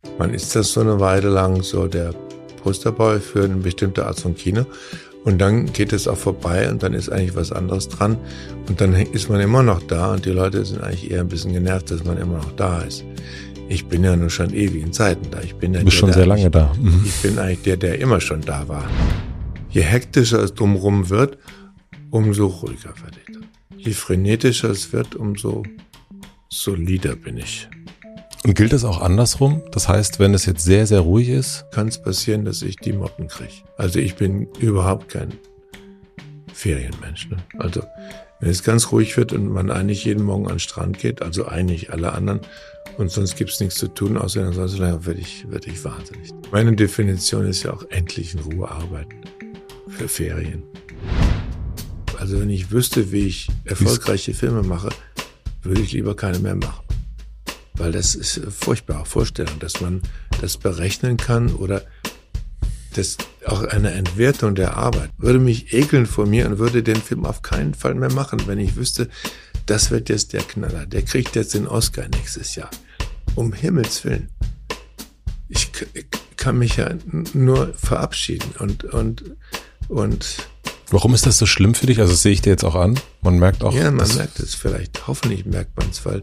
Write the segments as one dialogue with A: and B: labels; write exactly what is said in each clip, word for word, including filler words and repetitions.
A: Man ist das so eine Weile lang so der Posterboy für eine bestimmte Art von Kino und dann geht es auch vorbei und dann ist eigentlich was anderes dran und dann ist man immer noch da und die Leute sind eigentlich eher ein bisschen genervt, dass man immer noch da ist. Ich bin ja nur schon ewigen Zeiten da. Ich bin ja
B: du bist
A: der,
B: schon sehr lange da.
A: Mhm. Ich bin eigentlich der, der immer schon da war. Je hektischer es drumherum wird, umso ruhiger werde ich dann. Je frenetischer es wird, umso solider bin ich.
B: Und gilt das auch andersrum? Das heißt, wenn es jetzt sehr, sehr ruhig ist?
A: Kann es passieren, dass ich die Motten kriege. Also ich bin überhaupt kein Ferienmensch. Ne? Also wenn es ganz ruhig wird und man eigentlich jeden Morgen an den Strand geht, also eigentlich alle anderen, und sonst gibt es nichts zu tun, außer sonst werde ich, werde ich wahnsinnig. Meine Definition ist ja auch endlich in Ruhe arbeiten. Für Ferien. Also wenn ich wüsste, wie ich erfolgreiche Filme mache, würde ich lieber keine mehr machen. Weil das ist eine furchtbare Vorstellung, dass man das berechnen kann oder das auch eine Entwertung der Arbeit. Würde mich ekeln vor mir und würde den Film auf keinen Fall mehr machen, wenn ich wüsste, das wird jetzt der Knaller. Der kriegt jetzt den Oscar nächstes Jahr. Um Himmels Willen. Ich, ich kann mich ja nur verabschieden und, und, und.
B: Warum ist das so schlimm für dich? Also das sehe ich dir jetzt auch an. Man merkt auch.
A: Ja, man merkt es vielleicht. Hoffentlich merkt man es, weil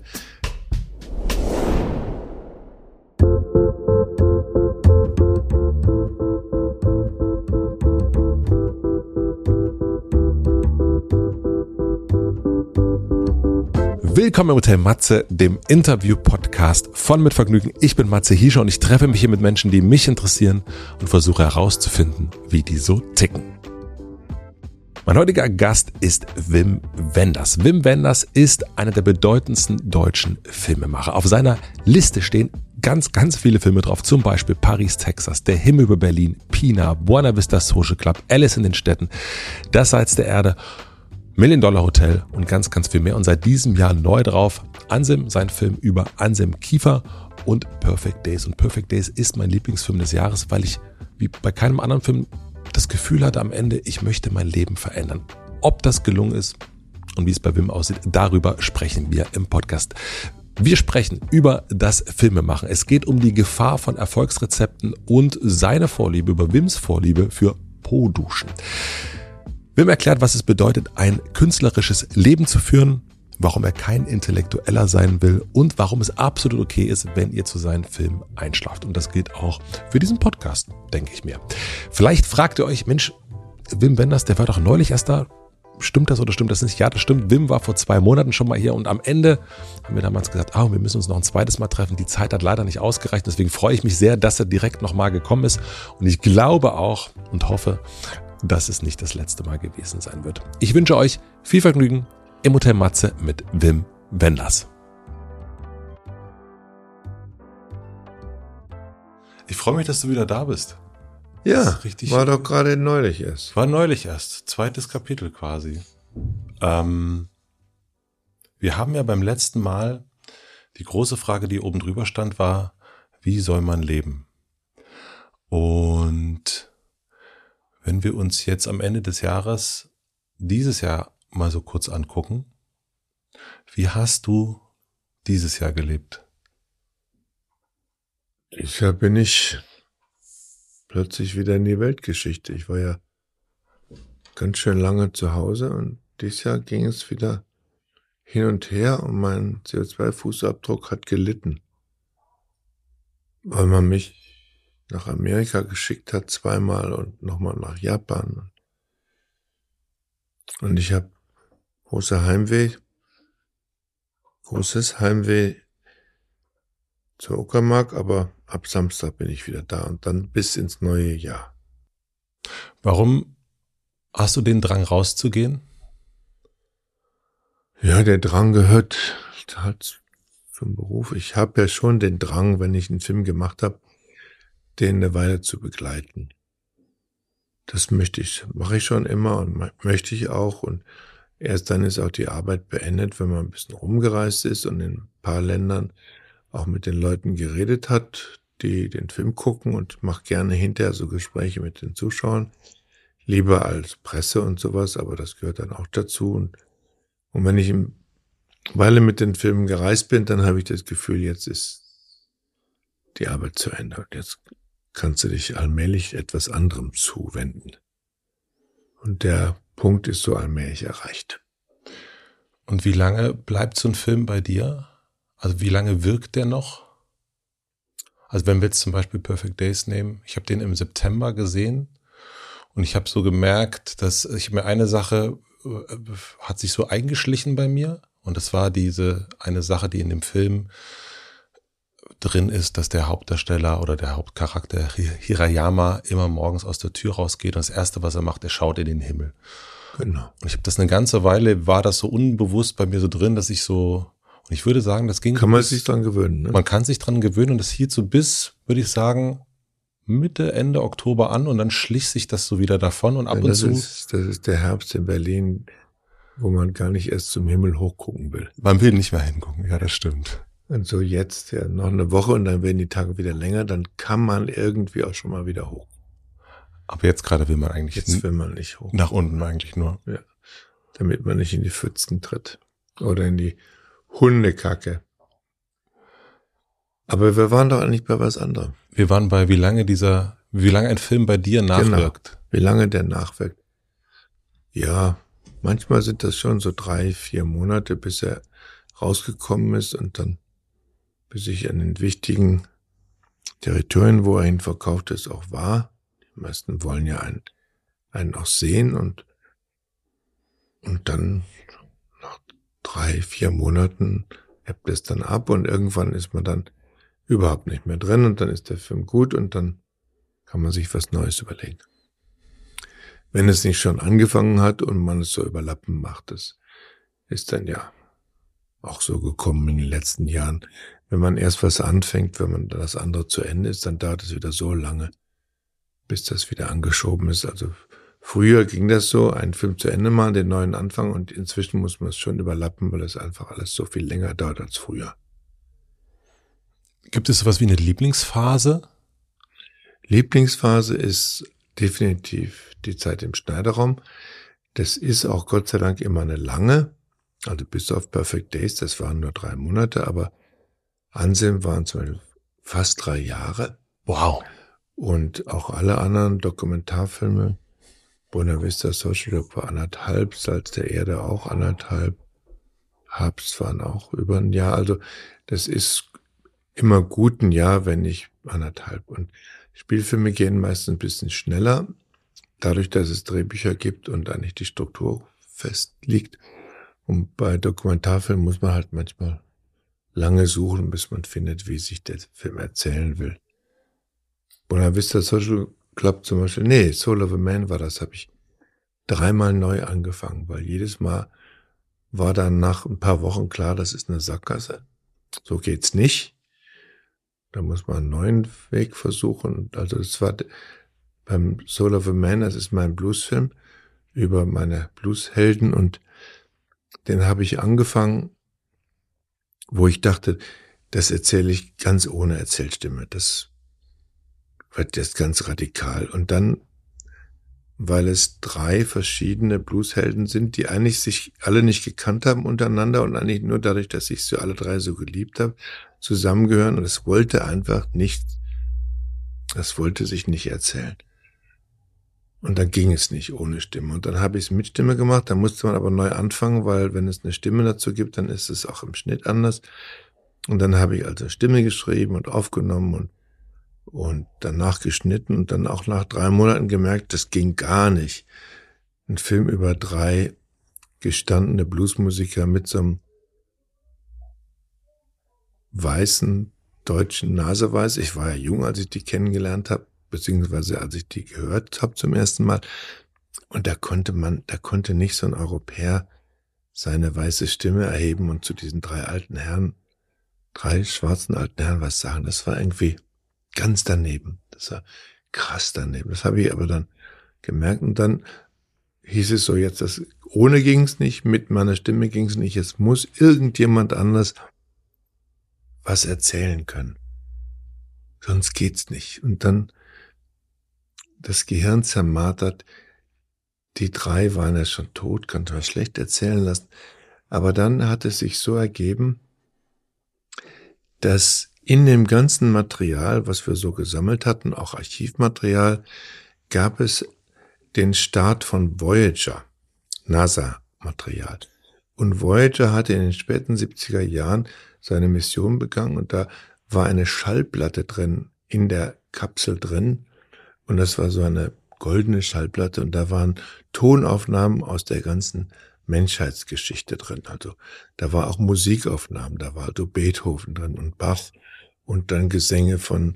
B: Willkommen im Hotel Matze, dem Interview-Podcast von Mit Vergnügen. Ich bin Matze Hiescher und ich treffe mich hier mit Menschen, die mich interessieren und versuche herauszufinden, wie die so ticken. Mein heutiger Gast ist Wim Wenders. Wim Wenders ist einer der bedeutendsten deutschen Filmemacher. Auf seiner Liste stehen ganz, ganz viele Filme drauf. Zum Beispiel Paris, Texas, Der Himmel über Berlin, Pina, Buena Vista Social Club, Alice in den Städten, Das Salz der Erde, Million Dollar Hotel und ganz, ganz viel mehr. Und seit diesem Jahr neu drauf Anselm, sein Film über Anselm Kiefer und Perfect Days. Und Perfect Days ist mein Lieblingsfilm des Jahres, weil ich wie bei keinem anderen Film das Gefühl hatte am Ende, ich möchte mein Leben verändern. Ob das gelungen ist und wie es bei Wim aussieht, darüber sprechen wir im Podcast. Wir sprechen über das Filmemachen. Es geht um die Gefahr von Erfolgsrezepten und seine Vorliebe, über Wims Vorliebe für Po-Duschen. Wim erklärt, was es bedeutet, ein künstlerisches Leben zu führen, warum er kein Intellektueller sein will und warum es absolut okay ist, wenn ihr zu seinen Filmen einschlaft. Und das gilt auch für diesen Podcast, denke ich mir. Vielleicht fragt ihr euch, Mensch, Wim Wenders, der war doch neulich erst da. Stimmt das oder stimmt das nicht? Ja, das stimmt. Wim war vor zwei Monaten schon mal hier und am Ende haben wir damals gesagt, ah, wir müssen uns noch ein zweites Mal treffen. Die Zeit hat leider nicht ausgereicht. Deswegen freue ich mich sehr, dass er direkt nochmal gekommen ist. Und ich glaube auch und hoffe, dass es nicht das letzte Mal gewesen sein wird. Ich wünsche euch viel Vergnügen im Hotel Matze mit Wim Wenders. Ich freue mich, dass du wieder da bist.
A: Ja, richtig, war doch gerade neulich erst.
B: War neulich erst. Zweites Kapitel quasi. Ähm, wir haben ja beim letzten Mal die große Frage, die oben drüber stand, war, wie soll man leben? Und wenn wir uns jetzt am Ende des Jahres dieses Jahr mal so kurz angucken, wie hast du dieses Jahr gelebt?
A: Dieses Jahr bin ich plötzlich wieder in die Weltgeschichte. Ich war ja ganz schön lange zu Hause und dieses Jahr ging es wieder hin und her und mein C O zwei Fußabdruck hat gelitten, weil man mich nach Amerika geschickt hat zweimal und nochmal nach Japan. Und ich habe große Heimweh, großes Heimweh zur Uckermark, aber ab Samstag bin ich wieder da und dann bis ins neue Jahr.
B: Warum hast du den Drang rauszugehen?
A: Ja, der Drang gehört halt zum Beruf. Ich habe ja schon den Drang, wenn ich einen Film gemacht habe, den eine Weile zu begleiten. Das möchte ich, mache ich schon immer und möchte ich auch. Und erst dann ist auch die Arbeit beendet, wenn man ein bisschen rumgereist ist und in ein paar Ländern auch mit den Leuten geredet hat, die den Film gucken, und mache gerne hinterher so Gespräche mit den Zuschauern. Lieber als Presse und sowas, aber das gehört dann auch dazu. Und, und wenn ich eine Weile mit den Filmen gereist bin, dann habe ich das Gefühl, jetzt ist die Arbeit zu Ende. Und jetzt kannst du dich allmählich etwas anderem zuwenden. Und der Punkt ist so allmählich erreicht.
B: Und wie lange bleibt so ein Film bei dir? Also wie lange wirkt der noch? Also wenn wir jetzt zum Beispiel Perfect Days nehmen, ich habe den im September gesehen und ich habe so gemerkt, dass ich mir eine Sache äh, hat sich so eingeschlichen bei mir und das war diese eine Sache, die in dem Film drin ist, dass der Hauptdarsteller oder der Hauptcharakter Hirayama immer morgens aus der Tür rausgeht und das Erste, was er macht, er schaut in den Himmel.
A: Genau.
B: Und ich habe das eine ganze Weile, war das so unbewusst bei mir so drin, dass ich so, und ich würde sagen, das ging.
A: Kann man
B: bis,
A: sich dran gewöhnen, ne?
B: Man kann sich dran gewöhnen und das hielt so bis, würde ich sagen, Mitte, Ende Oktober an und dann schlich sich das so wieder davon und ab
A: ja,
B: und
A: das
B: zu.
A: Ist, das ist der Herbst in Berlin, wo man gar nicht erst zum Himmel hochgucken will.
B: Man will nicht mehr hingucken, ja, das stimmt.
A: Und so jetzt ja noch eine Woche und dann werden die Tage wieder länger, dann kann man irgendwie auch schon mal wieder hoch.
B: Aber jetzt gerade will man eigentlich
A: Jetzt will man nicht hoch.
B: Nach unten eigentlich nur.
A: Ja, damit man nicht in die Pfützen tritt oder in die Hundekacke. Aber wir waren doch eigentlich bei was anderem.
B: Wir waren bei, wie lange dieser, wie lange ein Film bei dir nachwirkt.
A: Genau, wie lange der nachwirkt. Ja, manchmal sind das schon so drei, vier Monate, bis er rausgekommen ist und dann, bis ich an den wichtigen Territorien, wo er hin verkauft ist, auch war. Die meisten wollen ja einen, einen auch sehen und, und dann nach drei, vier Monaten ebbt es dann ab und irgendwann ist man dann überhaupt nicht mehr drin und dann ist der Film gut und dann kann man sich was Neues überlegen. Wenn es nicht schon angefangen hat und man es so überlappen macht, das ist dann ja auch so gekommen in den letzten Jahren. Wenn man erst was anfängt, wenn man das andere zu Ende ist, dann dauert es wieder so lange, bis das wieder angeschoben ist. Also früher ging das so, einen Film zu Ende machen, den neuen Anfang und inzwischen muss man es schon überlappen, weil es einfach alles so viel länger dauert als früher.
B: Gibt es sowas wie eine Lieblingsphase?
A: Lieblingsphase ist definitiv die Zeit im Schneiderraum. Das ist auch Gott sei Dank immer eine lange, also bis auf Perfect Days, das waren nur drei Monate, aber Anselm waren zum Beispiel fast drei Jahre.
B: Wow.
A: Und auch alle anderen Dokumentarfilme, Buena Vista Social Club war anderthalb, Salz der Erde auch anderthalb, Herbst waren auch über ein Jahr, also das ist immer gut ein Jahr, wenn nicht anderthalb. Und Spielfilme gehen meistens ein bisschen schneller, dadurch, dass es Drehbücher gibt und eigentlich die Struktur fest liegt. Und bei Dokumentarfilmen muss man halt manchmal lange suchen, bis man findet, wie sich der Film erzählen will. Buena Vista Social Club zum Beispiel, nee, Soul of a Man war das, habe ich dreimal neu angefangen, weil jedes Mal war dann nach ein paar Wochen klar, das ist eine Sackgasse. So geht's nicht. Da muss man einen neuen Weg versuchen. Also das war beim Soul of a Man, das ist mein Bluesfilm über meine Blueshelden und den habe ich angefangen, wo ich dachte, das erzähle ich ganz ohne Erzählstimme. Das wird jetzt ganz radikal. Und dann, weil es drei verschiedene Blueshelden sind, die eigentlich sich alle nicht gekannt haben untereinander und eigentlich nur dadurch, dass ich sie alle drei so geliebt habe, zusammengehören. Und es wollte einfach nicht, das wollte sich nicht erzählen. Und dann ging es nicht ohne Stimme. Und dann habe ich es mit Stimme gemacht, dann musste man aber neu anfangen, weil wenn es eine Stimme dazu gibt, dann ist es auch im Schnitt anders. Und dann habe ich also Stimme geschrieben und aufgenommen und, und danach geschnitten und dann auch nach drei Monaten gemerkt, das ging gar nicht. Ein Film über drei gestandene Bluesmusiker mit so einem weißen deutschen Naseweiß. Ich war ja jung, als ich die kennengelernt habe, beziehungsweise als ich die gehört habe zum ersten Mal. Und da konnte man, da konnte nicht so ein Europäer seine weiße Stimme erheben und zu diesen drei alten Herren, drei schwarzen alten Herren was sagen. Das war irgendwie ganz daneben. Das war krass daneben. Das habe ich aber dann gemerkt. Und dann hieß es so, jetzt das ohne ging's nicht, mit meiner Stimme ging's nicht. Jetzt muss irgendjemand anders was erzählen können. Sonst geht's nicht. Und dann das Gehirn zermartert. Die drei waren ja schon tot, konnte man schlecht erzählen lassen. Aber dann hat es sich so ergeben, dass in dem ganzen Material, was wir so gesammelt hatten, auch Archivmaterial, gab es den Start von Voyager, NASA-Material. Und Voyager hatte in den späten siebziger Jahren seine Mission begangen und da war eine Schallplatte drin, in der Kapsel drin. Und das war so eine goldene Schallplatte und da waren Tonaufnahmen aus der ganzen Menschheitsgeschichte drin. Also da war auch Musikaufnahmen, da war also Beethoven drin und Bach und dann Gesänge von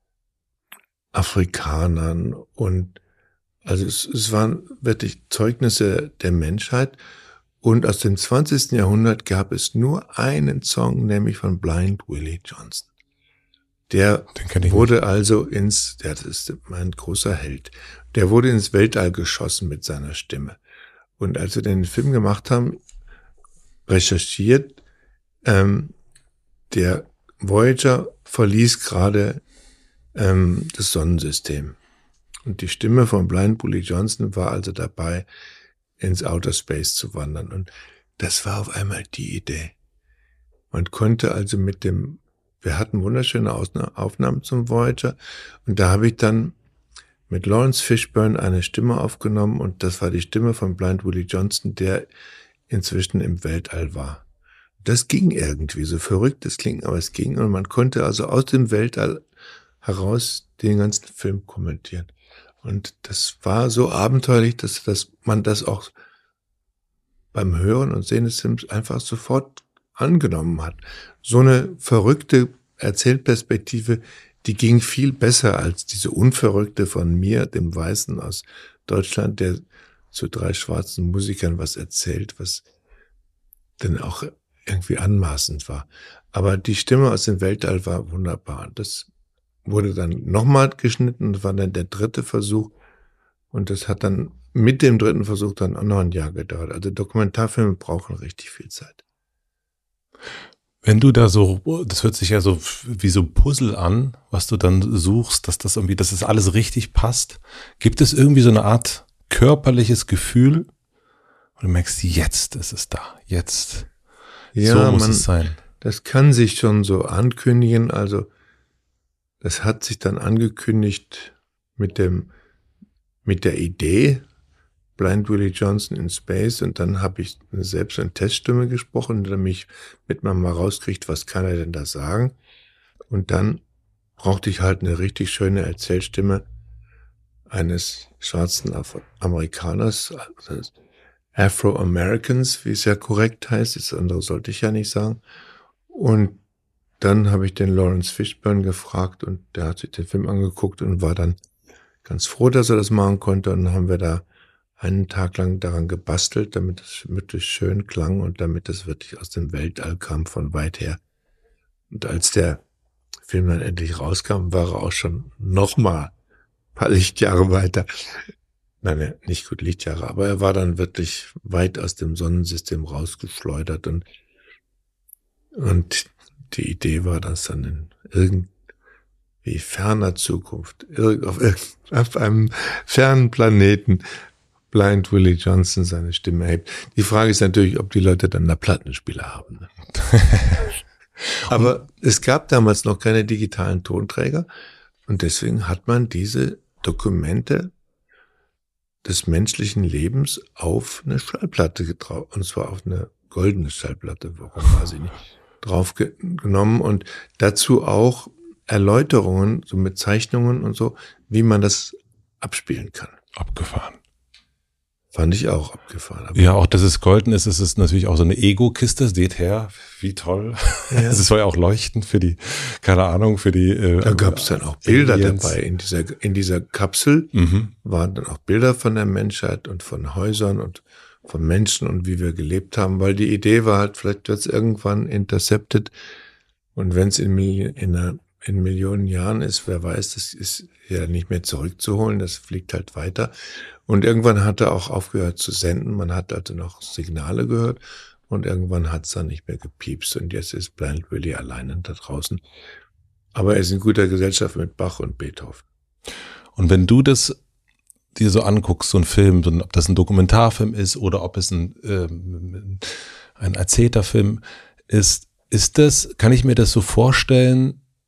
A: Afrikanern und also es, es waren wirklich Zeugnisse der Menschheit. Und aus dem zwanzigsten Jahrhundert gab es nur einen Song, nämlich von Blind Willie Johnson. Der wurde nicht. also ins, ja, das ist mein großer Held, der wurde ins Weltall geschossen mit seiner Stimme. Und als wir den Film gemacht haben, recherchiert, ähm, der Voyager verließ gerade ähm, das Sonnensystem. Und die Stimme von Blind Willie Johnson war also dabei, ins Outer Space zu wandern. Und das war auf einmal die Idee. Man konnte also mit dem, wir hatten wunderschöne Aufnahmen zum Voyager und da habe ich dann mit Lawrence Fishburne eine Stimme aufgenommen und das war die Stimme von Blind Willie Johnson, der inzwischen im Weltall war. Das ging irgendwie, so verrückt es klingt, aber es ging und man konnte also aus dem Weltall heraus den ganzen Film kommentieren. Und das war so abenteuerlich, dass, dass man das auch beim Hören und Sehen des Films einfach sofort angenommen hat. So eine verrückte Erzählperspektive, die ging viel besser als diese unverrückte von mir, dem Weißen aus Deutschland, der zu drei schwarzen Musikern was erzählt, was dann auch irgendwie anmaßend war. Aber die Stimme aus dem Weltall war wunderbar. Das wurde dann nochmal geschnitten, das war dann der dritte Versuch und das hat dann mit dem dritten Versuch dann auch noch ein Jahr gedauert. Also Dokumentarfilme brauchen richtig viel Zeit.
B: Wenn du da so, das hört sich ja so wie so ein Puzzle an, was du dann suchst, dass das irgendwie, dass das alles richtig passt. Gibt es irgendwie so eine Art körperliches Gefühl, wo du merkst, jetzt ist es da, jetzt,
A: ja,
B: so muss
A: man,
B: es sein.
A: Das kann sich schon so ankündigen, also das hat sich dann angekündigt mit dem, mit der Idee, Blind Willie Johnson in Space, und dann habe ich selbst eine Teststimme gesprochen, damit ich mit man mal rauskriegt, was kann er denn da sagen. Und dann brauchte ich halt eine richtig schöne Erzählstimme eines schwarzen Amerikaners, also Afro-Americans, wie es ja korrekt heißt, das andere sollte ich ja nicht sagen. Und dann habe ich den Lawrence Fishburne gefragt und der hat sich den Film angeguckt und war dann ganz froh, dass er das machen konnte. Und dann haben wir da einen Tag lang daran gebastelt, damit es wirklich schön klang und damit es wirklich aus dem Weltall kam, von weit her. Und als der Film dann endlich rauskam, war er auch schon nochmal ein paar Lichtjahre weiter. Nein, nicht gut Lichtjahre, aber er war dann wirklich weit aus dem Sonnensystem rausgeschleudert und, und die Idee war, dass dann in irgendwie ferner Zukunft, auf, auf einem fernen Planeten, Blind Willie Johnson seine Stimme erhebt. Die Frage ist natürlich, ob die Leute dann da Plattenspieler haben. Ne? Aber es gab damals noch keine digitalen Tonträger und deswegen hat man diese Dokumente des menschlichen Lebens auf eine Schallplatte getraut, und zwar auf eine goldene Schallplatte, warum weiß ich nicht, draufgenommen und dazu auch Erläuterungen, so mit Zeichnungen und so, wie man das abspielen kann.
B: Abgefahren.
A: Fand ich auch abgefahren. Aber
B: ja, auch dass es golden ist, es ist natürlich auch so eine Ego-Kiste, seht her, wie toll. Ja. Es soll ja auch leuchten für die, keine Ahnung, für die äh,
A: Da gab es dann auch Bilder Aliens. dabei. In dieser in dieser Kapsel mhm. waren dann auch Bilder von der Menschheit und von Häusern und von Menschen und wie wir gelebt haben, weil die Idee war halt, vielleicht wird es irgendwann intercepted und wenn es in, in, in Millionen Jahren ist, wer weiß, das ist ja nicht mehr zurückzuholen, das fliegt halt weiter. Und irgendwann hat er auch aufgehört zu senden, man hat also noch Signale gehört und irgendwann hat es dann nicht mehr gepiepst und jetzt ist Blind Willie alleine da draußen. Aber er ist in guter Gesellschaft mit Bach und Beethoven.
B: Und wenn du das dir so anguckst, so ein Film, so, ob das ein Dokumentarfilm ist oder ob es ein, ähm, ein erzählter Film ist, ist das, kann ich mir das so vorstellen,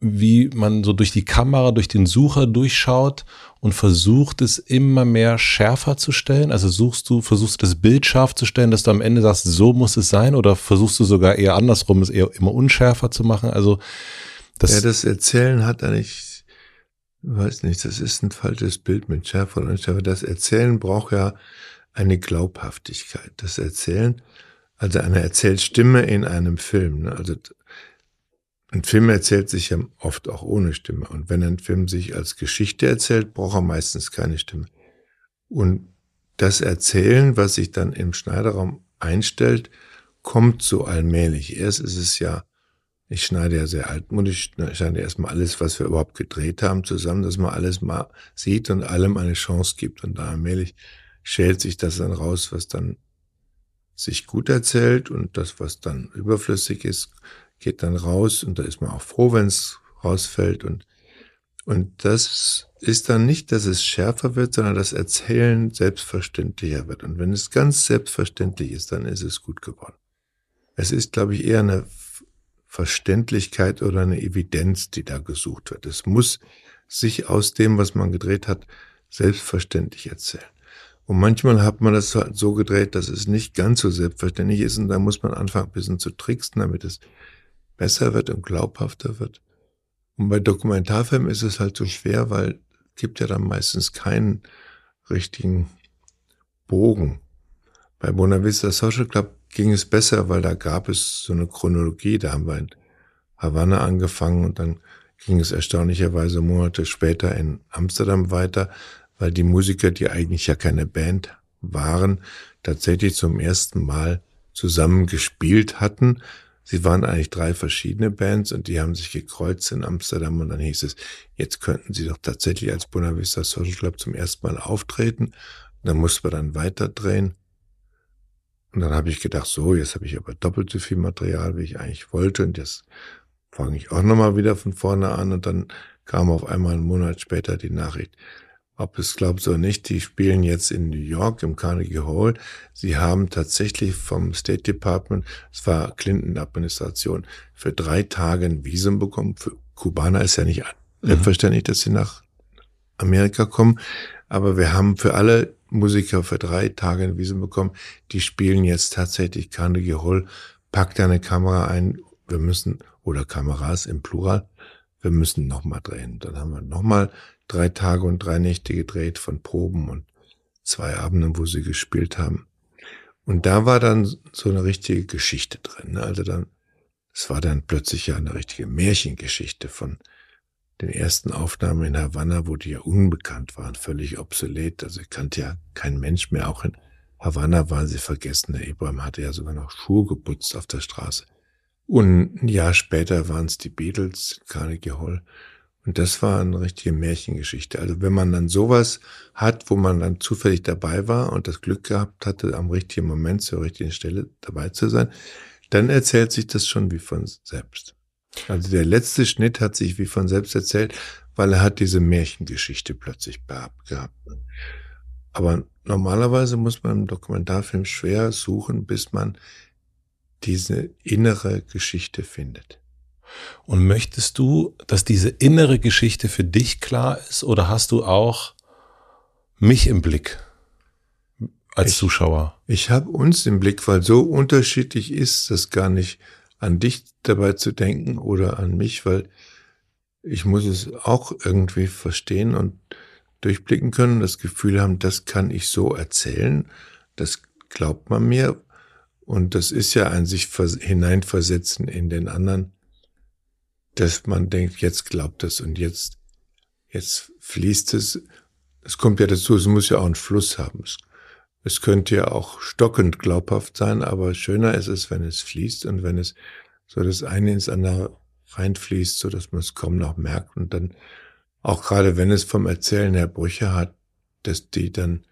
B: wie man so durch die Kamera, durch den Sucher durchschaut und versucht es immer mehr schärfer zu stellen? Also suchst du, versuchst du das Bild scharf zu stellen, dass du am Ende sagst, so muss es sein, oder versuchst du sogar eher andersrum, es eher immer unschärfer zu machen? Also das
A: ja, das Erzählen hat eigentlich, weiß nicht, das ist ein falsches Bild mit Schärfe und Unschärfe. Das Erzählen braucht ja eine Glaubhaftigkeit. Das Erzählen, also eine Erzählstimme in einem Film, ne? Also ein Film erzählt sich ja oft auch ohne Stimme. Und wenn ein Film sich als Geschichte erzählt, braucht er meistens keine Stimme. Und das Erzählen, was sich dann im Schneideraum einstellt, kommt so allmählich. Erst ist es ja, ich schneide ja sehr altmodisch, ich schneide erstmal alles, was wir überhaupt gedreht haben, zusammen, dass man alles mal sieht und allem eine Chance gibt. Und da allmählich schält sich das dann raus, was dann sich gut erzählt, und das, was dann überflüssig ist, geht dann raus, und da ist man auch froh, wenn es rausfällt. Und, und das ist dann nicht, dass es schärfer wird, sondern das Erzählen selbstverständlicher wird. Und wenn es ganz selbstverständlich ist, dann ist es gut geworden. Es ist, glaube ich, eher eine Verständlichkeit oder eine Evidenz, die da gesucht wird. Es muss sich aus dem, was man gedreht hat, selbstverständlich erzählen. Und manchmal hat man das halt so gedreht, dass es nicht ganz so selbstverständlich ist, und da muss man anfangen, ein bisschen zu tricksen, damit es besser wird und glaubhafter wird. Und bei Dokumentarfilmen ist es halt so schwer, weil es gibt ja dann meistens keinen richtigen Bogen. Bei Buena Vista Social Club ging es besser, weil da gab es so eine Chronologie. Da haben wir in Havanna angefangen und dann ging es erstaunlicherweise Monate später in Amsterdam weiter, weil die Musiker, die eigentlich ja keine Band waren, tatsächlich zum ersten Mal zusammen gespielt hatten. Sie waren eigentlich drei verschiedene Bands und die haben sich gekreuzt in Amsterdam, und dann hieß es, jetzt könnten sie doch tatsächlich als Buena Vista Social Club zum ersten Mal auftreten. Und dann mussten wir dann weiterdrehen. Und dann habe ich gedacht, so, jetzt habe ich aber doppelt so viel Material, wie ich eigentlich wollte, und jetzt fange ich auch nochmal wieder von vorne an. Und dann kam auf einmal einen Monat später die Nachricht, ob es glaubt oder nicht, die spielen jetzt in New York im Carnegie Hall. Sie haben tatsächlich vom State Department, es war Clinton-Administration, für drei Tage ein Visum bekommen. Für Kubaner ist ja nicht selbstverständlich, dass sie nach Amerika kommen. Aber wir haben für alle Musiker für drei Tage ein Visum bekommen. Die spielen jetzt tatsächlich Carnegie Hall. Packt eine Kamera ein. Wir müssen, oder Kameras im Plural, wir müssen nochmal drehen. Dann haben wir nochmal drei Tage und drei Nächte gedreht von Proben und zwei Abenden, wo sie gespielt haben. Und da war dann so eine richtige Geschichte drin. Also dann, es war dann plötzlich ja eine richtige Märchengeschichte von den ersten Aufnahmen in Havanna, wo die ja unbekannt waren, völlig obsolet. Also kannte ja kein Mensch mehr. Auch in Havanna waren sie vergessen. Der Abraham hatte ja sogar noch Schuhe geputzt auf der Straße. Und ein Jahr später waren es die Beatles, Carnegie Hall. Und das war eine richtige Märchengeschichte. Also wenn man dann sowas hat, wo man dann zufällig dabei war und das Glück gehabt hatte, am richtigen Moment zur richtigen Stelle dabei zu sein, dann erzählt sich das schon wie von selbst. Also der letzte Schnitt hat sich wie von selbst erzählt, weil er hat diese Märchengeschichte plötzlich gehabt. Aber normalerweise muss man im Dokumentarfilm schwer suchen, bis man diese innere Geschichte findet.
B: Und möchtest du, dass diese innere Geschichte für dich klar ist, oder hast du auch mich im Blick als
A: ich,
B: Zuschauer?
A: Ich habe uns im Blick, weil so unterschiedlich ist das gar nicht, an dich dabei zu denken oder an mich, weil ich muss es auch irgendwie verstehen und durchblicken können, das Gefühl haben, das kann ich so erzählen, das glaubt man mir, und das ist ja ein sich hineinversetzen in den anderen, dass man denkt, jetzt glaubt es und jetzt, jetzt fließt es. Es kommt ja dazu, es muss ja auch einen Fluss haben. Es, es könnte ja auch stockend glaubhaft sein, aber schöner ist es, wenn es fließt und wenn es so das eine ins andere reinfließt, so dass man es kaum noch merkt, und dann auch gerade wenn es vom Erzählen her Brüche hat, dass die dann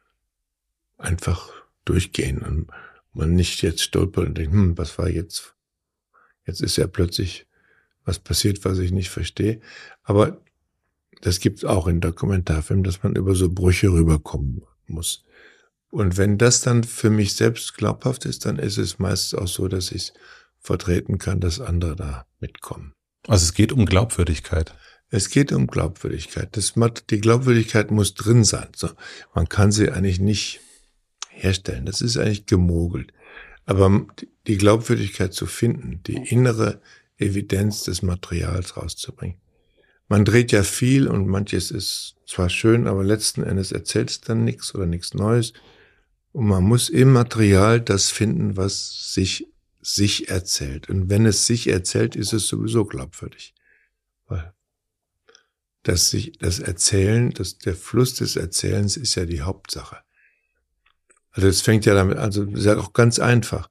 A: einfach durchgehen und man nicht jetzt stolpert und denkt, hm, was war jetzt? Jetzt ist ja plötzlich was passiert, was ich nicht verstehe. Aber das gibt es auch in Dokumentarfilmen, dass man über so Brüche rüberkommen muss. Und wenn das dann für mich selbst glaubhaft ist, dann ist es meistens auch so, dass ich es vertreten kann, dass andere da mitkommen.
B: Also es geht um Glaubwürdigkeit.
A: Es geht um Glaubwürdigkeit. Das, die Glaubwürdigkeit muss drin sein. So, man kann sie eigentlich nicht herstellen. Das ist eigentlich gemogelt. Aber die Glaubwürdigkeit zu finden, die innere Evidenz des Materials rauszubringen. Man dreht ja viel und manches ist zwar schön, aber letzten Endes erzählt es dann nichts oder nichts Neues. Und man muss im Material das finden, was sich sich erzählt. Und wenn es sich erzählt, ist es sowieso glaubwürdig. Weil das sich, das Erzählen, das, der Fluss des Erzählens ist ja die Hauptsache. Also es fängt ja damit, also ist ja auch ganz einfach.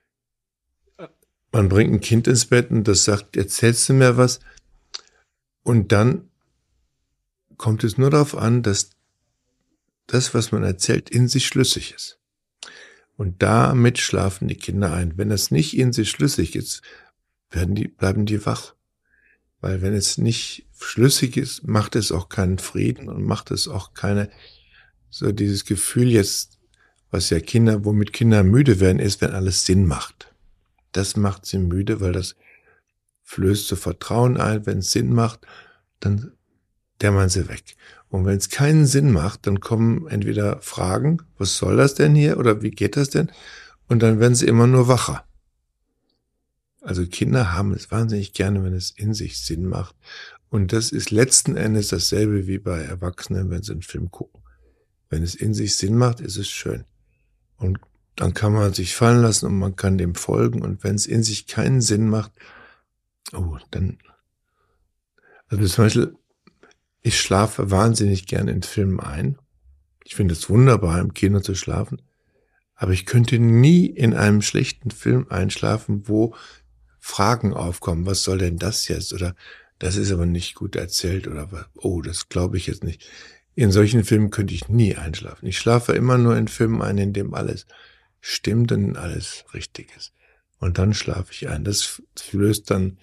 A: Man bringt ein Kind ins Bett und das sagt, erzählst du mir was? Und dann kommt es nur darauf an, dass das, was man erzählt, in sich schlüssig ist. Und damit schlafen die Kinder ein. Wenn das nicht in sich schlüssig ist, werden die, bleiben die wach. Weil wenn es nicht schlüssig ist, macht es auch keinen Frieden und macht es auch keine, so dieses Gefühl jetzt, was ja Kinder, womit Kinder müde werden, ist, wenn alles Sinn macht. Das macht sie müde, weil das flößt so Vertrauen ein. Wenn es Sinn macht, dann dämmern sie weg. Und wenn es keinen Sinn macht, dann kommen entweder Fragen, was soll das denn hier oder wie geht das denn? Und dann werden sie immer nur wacher. Also Kinder haben es wahnsinnig gerne, wenn es in sich Sinn macht. Und das ist letzten Endes dasselbe wie bei Erwachsenen, wenn sie einen Film gucken. Wenn es in sich Sinn macht, ist es schön. Und dann kann man sich fallen lassen und man kann dem folgen. Und wenn es in sich keinen Sinn macht, oh, dann, also zum Beispiel, ich schlafe wahnsinnig gerne in Filmen ein. Ich finde es wunderbar, im Kino zu schlafen. Aber ich könnte nie in einem schlechten Film einschlafen, wo Fragen aufkommen. Was soll denn das jetzt? Oder das ist aber nicht gut erzählt. Oder oh, das glaube ich jetzt nicht. In solchen Filmen könnte ich nie einschlafen. Ich schlafe immer nur in Filmen ein, in dem alles stimmt und alles richtig ist. Und dann schlafe ich ein. Das löst dann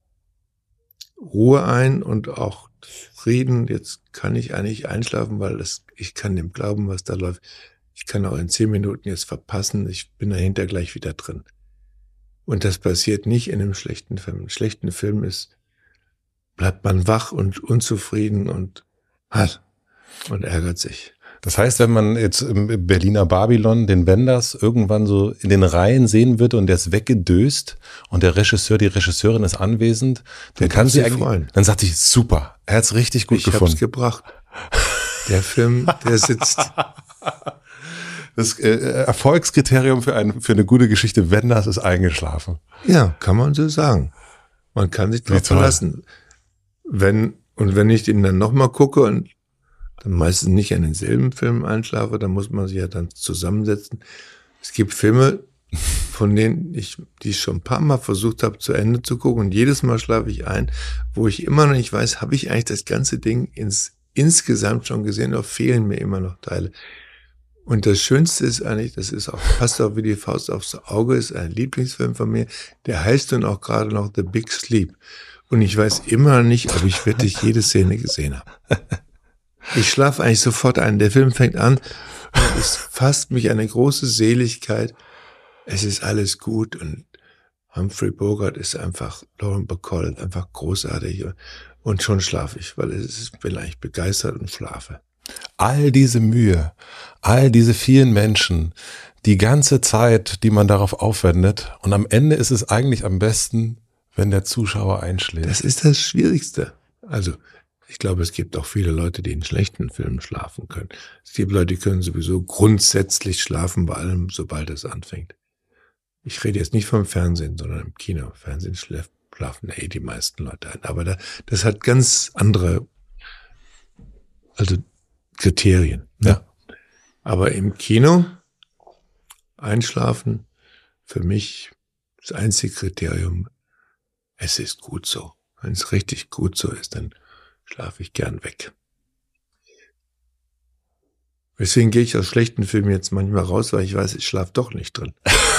A: Ruhe ein und auch Frieden. Jetzt kann ich eigentlich einschlafen, weil das, ich kann dem glauben, was da läuft. Ich kann auch in zehn Minuten jetzt verpassen. Ich bin dahinter gleich wieder drin. Und das passiert nicht in einem schlechten Film. In einem schlechten Film ist, bleibt man wach und unzufrieden und hat und ärgert sich.
B: Das heißt, wenn man jetzt im Berliner Babylon den Wenders irgendwann so in den Reihen sehen wird und der ist weggedöst und der Regisseur, die Regisseurin ist anwesend, dann
A: Der
B: kann sie
A: sich
B: eigentlich,
A: freuen.
B: dann sagt ich, super, er hat's richtig gut
A: ich
B: gefunden.
A: Ich hab's gebracht. Der Film, der sitzt.
B: Das äh, Erfolgskriterium für, ein, für eine gute Geschichte, Wenders ist eingeschlafen.
A: Ja, kann man so sagen. Man kann sich darauf verlassen. Wenn, und wenn ich den dann nochmal gucke und dann meistens nicht an denselben Film einschlafe, dann muss man sich ja dann zusammensetzen. Es gibt Filme, von denen ich, die ich schon ein paar Mal versucht habe, zu Ende zu gucken und jedes Mal schlafe ich ein, wo ich immer noch nicht weiß, habe ich eigentlich das ganze Ding ins, insgesamt schon gesehen oder fehlen mir immer noch Teile. Und das Schönste ist eigentlich, das ist auch, passt auch wie die Faust aufs Auge, ist ein Lieblingsfilm von mir, der heißt dann auch gerade noch The Big Sleep. Und ich weiß immer nicht, ob ich wirklich jede Szene gesehen habe. Ich schlafe eigentlich sofort ein. Der Film fängt an und es fasst mich eine große Seligkeit. Es ist alles gut und Humphrey Bogart ist einfach, Lauren Bacall, einfach großartig. Und schon schlafe ich, weil es ist, bin eigentlich begeistert und schlafe.
B: All diese Mühe, all diese vielen Menschen, die ganze Zeit, die man darauf aufwendet und am Ende ist es eigentlich am besten, wenn der Zuschauer einschläft.
A: Das ist das Schwierigste. Also, ich glaube, es gibt auch viele Leute, die in schlechten Filmen schlafen können. Es gibt Leute, die können sowieso grundsätzlich schlafen bei allem, sobald es anfängt. Ich rede jetzt nicht vom Fernsehen, sondern im Kino. Im Fernsehen schläft, schlafen eh die meisten Leute ein. Aber da, das hat ganz andere, also Kriterien. Ne?
B: Ja.
A: Aber im Kino einschlafen, für mich das einzige Kriterium, es ist gut so. Wenn es richtig gut so ist, dann schlafe ich gern weg. Deswegen gehe ich aus schlechten Filmen jetzt manchmal raus, weil ich weiß, ich schlafe doch nicht drin.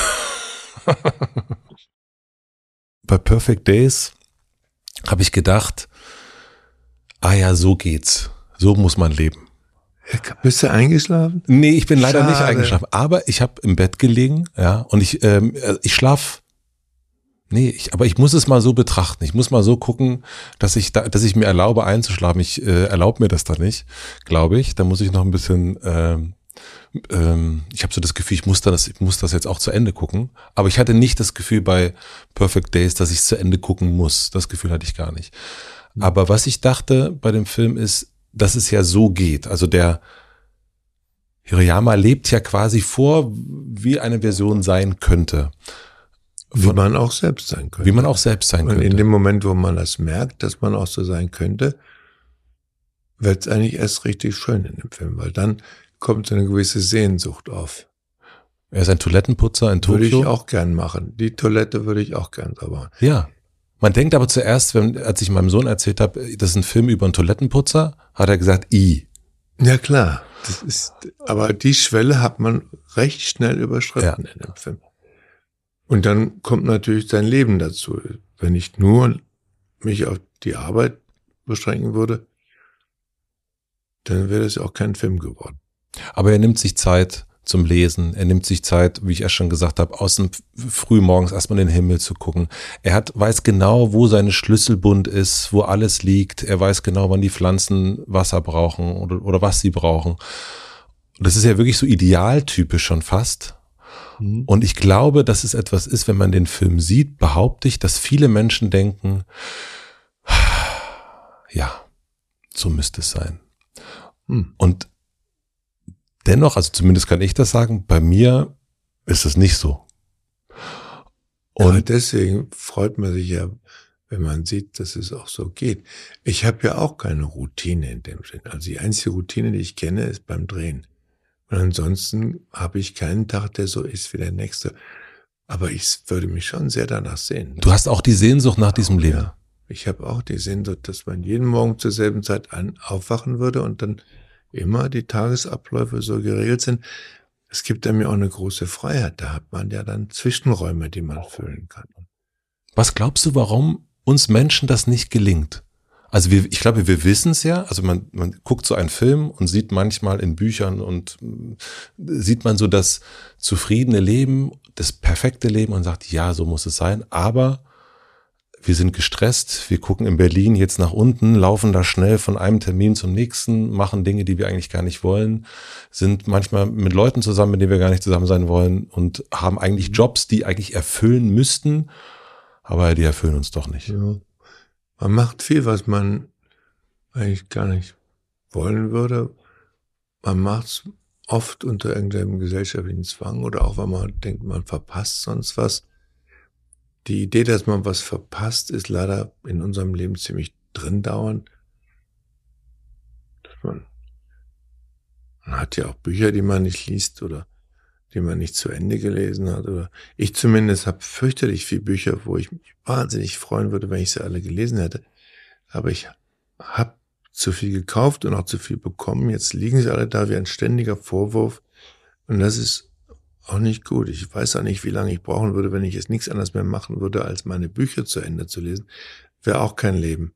B: Bei Perfect Days habe ich gedacht, ah ja, so geht's. So muss man leben.
A: Bist du eingeschlafen?
B: Nee, ich bin leider
A: Schade.
B: nicht eingeschlafen. Aber ich habe im Bett gelegen, ja, und ich, ähm, ich schlaf Nee, ich, aber ich muss es mal so betrachten. Ich muss mal so gucken, dass ich da, dass ich mir erlaube einzuschlafen. Ich äh, erlaube mir das da nicht, glaube ich. Da muss ich noch ein bisschen, ähm, ähm, ich habe so das Gefühl, ich muss das, ich muss das jetzt auch zu Ende gucken. Aber ich hatte nicht das Gefühl bei Perfect Days, dass ich es zu Ende gucken muss. Das Gefühl hatte ich gar nicht. Mhm. Aber was ich dachte bei dem Film ist, dass es ja so geht. Also der Hirayama lebt ja quasi vor, wie eine Version sein könnte.
A: Wie Von, man auch selbst sein könnte.
B: Wie man auch selbst sein könnte.
A: Und in dem Moment, wo man das merkt, dass man auch so sein könnte, wird es eigentlich erst richtig schön in dem Film, weil dann kommt so eine gewisse Sehnsucht auf.
B: Er ist ein Toilettenputzer in Tokio.
A: Würde ich auch gern machen. Die Toilette würde ich auch gern sauber machen.
B: Ja. Man denkt aber zuerst, wenn, als ich meinem Sohn erzählt habe, das ist ein Film über einen Toilettenputzer, hat er gesagt, i.
A: Ja klar. Das ist, aber die Schwelle hat man recht schnell überschritten ja. in dem Film. Und dann kommt natürlich sein Leben dazu. Wenn ich nur mich auf die Arbeit beschränken würde, dann wäre es auch kein Film geworden.
B: Aber er nimmt sich Zeit zum Lesen. Er nimmt sich Zeit, wie ich erst schon gesagt habe, aus dem frühmorgens erstmal in den Himmel zu gucken. Er hat, weiß genau, wo seine Schlüsselbund ist, wo alles liegt. Er weiß genau, wann die Pflanzen Wasser brauchen oder, oder was sie brauchen. Und das ist ja wirklich so idealtypisch schon fast. Und ich glaube, dass es etwas ist, wenn man den Film sieht, behaupte ich, dass viele Menschen denken, ja, so müsste es sein. Hm. Und dennoch, also zumindest kann ich das sagen, bei mir ist es nicht so.
A: Und ja, deswegen freut man sich ja, wenn man sieht, dass es auch so geht. Ich habe ja auch keine Routine in dem Sinn. Also die einzige Routine, die ich kenne, ist beim Drehen. Und ansonsten habe ich keinen Tag, der so ist wie der nächste. Aber ich würde mich schon sehr danach sehen.
B: Du hast auch die Sehnsucht nach diesem Leben.
A: Ja, ich habe auch die Sehnsucht, dass man jeden Morgen zur selben Zeit ein aufwachen würde und dann immer die Tagesabläufe so geregelt sind. Es gibt ja mir auch eine große Freiheit. Da hat man ja dann Zwischenräume, die man füllen kann.
B: Was glaubst du, warum uns Menschen das nicht gelingt? Also wir, ich glaube, wir wissen es ja, also man, man guckt so einen Film und sieht manchmal in Büchern und sieht man so das zufriedene Leben, das perfekte Leben und sagt, ja, so muss es sein, aber wir sind gestresst, wir gucken in Berlin jetzt nach unten, laufen da schnell von einem Termin zum nächsten, machen Dinge, die wir eigentlich gar nicht wollen, sind manchmal mit Leuten zusammen, mit denen wir gar nicht zusammen sein wollen und haben eigentlich Jobs, die eigentlich erfüllen müssten, aber die erfüllen uns doch nicht.
A: Ja. Man macht viel, was man eigentlich gar nicht wollen würde. Man macht es oft unter irgendeinem gesellschaftlichen Zwang oder auch, weil man denkt, man verpasst sonst was. Die Idee, dass man was verpasst, ist leider in unserem Leben ziemlich drin dauernd. Dass man, man hat ja auch Bücher, die man nicht liest oder die man nicht zu Ende gelesen hat. Oder ich zumindest habe fürchterlich viele Bücher, wo ich mich wahnsinnig freuen würde, wenn ich sie alle gelesen hätte. Aber ich habe zu viel gekauft und auch zu viel bekommen. Jetzt liegen sie alle da wie ein ständiger Vorwurf. Und das ist auch nicht gut. Ich weiß auch nicht, wie lange ich brauchen würde, wenn ich jetzt nichts anderes mehr machen würde, als meine Bücher zu Ende zu lesen. Wäre auch kein Leben.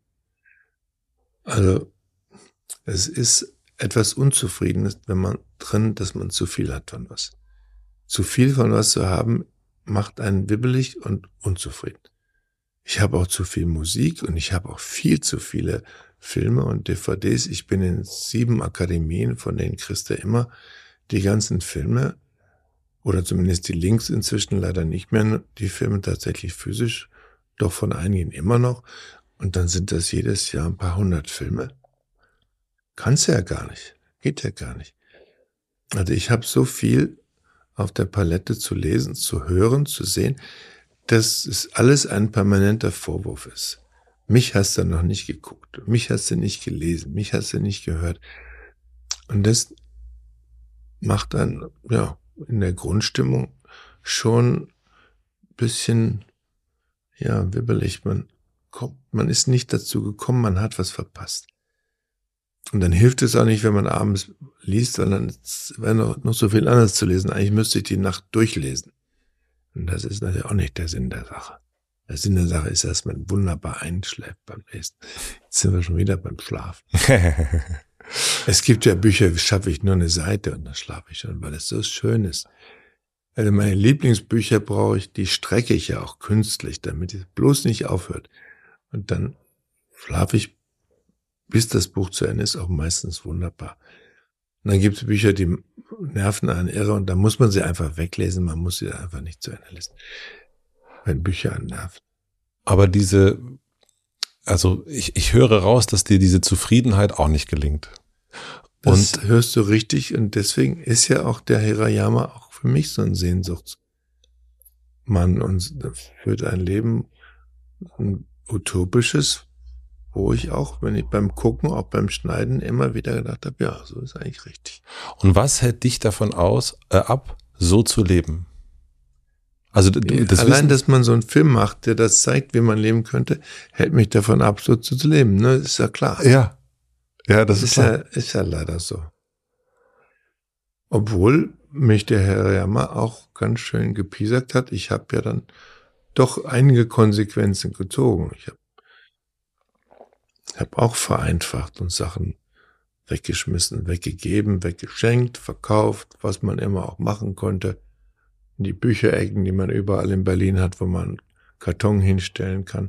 A: Also es ist etwas Unzufriedenes, wenn man drin, dass man zu viel hat von was. Zu viel von was zu haben, macht einen wibbelig und unzufrieden. Ich habe auch zu viel Musik und ich habe auch viel zu viele Filme und D V Ds. Ich bin in sieben Akademien, von denen kriegst du immer die ganzen Filme oder zumindest die Links inzwischen leider nicht mehr, die Filme tatsächlich physisch, doch von einigen immer noch. Und dann sind das jedes Jahr ein paar hundert Filme. Kannst du ja gar nicht. Geht ja gar nicht. Also ich habe so viel auf der Palette zu lesen, zu hören, zu sehen, dass es alles ein permanenter Vorwurf ist. Mich hast du noch nicht geguckt, mich hast du nicht gelesen, mich hast du nicht gehört. Und das macht dann, ja, in der Grundstimmung schon ein bisschen, ja, wibbelig. Man kommt, man ist nicht dazu gekommen, man hat was verpasst. Und dann hilft es auch nicht, wenn man abends liest, sondern es wäre noch, noch so viel anderes zu lesen. Eigentlich müsste ich die Nacht durchlesen. Und das ist natürlich auch nicht der Sinn der Sache. Der Sinn der Sache ist, dass man wunderbar einschläft beim Lesen. Jetzt sind wir schon wieder beim Schlafen. Es gibt ja Bücher, schaffe ich nur eine Seite und dann schlafe ich schon, weil es so schön ist. Also meine Lieblingsbücher brauche ich, die strecke ich ja auch künstlich, damit es bloß nicht aufhört. Und dann schlafe ich, bis das Buch zu Ende ist, auch meistens wunderbar. Und dann gibt es Bücher, die nerven einen irre und da muss man sie einfach weglesen, man muss sie einfach nicht zu Ende lesen, wenn Bücher einen nerven.
B: Aber diese, also ich, ich höre raus, dass dir diese Zufriedenheit auch nicht gelingt.
A: Das und hörst du richtig und deswegen ist ja auch der Hirayama auch für mich so ein Sehnsuchtsmann und führt ein Leben, ein utopisches, wo ich auch, wenn ich beim Gucken, auch beim Schneiden immer wieder gedacht habe, ja, so ist eigentlich richtig.
B: Und was hält dich davon aus, äh, ab, so zu leben? Also das
A: allein,
B: Wissen,
A: dass man so einen Film macht, der das zeigt, wie man leben könnte, hält mich davon ab, so zu leben. Ne, ist ja klar.
B: Ja, ja, das ist,
A: ist
B: klar.
A: ja, ist ja leider so. Obwohl mich der Hirayama auch ganz schön gepiesackt hat. Ich habe ja dann doch einige Konsequenzen gezogen. Ich habe hab auch vereinfacht und Sachen weggeschmissen, weggegeben, weggeschenkt, verkauft, was man immer auch machen konnte. Die Bücherecken, die man überall in Berlin hat, wo man Karton hinstellen kann.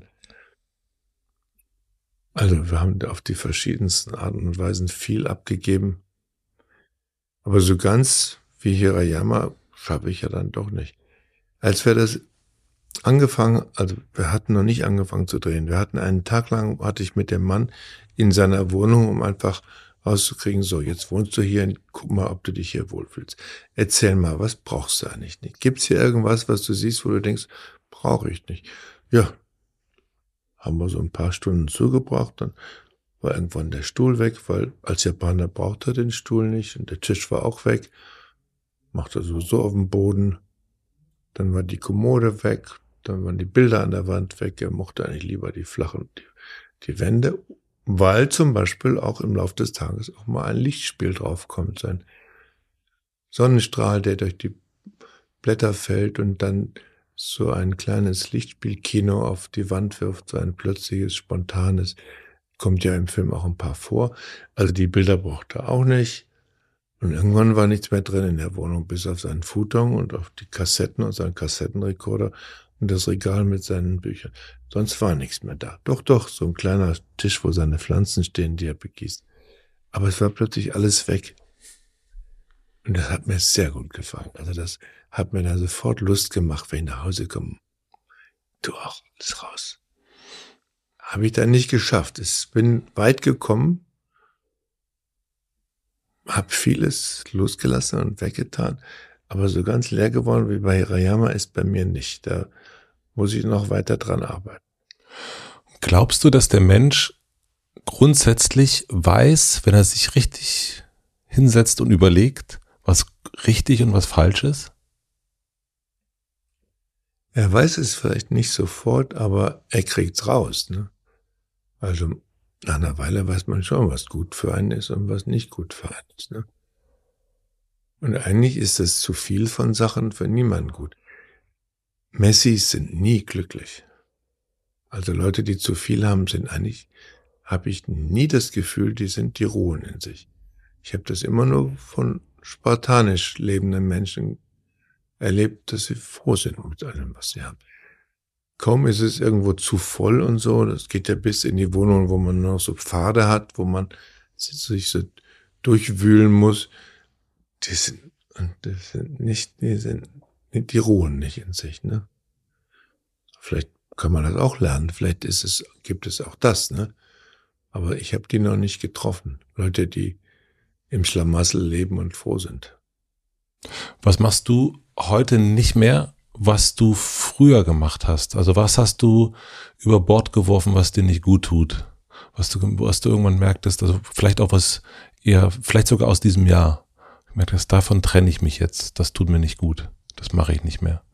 A: Also wir haben auf die verschiedensten Arten und Weisen viel abgegeben. Aber so ganz wie Hirayama schaffe ich ja dann doch nicht. Als wir das angefangen, also wir hatten noch nicht angefangen zu drehen. Wir hatten einen Tag lang, hatte ich mit dem Mann in seiner Wohnung, um einfach rauszukriegen, so, jetzt wohnst du hier, guck mal, ob du dich hier wohlfühlst. Erzähl mal, was brauchst du eigentlich nicht? Gibt's hier irgendwas, was du siehst, wo du denkst, brauche ich nicht? Ja, haben wir so ein paar Stunden zugebracht, dann war irgendwann der Stuhl weg, weil als Japaner brauchte er den Stuhl nicht und der Tisch war auch weg, machte so so auf dem Boden, dann war die Kommode weg, dann waren die Bilder an der Wand weg, er mochte eigentlich lieber die flachen, die, die Wände, weil zum Beispiel auch im Laufe des Tages auch mal ein Lichtspiel draufkommt, so ein Sonnenstrahl, der durch die Blätter fällt und dann so ein kleines Lichtspielkino auf die Wand wirft, so ein plötzliches, spontanes, kommt ja im Film auch ein paar vor. Also die Bilder brauchte er auch nicht. Und irgendwann war nichts mehr drin in der Wohnung, bis auf seinen Futon und auf die Kassetten und seinen Kassettenrekorder und das Regal mit seinen Büchern. Sonst war nichts mehr da. Doch, doch, so ein kleiner Tisch, wo seine Pflanzen stehen, die er begießt. Aber es war plötzlich alles weg. Und das hat mir sehr gut gefallen. Also das hat mir da sofort Lust gemacht, wenn ich nach Hause komme. Du auch, alles raus. Habe ich dann nicht geschafft. Ich bin weit gekommen, habe vieles losgelassen und weggetan, aber so ganz leer geworden wie bei Hirayama ist bei mir nicht. Da muss ich noch weiter dran arbeiten.
B: Glaubst du, dass der Mensch grundsätzlich weiß, wenn er sich richtig hinsetzt und überlegt, was richtig und was falsch ist?
A: Er weiß es vielleicht nicht sofort, aber er kriegt's raus, ne? Also nach einer Weile weiß man schon, was gut für einen ist und was nicht gut für einen ist, ne? Und eigentlich ist das zu viel von Sachen für niemanden gut. Messis sind nie glücklich. Also Leute, die zu viel haben, sind eigentlich, habe ich nie das Gefühl, die sind, die ruhen in sich. Ich habe das immer nur von spartanisch lebenden Menschen erlebt, dass sie froh sind mit allem, was sie haben. Kaum ist es irgendwo zu voll und so, das geht ja bis in die Wohnung, wo man noch so Pfade hat, wo man sich so durchwühlen muss. Die sind, die sind nicht, die sind, die ruhen nicht in sich, ne? Vielleicht kann man das auch lernen, vielleicht ist es, gibt es auch das, ne? Aber ich habe die noch nicht getroffen. Leute, die im Schlamassel leben und froh sind.
B: Was machst du heute nicht mehr, was du früher gemacht hast? Also was hast du über Bord geworfen, was dir nicht gut tut? Was du, was du irgendwann merktest, also vielleicht auch was eher, vielleicht sogar aus diesem Jahr, merktest, davon trenne ich mich jetzt, das tut mir nicht gut, das mache ich nicht mehr.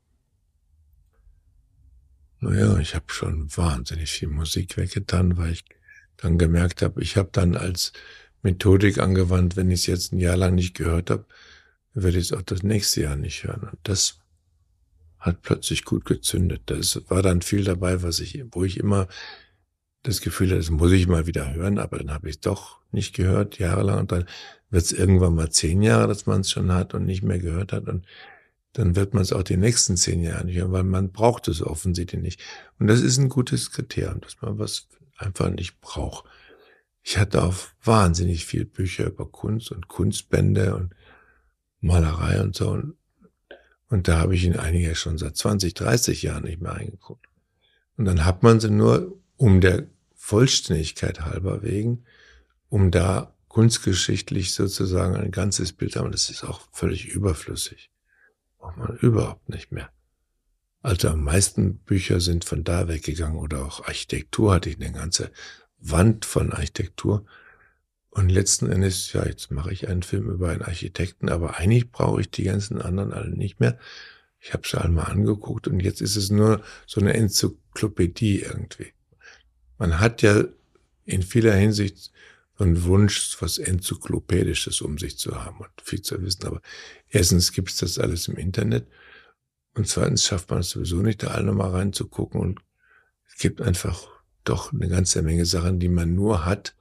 A: Naja, ich habe schon wahnsinnig viel Musik weggetan, weil ich dann gemerkt habe, ich habe dann als Methodik angewandt, wenn ich es jetzt ein Jahr lang nicht gehört habe, werde ich es auch das nächste Jahr nicht hören. Und das hat plötzlich gut gezündet. Das war dann viel dabei, was ich, wo ich immer das Gefühl hatte, das muss ich mal wieder hören, aber dann habe ich es doch nicht gehört, jahrelang. Und dann wird es irgendwann mal zehn Jahre, dass man es schon hat und nicht mehr gehört hat. Und dann wird man es auch die nächsten zehn Jahre nicht hören, weil man braucht es offensichtlich nicht. Und das ist ein gutes Kriterium, dass man was einfach nicht braucht. Ich hatte auch wahnsinnig viel Bücher über Kunst und Kunstbände und Malerei und so. Und, und da habe ich in einige schon seit zwanzig, dreißig Jahren nicht mehr reingeguckt. Und dann hat man sie nur um der Vollständigkeit halber wegen, um da kunstgeschichtlich sozusagen ein ganzes Bild haben. Das ist auch völlig überflüssig. Braucht man überhaupt nicht mehr. Also am meisten Bücher sind von da weggegangen oder auch Architektur hatte ich eine ganze Wand von Architektur. Und letzten Endes, ja, jetzt mache ich einen Film über einen Architekten, aber eigentlich brauche ich die ganzen anderen alle nicht mehr. Ich habe sie alle mal angeguckt und jetzt ist es nur so eine Enzyklopädie irgendwie. Man hat ja in vieler Hinsicht so einen Wunsch, was Enzyklopädisches um sich zu haben und viel zu wissen. Aber erstens gibt es das alles im Internet und zweitens schafft man es sowieso nicht, da alle nochmal reinzugucken. Und es gibt einfach doch eine ganze Menge Sachen, die man nur hat,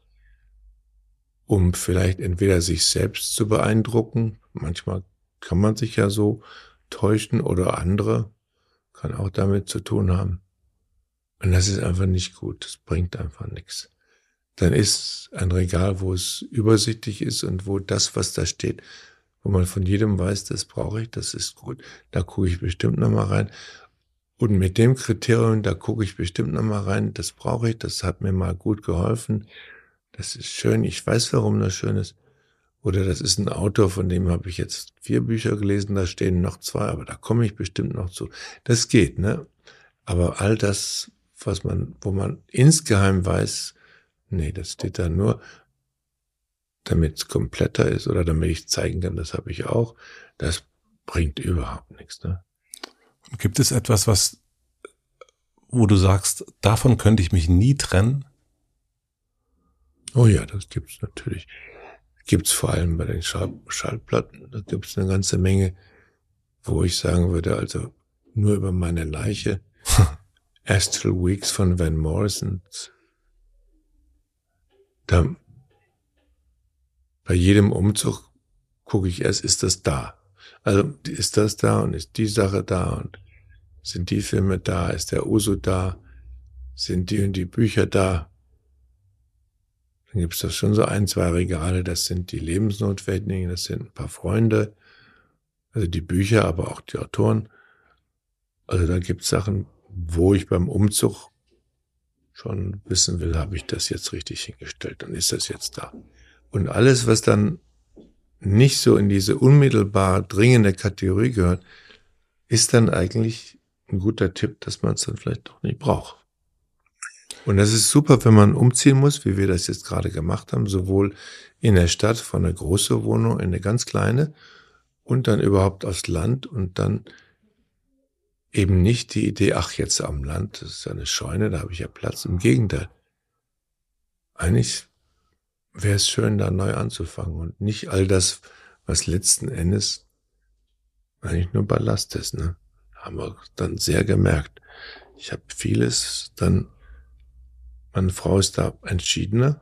A: um vielleicht entweder sich selbst zu beeindrucken. Manchmal kann man sich ja so täuschen oder andere, kann auch damit zu tun haben. Und das ist einfach nicht gut, das bringt einfach nichts. Dann ist ein Regal, wo es übersichtlich ist und wo das, was da steht, wo man von jedem weiß, das brauche ich, das ist gut, da gucke ich bestimmt nochmal rein. Und mit dem Kriterium, da gucke ich bestimmt nochmal rein, das brauche ich, das hat mir mal gut geholfen, das ist schön, ich weiß, warum das schön ist. Oder das ist ein Autor, von dem habe ich jetzt vier Bücher gelesen, da stehen noch zwei, aber da komme ich bestimmt noch zu. Das geht, ne? Aber all das, was man, wo man insgeheim weiß, nee, das steht da nur, damit es kompletter ist oder damit ich zeigen kann, das habe ich auch, das bringt überhaupt nichts, ne?
B: Gibt es etwas, was, wo du sagst, davon könnte ich mich nie trennen?
A: Oh ja, das gibt's natürlich. Gibt's vor allem bei den Schall- Schallplatten. Da gibt's eine ganze Menge, wo ich sagen würde, also nur über meine Leiche. Astral Weeks von Van Morrison. Da, bei jedem Umzug gucke ich erst, ist das da? Also ist das da und ist die Sache da und sind die Filme da? Ist der Uso da? Sind die und die Bücher da? Dann gibt's das schon so ein, zwei Regale, das sind die Lebensnotwendigen, das sind ein paar Freunde, also die Bücher, aber auch die Autoren. Also da gibt's Sachen, wo ich beim Umzug schon wissen will, habe ich das jetzt richtig hingestellt und ist das jetzt da? Und alles, was dann nicht so in diese unmittelbar dringende Kategorie gehört, ist dann eigentlich ein guter Tipp, dass man es dann vielleicht doch nicht braucht. Und das ist super, wenn man umziehen muss, wie wir das jetzt gerade gemacht haben, sowohl in der Stadt von einer großen Wohnung in eine ganz kleine und dann überhaupt aufs Land und dann eben nicht die Idee, ach jetzt am Land, das ist ja eine Scheune, da habe ich ja Platz. Im Gegenteil. Eigentlich wäre es schön, da neu anzufangen und nicht all das, was letzten Endes eigentlich nur Ballast ist, ne? Haben wir dann sehr gemerkt. Ich habe vieles dann, meine Frau ist da entschiedener.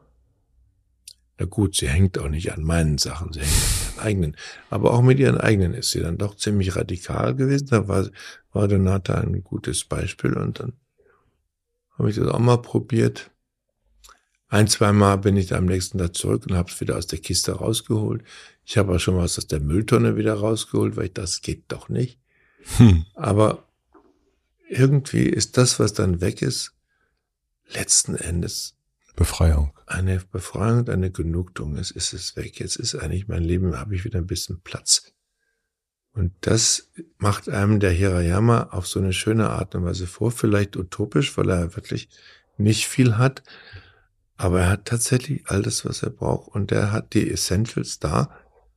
A: Na gut, sie hängt auch nicht an meinen Sachen, sie hängt an ihren eigenen. Aber auch mit ihren eigenen ist sie dann doch ziemlich radikal gewesen. Da war, war Renata ein gutes Beispiel und dann habe ich das auch mal probiert. Ein, zwei Mal bin ich da am nächsten Tag zurück und habe es wieder aus der Kiste rausgeholt. Ich habe auch schon was aus der Mülltonne wieder rausgeholt, weil ich, das geht doch nicht. Hm. Aber irgendwie ist das, was dann weg ist, letzten Endes
B: Befreiung.
A: Eine Befreiung und eine Genugtuung. Es ist es weg. Jetzt ist eigentlich mein Leben, habe ich wieder ein bisschen Platz. Und das macht einem der Hirayama auf so eine schöne Art und Weise vor. Vielleicht utopisch, weil er wirklich nicht viel hat. Aber er hat tatsächlich all das, was er braucht. Und er hat die Essentials da.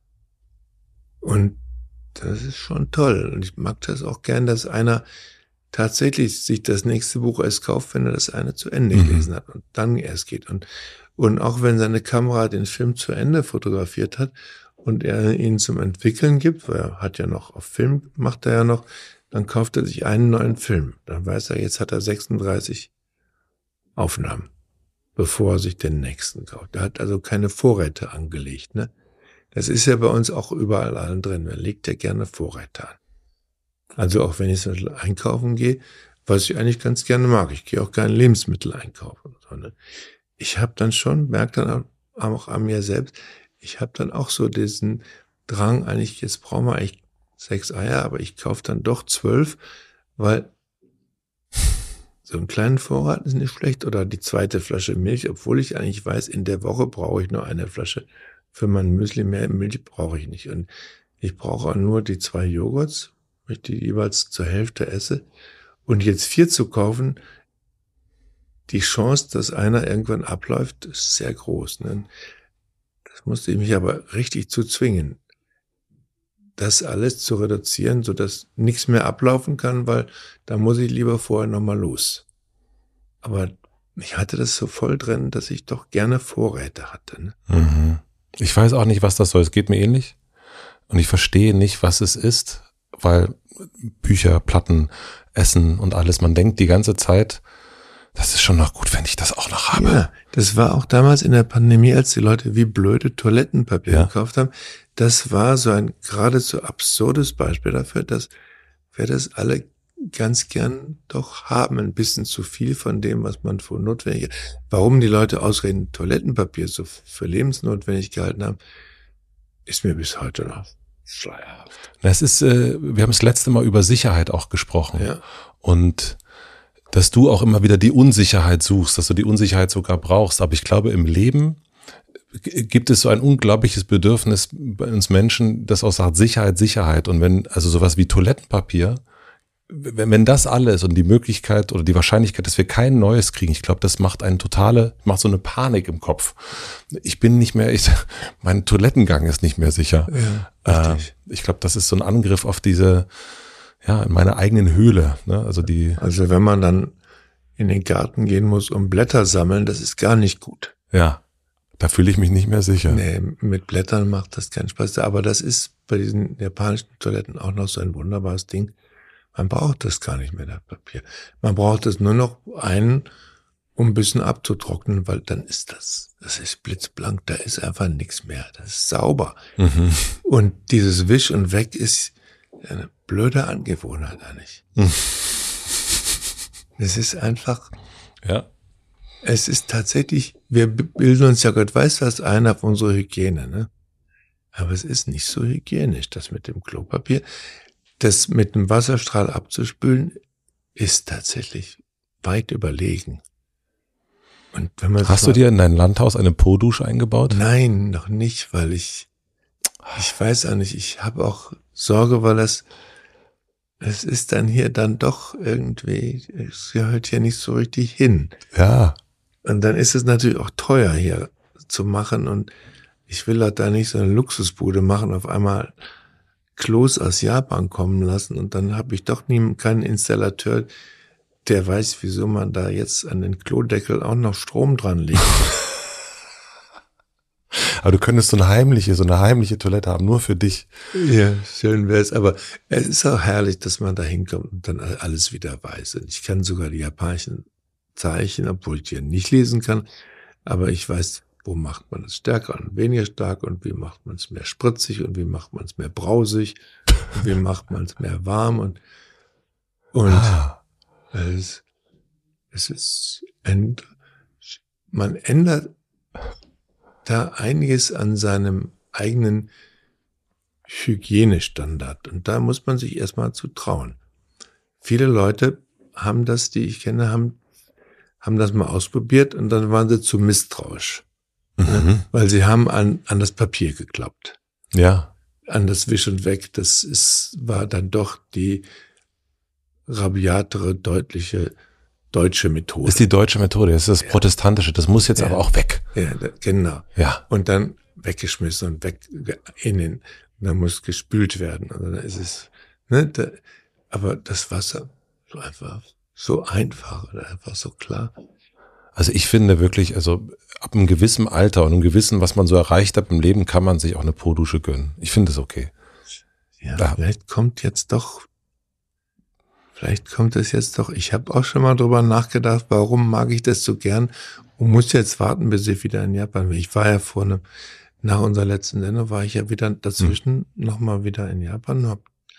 A: Und das ist schon toll. Und ich mag das auch gern, dass einer tatsächlich sich das nächste Buch erst kauft, wenn er das eine zu Ende
B: Mhm.
A: gelesen hat und dann erst geht. Und, und auch wenn seine Kamera den Film zu Ende fotografiert hat und er ihn zum Entwickeln gibt, weil er hat ja noch auf Film, macht er ja noch, dann kauft er sich einen neuen Film. Dann weiß er, jetzt hat er sechsunddreißig Aufnahmen, bevor er sich den nächsten kauft. Er hat also keine Vorräte angelegt, ne? Das ist ja bei uns auch überall allen drin. Man legt ja gerne Vorräte an. Also auch wenn ich zum Beispiel einkaufen gehe, was ich eigentlich ganz gerne mag. Ich gehe auch gerne Lebensmittel einkaufen. Sondern ich habe dann schon, merke dann auch an mir selbst, ich habe dann auch so diesen Drang, eigentlich, jetzt brauchen wir eigentlich sechs Eier, aber ich kaufe dann doch zwölf, weil so einen kleinen Vorrat ist nicht schlecht. Oder die zweite Flasche Milch, obwohl ich eigentlich weiß, in der Woche brauche ich nur eine Flasche. Für mein Müsli mehr Milch brauche ich nicht. Und ich brauche auch nur die zwei Joghurts, wenn ich die jeweils zur Hälfte esse. Und jetzt vier zu kaufen, die Chance, dass einer irgendwann abläuft, ist sehr groß. Ne? Das musste ich mich aber richtig zu zwingen, das alles zu reduzieren, sodass nichts mehr ablaufen kann, weil da muss ich lieber vorher nochmal los. Aber ich hatte das so voll drin, dass ich doch gerne Vorräte hatte. Ne?
B: Mhm. Ich weiß auch nicht, was das soll. Es geht mir ähnlich. Und ich verstehe nicht, was es ist, weil Bücher, Platten, Essen und alles, man denkt die ganze Zeit, das ist schon noch gut, wenn ich das auch noch habe.
A: Ja, das war auch damals in der Pandemie, als die Leute wie blöde Toilettenpapier ja. gekauft haben. Das war so ein geradezu absurdes Beispiel dafür, dass wir das alle ganz gern doch haben. Ein bisschen zu viel von dem, was man für notwendig hat. Warum die Leute ausgerechnet Toilettenpapier so für lebensnotwendig gehalten haben, ist mir bis heute noch schleierhaft.
B: Das ist, äh, wir haben das letzte Mal über Sicherheit auch gesprochen.
A: Ja.
B: Und dass du auch immer wieder die Unsicherheit suchst, dass du die Unsicherheit sogar brauchst. Aber ich glaube, im Leben gibt es so ein unglaubliches Bedürfnis bei uns Menschen, das auch sagt Sicherheit, Sicherheit. Und wenn, also sowas wie Toilettenpapier, wenn, wenn das alles und die Möglichkeit oder die Wahrscheinlichkeit, dass wir kein neues kriegen, ich glaube, das macht eine totale, macht so eine Panik im Kopf. Ich bin nicht mehr, ich, mein Toilettengang ist nicht mehr sicher.
A: Ja,
B: äh, ich glaube, das ist so ein Angriff auf diese, ja, in meiner eigenen Höhle, ne? Also die.
A: Also wenn man dann in den Garten gehen muss, um Blätter sammeln, das ist gar nicht gut.
B: Ja, da fühle ich mich nicht mehr sicher.
A: Nee, mit Blättern macht das keinen Spaß. Aber das ist bei diesen japanischen Toiletten auch noch so ein wunderbares Ding. Man braucht das gar nicht mehr, das Papier. Man braucht es nur noch einen, um ein bisschen abzutrocknen, weil dann ist das, das ist blitzblank, da ist einfach nichts mehr. Das ist sauber.
B: Mhm.
A: Und dieses Wisch und Weg ist eine blöde Angewohnheit eigentlich. Es ist einfach,
B: ja.
A: Es ist tatsächlich, wir bilden uns ja Gott weiß was ein auf unsere Hygiene, ne? Aber es ist nicht so hygienisch, das mit dem Klopapier. Das mit dem Wasserstrahl abzuspülen, ist tatsächlich weit überlegen. Und wenn man
B: Hast du dir in dein Landhaus eine Po-Dusche eingebaut?
A: Nein, noch nicht, weil ich, ich weiß auch nicht, ich habe auch Sorge, weil das, es ist dann hier dann doch irgendwie, es gehört hier nicht so richtig hin.
B: Ja.
A: Und dann ist es natürlich auch teuer hier zu machen und ich will halt da nicht so eine Luxusbude machen, auf einmal Klos aus Japan kommen lassen und dann habe ich doch nie keinen Installateur, der weiß, wieso man da jetzt an den Klodeckel auch noch Strom dran legt.
B: Aber du könntest so eine heimliche, so eine heimliche Toilette haben, nur für dich.
A: Ja, schön wäre es. Aber es ist auch herrlich, dass man da hinkommt und dann alles wieder weiß. Und ich kann sogar die japanischen Zeichen, obwohl ich die nicht lesen kann. Aber ich weiß, wo macht man es stärker und weniger stark und wie macht man es mehr spritzig und wie macht man es mehr brausig und wie macht man es mehr warm und, und
B: Ah.
A: es, es ist, ein, man ändert da einiges an seinem eigenen Hygienestandard. Und da muss man sich erstmal zu trauen. Viele Leute haben das, die ich kenne, haben, haben das mal ausprobiert und dann waren sie zu misstrauisch.
B: Mhm.
A: Ne? Weil sie haben an, an das Papier geglaubt.
B: Ja.
A: An das Wisch und Weg. Das ist, war dann doch die rabiatere, deutliche deutsche Methode.
B: Das ist die deutsche Methode, das ist das
A: ja. Protestantische,
B: das muss jetzt
A: ja.
B: aber auch weg.
A: Ja, da, genau.
B: Ja.
A: Und dann weggeschmissen und weg in den, dann muss gespült werden. Und dann ist es, ne, da, aber das Wasser so einfach so einfach oder einfach so klar.
B: Also ich finde wirklich, also ab einem gewissen Alter und einem gewissen, was man so erreicht hat im Leben, kann man sich auch eine Po-Dusche gönnen. Ich finde es okay.
A: Ja,
B: ja,
A: vielleicht kommt jetzt doch, vielleicht kommt es jetzt doch, ich habe auch schon mal drüber nachgedacht, warum mag ich das so gern und muss jetzt warten, bis ich wieder in Japan bin. Ich war ja vor einem, nach unserer letzten Sendung war ich ja wieder dazwischen hm. nochmal wieder in Japan, habe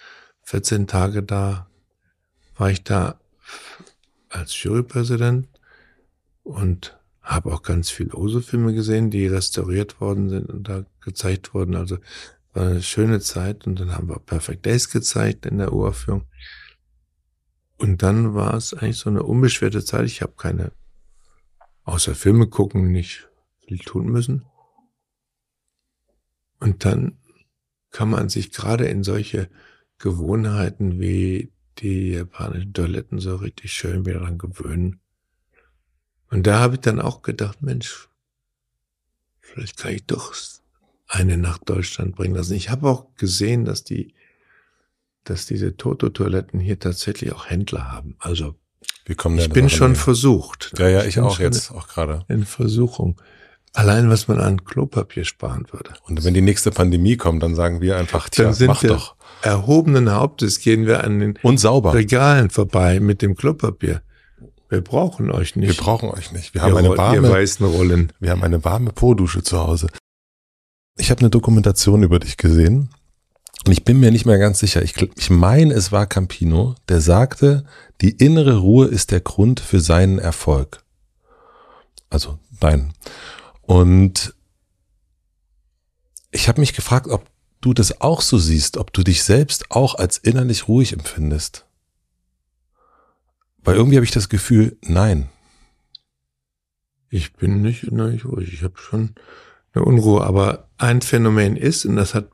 A: vierzehn Tage da, war ich da als Jurypräsident und habe auch ganz viele Ozu-Filme gesehen, die restauriert worden sind und da gezeigt wurden. Also war eine schöne Zeit und dann haben wir Perfect Days gezeigt in der Uraufführung. Und dann war es eigentlich so eine unbeschwerte Zeit. Ich habe keine, außer Filme gucken, nicht viel tun müssen. Und dann kann man sich gerade in solche Gewohnheiten wie die japanischen Toiletten so richtig schön wieder dran gewöhnen. Und da habe ich dann auch gedacht, Mensch, vielleicht kann ich doch eine nach Deutschland bringen lassen. Ich habe auch gesehen, dass die, dass diese Toto-Toiletten hier tatsächlich auch Händler haben. Also
B: Wir kommen
A: ich bin schon versucht.
B: Ja, ja, ich,
A: ich
B: auch jetzt, auch gerade.
A: In Versuchung. Allein, was man an Klopapier sparen würde.
B: Und wenn die nächste Pandemie kommt, dann sagen wir einfach, tja,
A: dann sind
B: mach
A: wir
B: doch.
A: Erhobenen Hauptes gehen wir an den
B: Und sauber.
A: Regalen vorbei mit dem Klopapier. Wir brauchen euch nicht.
B: Wir brauchen euch nicht. Wir haben
A: ihr,
B: eine warme,
A: ihr weißen Rollen.
B: Wir haben eine warme Po-Dusche zu Hause. Ich habe eine Dokumentation über dich gesehen und ich bin mir nicht mehr ganz sicher. Ich, ich meine, es war Campino, der sagte, die innere Ruhe ist der Grund für seinen Erfolg. Also dein. Und ich habe mich gefragt, ob du das auch so siehst, ob du dich selbst auch als innerlich ruhig empfindest. Weil irgendwie habe ich das Gefühl, nein.
A: Ich bin nicht innerlich ruhig. Ich habe schon eine Unruhe. Aber ein Phänomen ist, und das hat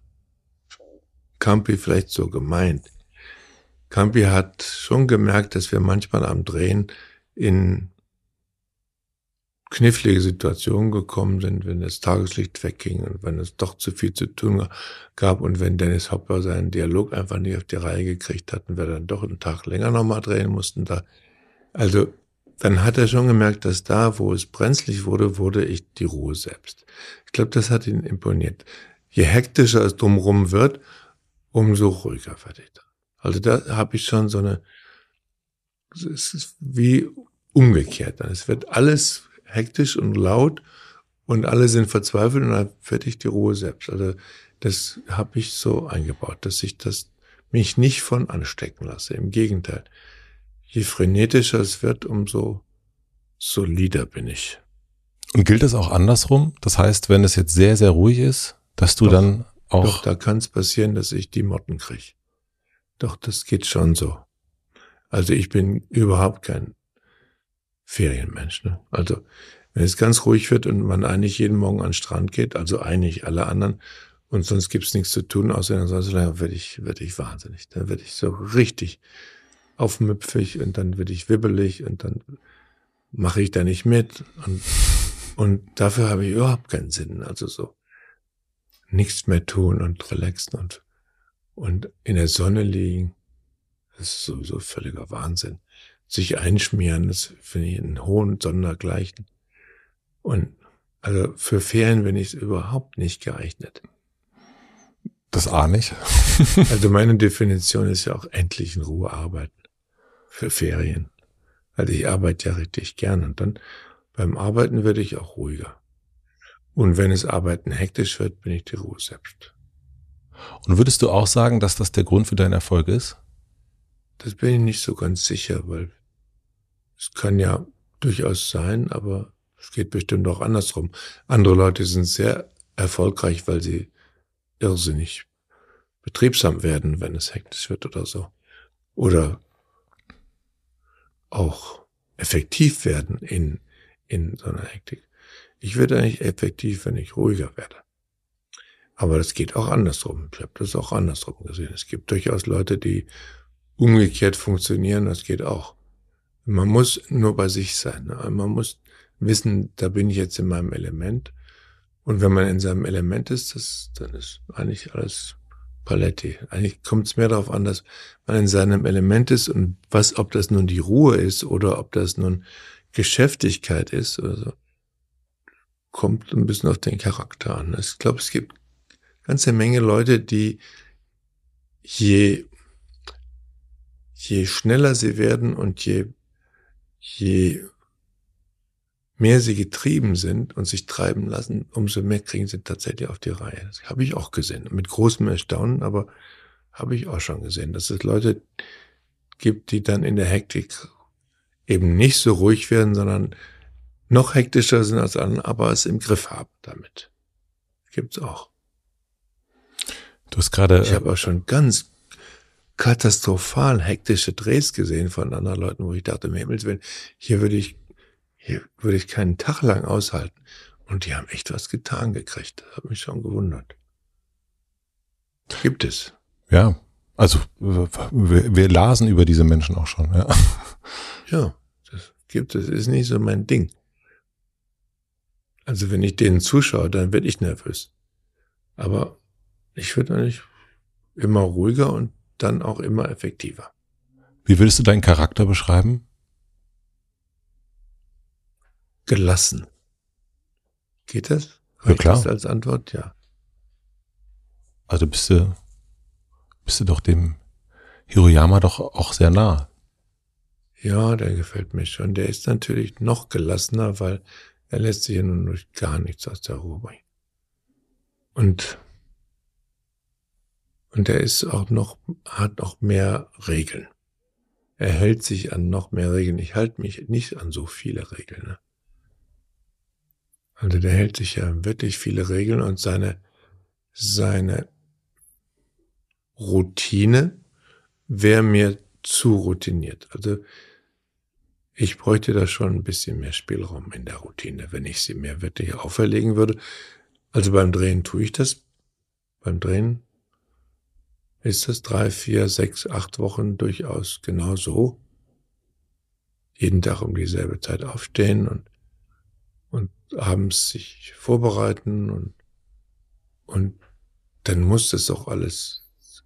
A: Campi vielleicht so gemeint, Campi hat schon gemerkt, dass wir manchmal am Drehen in knifflige Situationen gekommen sind, wenn das Tageslicht wegging und wenn es doch zu viel zu tun gab und wenn Dennis Hopper seinen Dialog einfach nicht auf die Reihe gekriegt hat und wir dann doch einen Tag länger nochmal drehen mussten. Da, also dann hat er schon gemerkt, dass da, wo es brenzlig wurde, wurde ich die Ruhe selbst. Ich glaube, das hat ihn imponiert. Je hektischer es drumherum wird, umso ruhiger werde ich da. Also da habe ich schon so eine, es ist wie umgekehrt. Es wird alles hektisch und laut und alle sind verzweifelt und dann werde ich die Ruhe selbst. Also das habe ich so eingebaut, dass ich das mich nicht von anstecken lasse. Im Gegenteil. Je frenetischer es wird, umso solider bin ich.
B: Und gilt das auch andersrum? Das heißt, wenn es jetzt sehr, sehr ruhig ist, dass du
A: doch,
B: dann auch...
A: Doch, da kann es passieren, dass ich die Motten kriege. Doch, das geht schon so. Also ich bin überhaupt kein Ferienmensch. Ne? Also wenn es ganz ruhig wird und man eigentlich jeden Morgen an den Strand geht, also eigentlich alle anderen, und sonst gibt's nichts zu tun, außer dann werde ich, werde ich wahnsinnig. Dann werde ich so richtig aufmüpfig und dann werde ich wibbelig und dann mache ich da nicht mit. Und, und dafür habe ich überhaupt keinen Sinn. Also so nichts mehr tun und relaxen und, und in der Sonne liegen. Das ist sowieso völliger Wahnsinn. Sich einschmieren, das finde ich einen hohen Sondergleichen. Und also für Ferien bin ich überhaupt nicht geeignet.
B: Das ahne ich.
A: Also meine Definition ist ja auch endlich in Ruhe arbeiten. Für Ferien. Also ich arbeite ja richtig gern und dann beim Arbeiten werde ich auch ruhiger. Und wenn es Arbeiten hektisch wird, bin ich die Ruhe selbst.
B: Und würdest du auch sagen, dass das der Grund für deinen Erfolg ist?
A: Das bin ich nicht so ganz sicher, weil es kann ja durchaus sein, aber es geht bestimmt auch andersrum. Andere Leute sind sehr erfolgreich, weil sie irrsinnig betriebsam werden, wenn es hektisch wird oder so. Oder auch effektiv werden in, in so einer Hektik. Ich werde eigentlich effektiv, wenn ich ruhiger werde. Aber das geht auch andersrum. Ich habe das auch andersrum gesehen. Es gibt durchaus Leute, die umgekehrt funktionieren, das geht auch. Man muss nur bei sich sein. Man muss wissen, da bin ich jetzt in meinem Element. Und wenn man in seinem Element ist, das, dann ist eigentlich alles Paletti. Eigentlich kommt es mehr darauf an, dass man in seinem Element ist und was, ob das nun die Ruhe ist oder ob das nun Geschäftigkeit ist oder so, kommt ein bisschen auf den Charakter an. Ich glaube, es gibt eine ganze Menge Leute, die je, je schneller sie werden und je, je mehr sie getrieben sind und sich treiben lassen, umso mehr kriegen sie tatsächlich auf die Reihe. Das habe ich auch gesehen, mit großem Erstaunen, aber habe ich auch schon gesehen, dass es Leute gibt, die dann in der Hektik eben nicht so ruhig werden, sondern noch hektischer sind als andere, aber es im Griff haben damit. Gibt's auch.
B: Du hast gerade.
A: Ich habe auch schon ganz katastrophal hektische Drehs gesehen von anderen Leuten, wo ich dachte, um Himmels Willen, hier würde ich, hier würde ich keinen Tag lang aushalten. Und die haben echt was getan gekriegt. Das hat mich schon gewundert. Gibt es.
B: Ja, also wir, wir lasen über diese Menschen auch schon. Ja,
A: ja, das gibt es. Ist nicht so mein Ding. Also wenn ich denen zuschaue, dann werde ich nervös. Aber ich würde eigentlich immer ruhiger und dann auch immer effektiver.
B: Wie würdest du deinen Charakter beschreiben?
A: Gelassen. Geht das?
B: Ja, klar.
A: Das als Antwort? Ja.
B: Also bist du, bist du doch dem Hiroyama doch auch sehr nah.
A: Ja, der gefällt mir schon. Der ist natürlich noch gelassener, weil er lässt sich ja nun durch gar nichts aus der Ruhe bringen. Und Und er ist auch noch, hat noch mehr Regeln. Er hält sich an noch mehr Regeln. Ich halte mich nicht an so viele Regeln. Ne? Also der hält sich ja wirklich viele Regeln und seine, seine Routine wäre mir zu routiniert. Also ich bräuchte da schon ein bisschen mehr Spielraum in der Routine, wenn ich sie mir wirklich auferlegen würde. Also beim Drehen tue ich das. Beim Drehen ist das drei, vier, sechs, acht Wochen durchaus genau so. Jeden Tag um dieselbe Zeit aufstehen und, und abends sich vorbereiten und, und dann muss das auch alles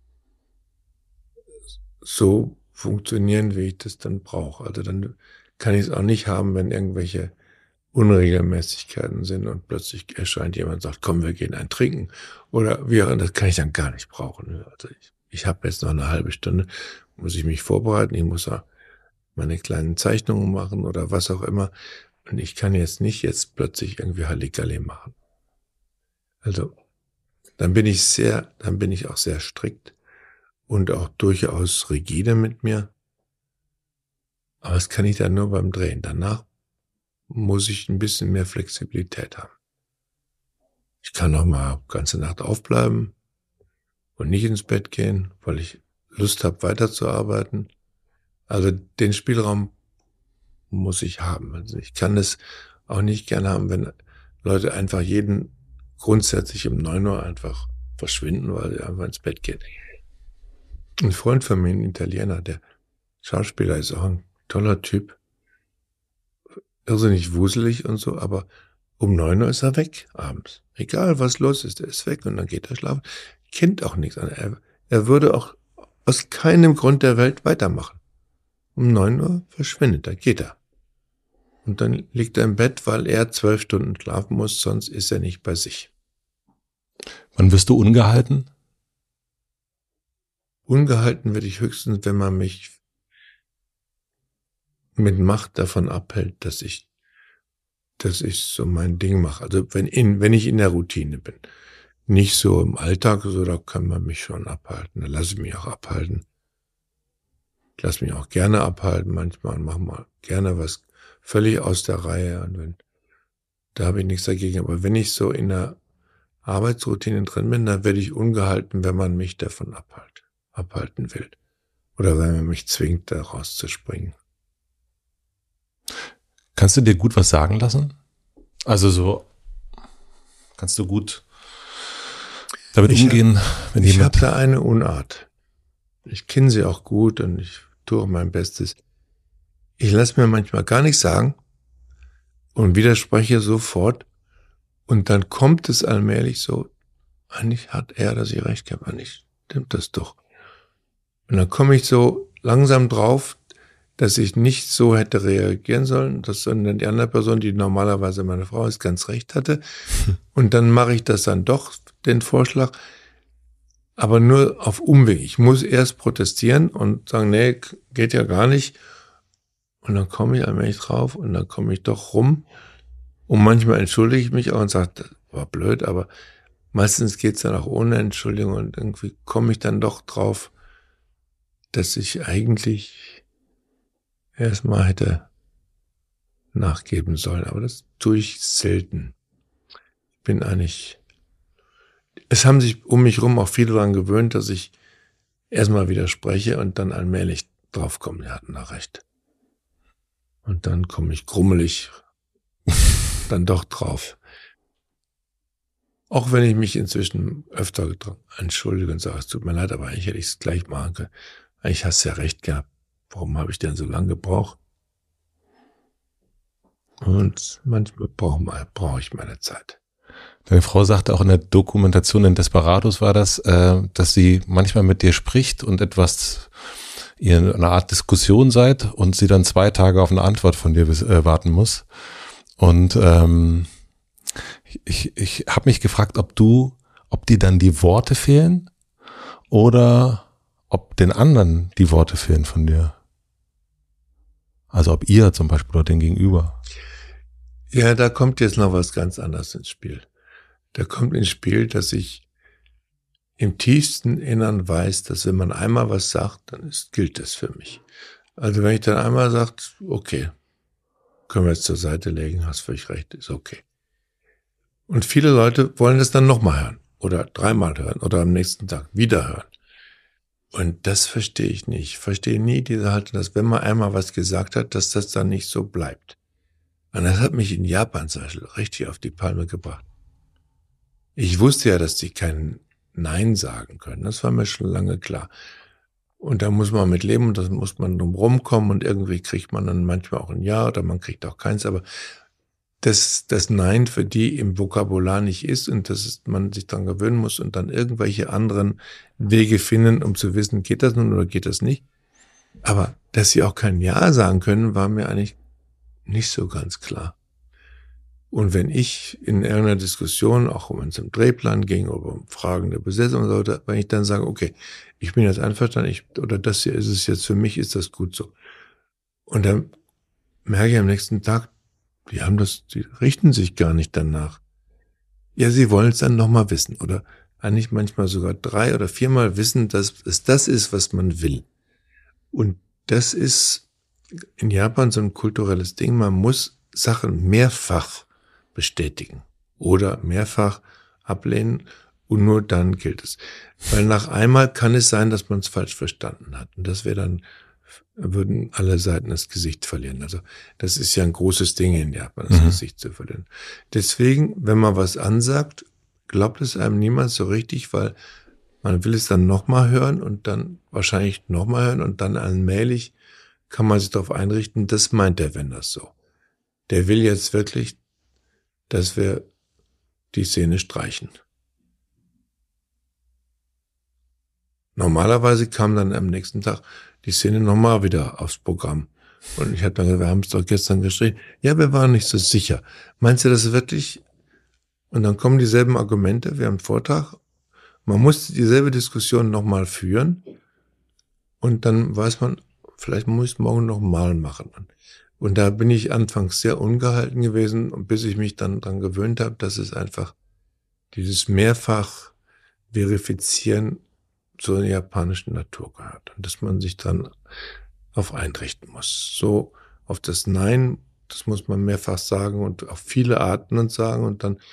A: so funktionieren, wie ich das dann brauche. Also dann kann ich es auch nicht haben, wenn irgendwelche Unregelmäßigkeiten sind und plötzlich erscheint jemand und sagt, komm, wir gehen ein Trinken. Oder wie auch, das kann ich dann gar nicht brauchen. Also ich, ich habe jetzt noch eine halbe Stunde, muss ich mich vorbereiten, ich muss auch meine kleinen Zeichnungen machen oder was auch immer. Und ich kann jetzt nicht jetzt plötzlich irgendwie Halligalli machen. Also dann bin ich sehr, dann bin ich auch sehr strikt und auch durchaus rigide mit mir. Aber das kann ich dann nur beim Drehen. Danach muss ich ein bisschen mehr Flexibilität haben. Ich kann auch mal ganze Nacht aufbleiben und nicht ins Bett gehen, weil ich Lust habe, weiterzuarbeiten. Also den Spielraum muss ich haben. Also ich kann es auch nicht gerne haben, wenn Leute einfach jeden grundsätzlich um neun Uhr einfach verschwinden, weil sie einfach ins Bett gehen. Ein Freund von mir, ein Italiener, der Schauspieler, ist auch ein toller Typ. Irrsinnig wuselig und so, aber um neun Uhr ist er weg abends. Egal was los ist, er ist weg und dann geht er schlafen. Kennt auch nichts an. Er, er würde auch aus keinem Grund der Welt weitermachen. Um neun Uhr verschwindet er, geht er. Und dann liegt er im Bett, weil er zwölf Stunden schlafen muss, sonst ist er nicht bei sich.
B: Wann wirst du ungehalten?
A: Ungehalten werde ich höchstens, wenn man mich mit Macht davon abhält, dass ich, dass ich so mein Ding mache. Also wenn in, wenn ich in der Routine bin. Nicht so im Alltag, so, da kann man mich schon abhalten. Da lasse ich mich auch abhalten. Ich lasse mich auch gerne abhalten manchmal und mache mal gerne was völlig aus der Reihe. Und wenn, da habe ich nichts dagegen. Aber wenn ich so in der Arbeitsroutine drin bin, dann werde ich ungehalten, wenn man mich davon abhält, abhalten will. Oder wenn man mich zwingt, da rauszuspringen.
B: Kannst du dir gut was sagen lassen? Also so, kannst du gut damit ich umgehen,
A: hab,
B: wenn
A: ich
B: jemand...
A: Ich habe da eine Unart. Ich kenne sie auch gut und ich tue auch mein Bestes. Ich lasse mir manchmal gar nichts sagen und widerspreche sofort und dann kommt es allmählich so, eigentlich hat er oder sie recht gehabt, eigentlich stimmt das doch. Und dann komme ich so langsam drauf, dass ich nicht so hätte reagieren sollen, dass sondern die andere Person, die normalerweise meine Frau ist, ganz recht hatte. Und dann mache ich das dann doch, den Vorschlag, aber nur auf Umweg. Ich muss erst protestieren und sagen, nee, geht ja gar nicht. Und dann komme ich allmählich drauf und dann komme ich doch rum. Und manchmal entschuldige ich mich auch und sage, das war blöd, aber meistens geht's dann auch ohne Entschuldigung und irgendwie komme ich dann doch drauf, dass ich eigentlich erstmal hätte nachgeben sollen. Aber das tue ich selten. Ich bin eigentlich, es haben sich um mich rum auch viele daran gewöhnt, dass ich erstmal widerspreche und dann allmählich draufkomme, die hatten da recht. Und dann komme ich grummelig dann doch drauf. Auch wenn ich mich inzwischen öfter entschuldige und sage, es tut mir leid, aber eigentlich hätte ich es gleich machen können. Eigentlich hast du ja recht gehabt. Warum habe ich denn so lange gebraucht? Und manchmal brauche brauch ich meine Zeit.
B: Deine Frau sagte auch in der Dokumentation in Desperados war das, äh, dass sie manchmal mit dir spricht und etwas, ihr in einer Art Diskussion seid und sie dann zwei Tage auf eine Antwort von dir äh, warten muss. Und ähm, ich, ich habe mich gefragt, ob du, ob dir dann die Worte fehlen oder ob den anderen die Worte fehlen von dir. Also ob ihr zum Beispiel oder den Gegenüber.
A: Ja, da kommt jetzt noch was ganz anderes ins Spiel. Da kommt ins Spiel, dass ich im tiefsten Innern weiß, dass wenn man einmal was sagt, dann ist, gilt das für mich. Also wenn ich dann einmal sage, okay, können wir jetzt zur Seite legen, hast völlig recht, ist okay. Und viele Leute wollen das dann nochmal hören oder dreimal hören oder am nächsten Tag wieder hören. Und das verstehe ich nicht. Ich verstehe nie diese Haltung, dass wenn man einmal was gesagt hat, dass das dann nicht so bleibt. Und das hat mich in Japan zum Beispiel richtig auf die Palme gebracht. Ich wusste ja, dass die kein Nein sagen können. Das war mir schon lange klar. Und da muss man mit leben und da muss man drum rumkommen und irgendwie kriegt man dann manchmal auch ein Ja oder man kriegt auch keins. Aber dass das Nein für die im Vokabular nicht ist und dass man sich daran gewöhnen muss und dann irgendwelche anderen Wege finden, um zu wissen, geht das nun oder geht das nicht. Aber dass sie auch kein Ja sagen können, war mir eigentlich nicht so ganz klar. Und wenn ich in irgendeiner Diskussion, auch wenn es um Drehplan ging oder um Fragen der Besetzung sollte, wenn ich dann sage, okay, ich bin jetzt einverstanden, ich, oder das hier ist es jetzt für mich, ist das gut so. Und dann merke ich am nächsten Tag, die haben das, die richten sich gar nicht danach. Ja, sie wollen es dann nochmal wissen oder eigentlich manchmal sogar drei oder viermal wissen, dass es das ist, was man will. Und das ist in Japan so ein kulturelles Ding. Man muss Sachen mehrfach bestätigen oder mehrfach ablehnen und nur dann gilt es. Weil nach einmal kann es sein, dass man es falsch verstanden hat. Und das wäre dann, würden alle Seiten das Gesicht verlieren. Also das ist ja ein großes Ding in Japan, das mhm. Gesicht zu verlieren. Deswegen, wenn man was ansagt, glaubt es einem niemand so richtig, weil man will es dann nochmal hören und dann wahrscheinlich nochmal hören und dann allmählich kann man sich darauf einrichten, das meint der Wender so. Der will jetzt wirklich, dass wir die Szene streichen. Normalerweise kam dann am nächsten Tag die Szene nochmal wieder aufs Programm. Und ich habe dann gesagt, wir haben es doch gestern gestrichen. Ja, wir waren nicht so sicher. Meinst du das wirklich? Und dann kommen dieselben Argumente, wir haben einen Vortrag. Man muss dieselbe Diskussion nochmal führen. Und dann weiß man, vielleicht muss ich es morgen nochmal machen. Und da bin ich anfangs sehr ungehalten gewesen, bis ich mich dann dran gewöhnt habe, dass es einfach dieses mehrfach Verifizieren zur japanischen Natur gehört. Und dass man sich dann auf einrichten muss. So auf das Nein, das muss man mehrfach sagen und auf viele Arten und sagen und dann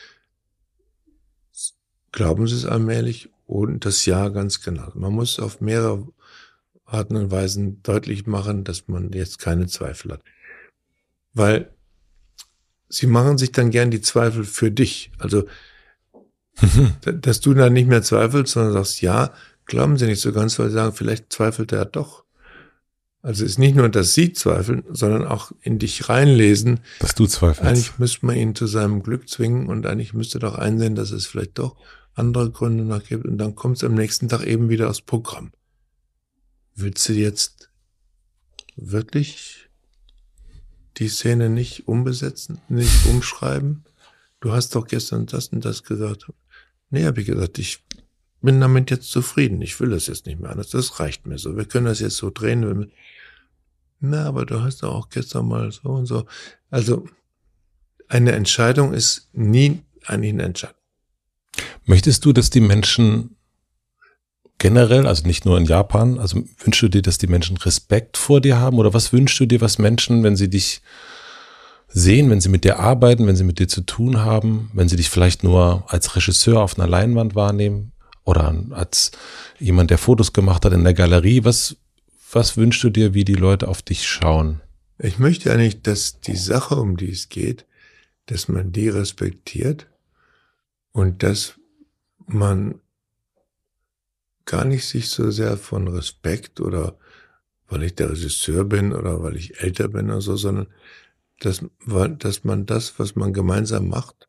A: glauben sie es allmählich und das Ja ganz genau. Man muss auf mehrere Arten und Weisen deutlich machen, dass man jetzt keine Zweifel hat. Weil sie machen sich dann gern die Zweifel für dich. Also, dass du dann nicht mehr zweifelst, sondern sagst, ja, glauben sie nicht so ganz, weil sie sagen, vielleicht zweifelt er doch. Also es ist nicht nur, dass sie zweifeln, sondern auch in dich reinlesen.
B: Dass du zweifelst.
A: Eigentlich müsste man ihn zu seinem Glück zwingen und eigentlich müsste doch einsehen, dass es vielleicht doch andere Gründe noch gibt. Und dann kommt es am nächsten Tag eben wieder aufs Programm. Willst du jetzt wirklich die Szene nicht umbesetzen, nicht umschreiben? Du hast doch gestern das und das gesagt. Nee, habe ich gesagt, ich bin damit jetzt zufrieden. Ich will das jetzt nicht mehr anders. Das reicht mir so. Wir können das jetzt so drehen. Wenn wir Na, aber du hast doch auch gestern mal so und so. Also eine Entscheidung ist nie eigentlich eine Entscheidung.
B: Möchtest du, dass die Menschen generell, also nicht nur in Japan, also wünschst du dir, dass die Menschen Respekt vor dir haben? Oder was wünschst du dir, was Menschen, wenn sie dich sehen, wenn sie mit dir arbeiten, wenn sie mit dir zu tun haben, wenn sie dich vielleicht nur als Regisseur auf einer Leinwand wahrnehmen oder als jemand, der Fotos gemacht hat in der Galerie? Was, was wünschst du dir, wie die Leute auf dich schauen?
A: Ich möchte eigentlich, dass die Sache, um die es geht, dass man die respektiert und dass man gar nicht sich so sehr von Respekt oder weil ich der Regisseur bin oder weil ich älter bin oder so, sondern dass, dass man das, was man gemeinsam macht,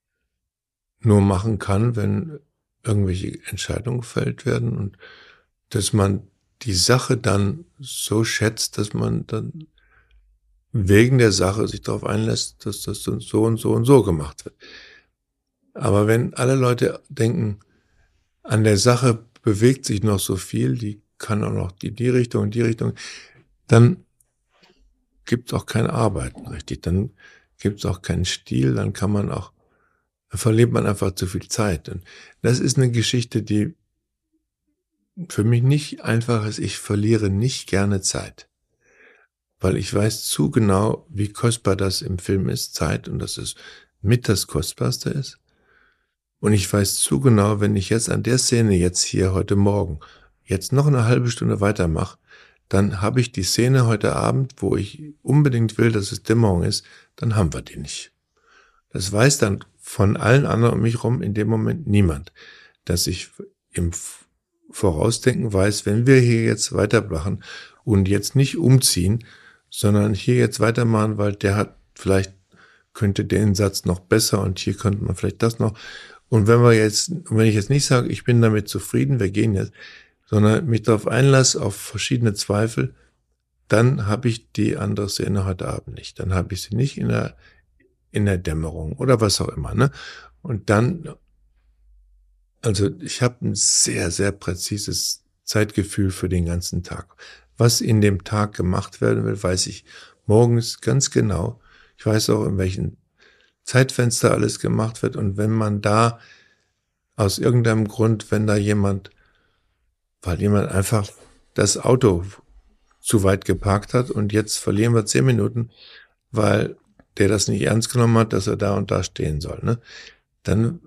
A: nur machen kann, wenn irgendwelche Entscheidungen gefällt werden und dass man die Sache dann so schätzt, dass man dann wegen der Sache sich darauf einlässt, dass das so und so und so gemacht wird. Aber wenn alle Leute denken, an der Sache bewegt sich noch so viel, die kann auch noch die, die Richtung und die Richtung, dann gibt es auch kein Arbeiten richtig, dann gibt es auch keinen Stil, dann kann man auch, dann verliert man einfach zu viel Zeit. Und das ist eine Geschichte, die für mich nicht einfach ist. Ich verliere nicht gerne Zeit, weil ich weiß zu genau, wie kostbar das im Film ist, Zeit, und dass es mit das Kostbarste ist. Und ich weiß zu genau, wenn ich jetzt an der Szene jetzt hier heute Morgen jetzt noch eine halbe Stunde weitermache, dann habe ich die Szene heute Abend, wo ich unbedingt will, dass es Dämmerung ist, dann haben wir die nicht. Das weiß dann von allen anderen um mich rum in dem Moment niemand, dass ich im Vorausdenken weiß, wenn wir hier jetzt weitermachen und jetzt nicht umziehen, sondern hier jetzt weitermachen, weil der hat vielleicht, könnte den Satz noch besser und hier könnte man vielleicht das noch. Und wenn wir jetzt, wenn ich jetzt nicht sage, ich bin damit zufrieden, wir gehen jetzt, sondern mich darauf einlasse, auf verschiedene Zweifel, dann habe ich die andere Szene heute Abend nicht. Dann habe ich sie nicht in der, in der Dämmerung oder was auch immer, ne? Und dann, also ich habe ein sehr, sehr präzises Zeitgefühl für den ganzen Tag. Was in dem Tag gemacht werden will, weiß ich morgens ganz genau. Ich weiß auch, in welchen Zeitfenster alles gemacht wird. Und wenn man da aus irgendeinem Grund, wenn da jemand, weil jemand einfach das Auto zu weit geparkt hat und jetzt verlieren wir zehn Minuten, weil der das nicht ernst genommen hat, dass er da und da stehen soll, ne? Dann,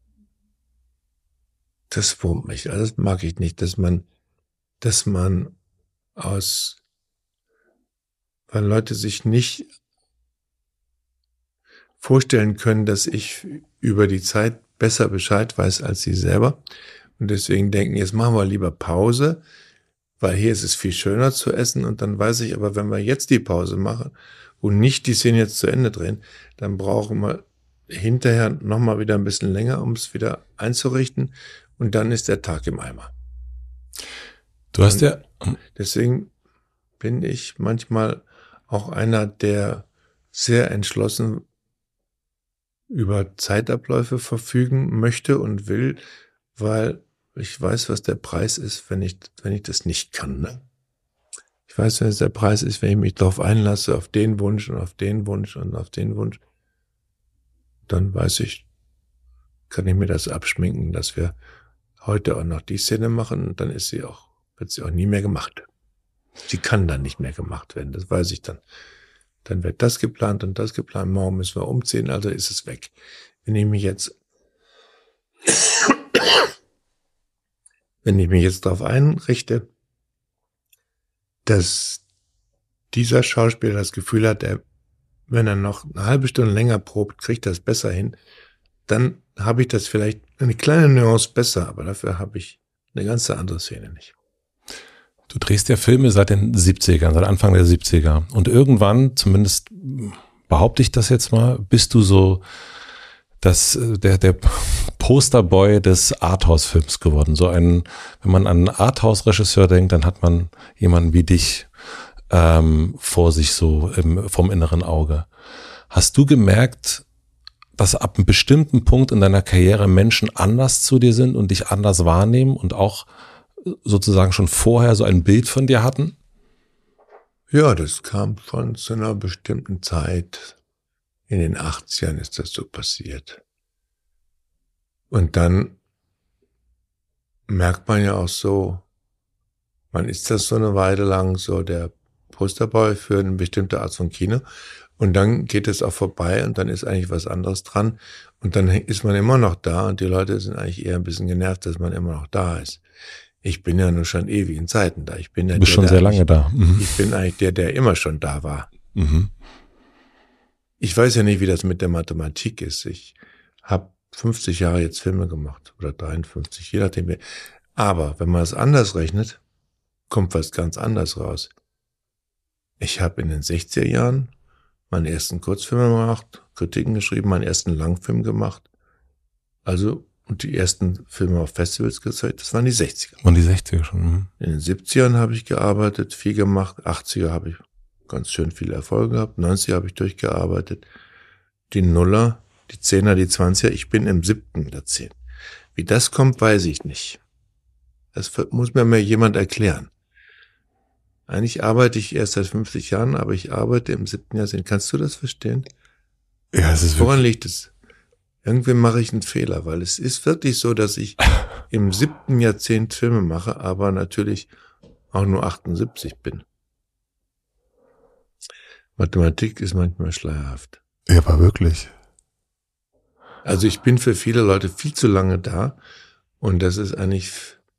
A: das wurmt mich. Also das mag ich nicht, dass man, dass man aus, weil Leute sich nicht vorstellen können, dass ich über die Zeit besser Bescheid weiß als sie selber. Und deswegen denken, jetzt machen wir lieber Pause, weil hier ist es viel schöner zu essen. Und dann weiß ich aber, wenn wir jetzt die Pause machen und nicht die Szene jetzt zu Ende drehen, dann brauchen wir hinterher nochmal wieder ein bisschen länger, um es wieder einzurichten. Und dann ist der Tag im Eimer.
B: Du hast ja...
A: Deswegen bin ich manchmal auch einer, der sehr entschlossen über Zeitabläufe verfügen möchte und will, weil ich weiß, was der Preis ist, wenn ich, wenn ich das nicht kann, ne? Ich weiß, was der Preis ist, wenn ich mich darauf einlasse, auf den Wunsch und auf den Wunsch und auf den Wunsch. Dann weiß ich, kann ich mir das abschminken, dass wir heute auch noch die Szene machen und dann ist sie auch, wird sie auch nie mehr gemacht. Sie kann dann nicht mehr gemacht werden, das weiß ich dann. Dann wird das geplant und das geplant, morgen müssen wir umziehen, also ist es weg. Wenn ich mich jetzt, wenn ich mich jetzt darauf einrichte, dass dieser Schauspieler das Gefühl hat, er, wenn er noch eine halbe Stunde länger probt, kriegt das besser hin, dann habe ich das vielleicht eine kleine Nuance besser, aber dafür habe ich eine ganz andere Szene nicht.
B: Du drehst ja Filme seit den siebzigern, seit Anfang der siebziger. Und irgendwann, zumindest behaupte ich das jetzt mal, bist du so das, der, der Posterboy des Arthouse-Films geworden. So ein, wenn man an einen Arthouse-Regisseur denkt, dann hat man jemanden wie dich ähm, vor sich so im, vom inneren Auge. Hast du gemerkt, dass ab einem bestimmten Punkt in deiner Karriere Menschen anders zu dir sind und dich anders wahrnehmen und auch sozusagen schon vorher so ein Bild von dir hatten?
A: Ja, das kam von zu einer bestimmten Zeit. In den achtzigern ist das so passiert. Und dann merkt man ja auch so, man ist das so eine Weile lang so der Posterboy für eine bestimmte Art von Kino. Und dann geht es auch vorbei und dann ist eigentlich was anderes dran. Und dann ist man immer noch da und die Leute sind eigentlich eher ein bisschen genervt, dass man immer noch da ist. Ich bin ja nur schon ewigen Zeiten da. Ich bin ja
B: du bist
A: der,
B: schon sehr lange da.
A: Mhm. Ich bin eigentlich der, der immer schon da war.
B: Mhm.
A: Ich weiß ja nicht, wie das mit der Mathematik ist. Ich habe fünfzig Jahre jetzt Filme gemacht oder dreiundfünfzig, je nachdem. Aber wenn man es anders rechnet, kommt was ganz anderes raus. Ich habe in den sechziger Jahren meinen ersten Kurzfilm gemacht, Kritiken geschrieben, meinen ersten Langfilm gemacht. Also, und die ersten Filme auf Festivals gezeigt, das waren die sechziger.
B: Und die sechziger schon. Mhm.
A: In den siebzigern habe ich gearbeitet, viel gemacht, achtziger habe ich ganz schön viele Erfolge gehabt, neunziger habe ich durchgearbeitet, die Nuller, die Zehner, die Zwanziger, ich bin im siebten der zehn. Wie das kommt, weiß ich nicht. Das muss mir mal jemand erklären. Eigentlich arbeite ich erst seit fünfzig Jahren, aber ich arbeite im siebten Jahrzehnt. Kannst du das verstehen?
B: Ja, es ist
A: Woran
B: wirklich...
A: liegt es? Irgendwie mache ich einen Fehler, weil es ist wirklich so, dass ich im siebten Jahrzehnt Filme mache, aber natürlich auch nur achtundsiebzig bin. Mathematik ist manchmal schleierhaft.
B: Ja, aber wirklich.
A: Also ich bin für viele Leute viel zu lange da und das ist eigentlich,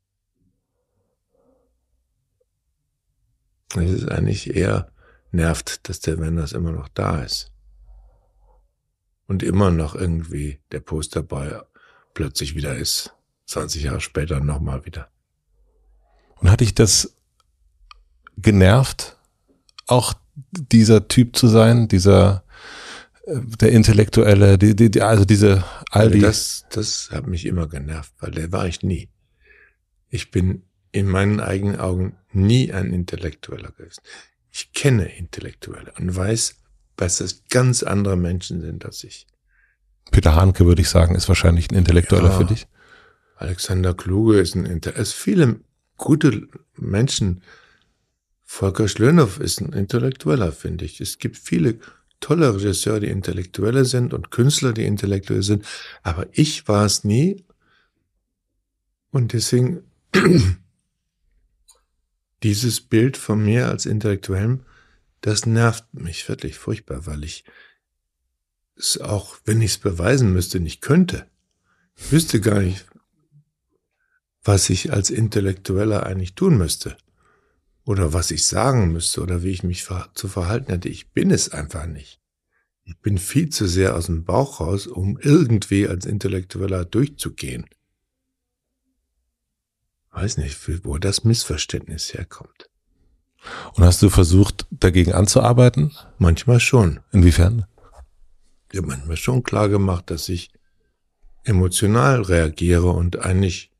A: das ist eigentlich eher nervt, dass der Wenders immer noch da ist. Und immer noch irgendwie der Posterboy plötzlich wieder ist. zwanzig Jahre später nochmal wieder.
B: Und hat dich das genervt, auch dieser Typ zu sein, dieser, der Intellektuelle, die, die, die also diese, all die.
A: Das, das hat mich immer genervt, weil der war ich nie. Ich bin in meinen eigenen Augen nie ein Intellektueller gewesen. Ich kenne Intellektuelle und weiß, dass das ganz andere Menschen sind als ich.
B: Peter Hanke, würde ich sagen, ist wahrscheinlich ein Intellektueller
A: ja,
B: für dich.
A: Alexander Kluge ist ein Intellektueller. Es viele gute Menschen. Volker Schlönow ist ein Intellektueller, finde ich. Es gibt viele tolle Regisseure, die Intellektuelle sind und Künstler, die Intellektuelle sind. Aber ich war es nie. Und deswegen dieses Bild von mir als Intellektuellem, das nervt mich wirklich furchtbar, weil ich es auch, wenn ich es beweisen müsste, nicht könnte. Ich wüsste gar nicht, was ich als Intellektueller eigentlich tun müsste. Oder was ich sagen müsste oder wie ich mich ver- zu verhalten hätte. Ich bin es einfach nicht. Ich bin viel zu sehr aus dem Bauch raus, um irgendwie als Intellektueller durchzugehen. Weiß nicht, wo das Missverständnis herkommt.
B: Und hast du versucht, dagegen anzuarbeiten?
A: Manchmal schon.
B: Inwiefern?
A: Ich habe manchmal schon klar gemacht, dass ich emotional reagiere und eigentlich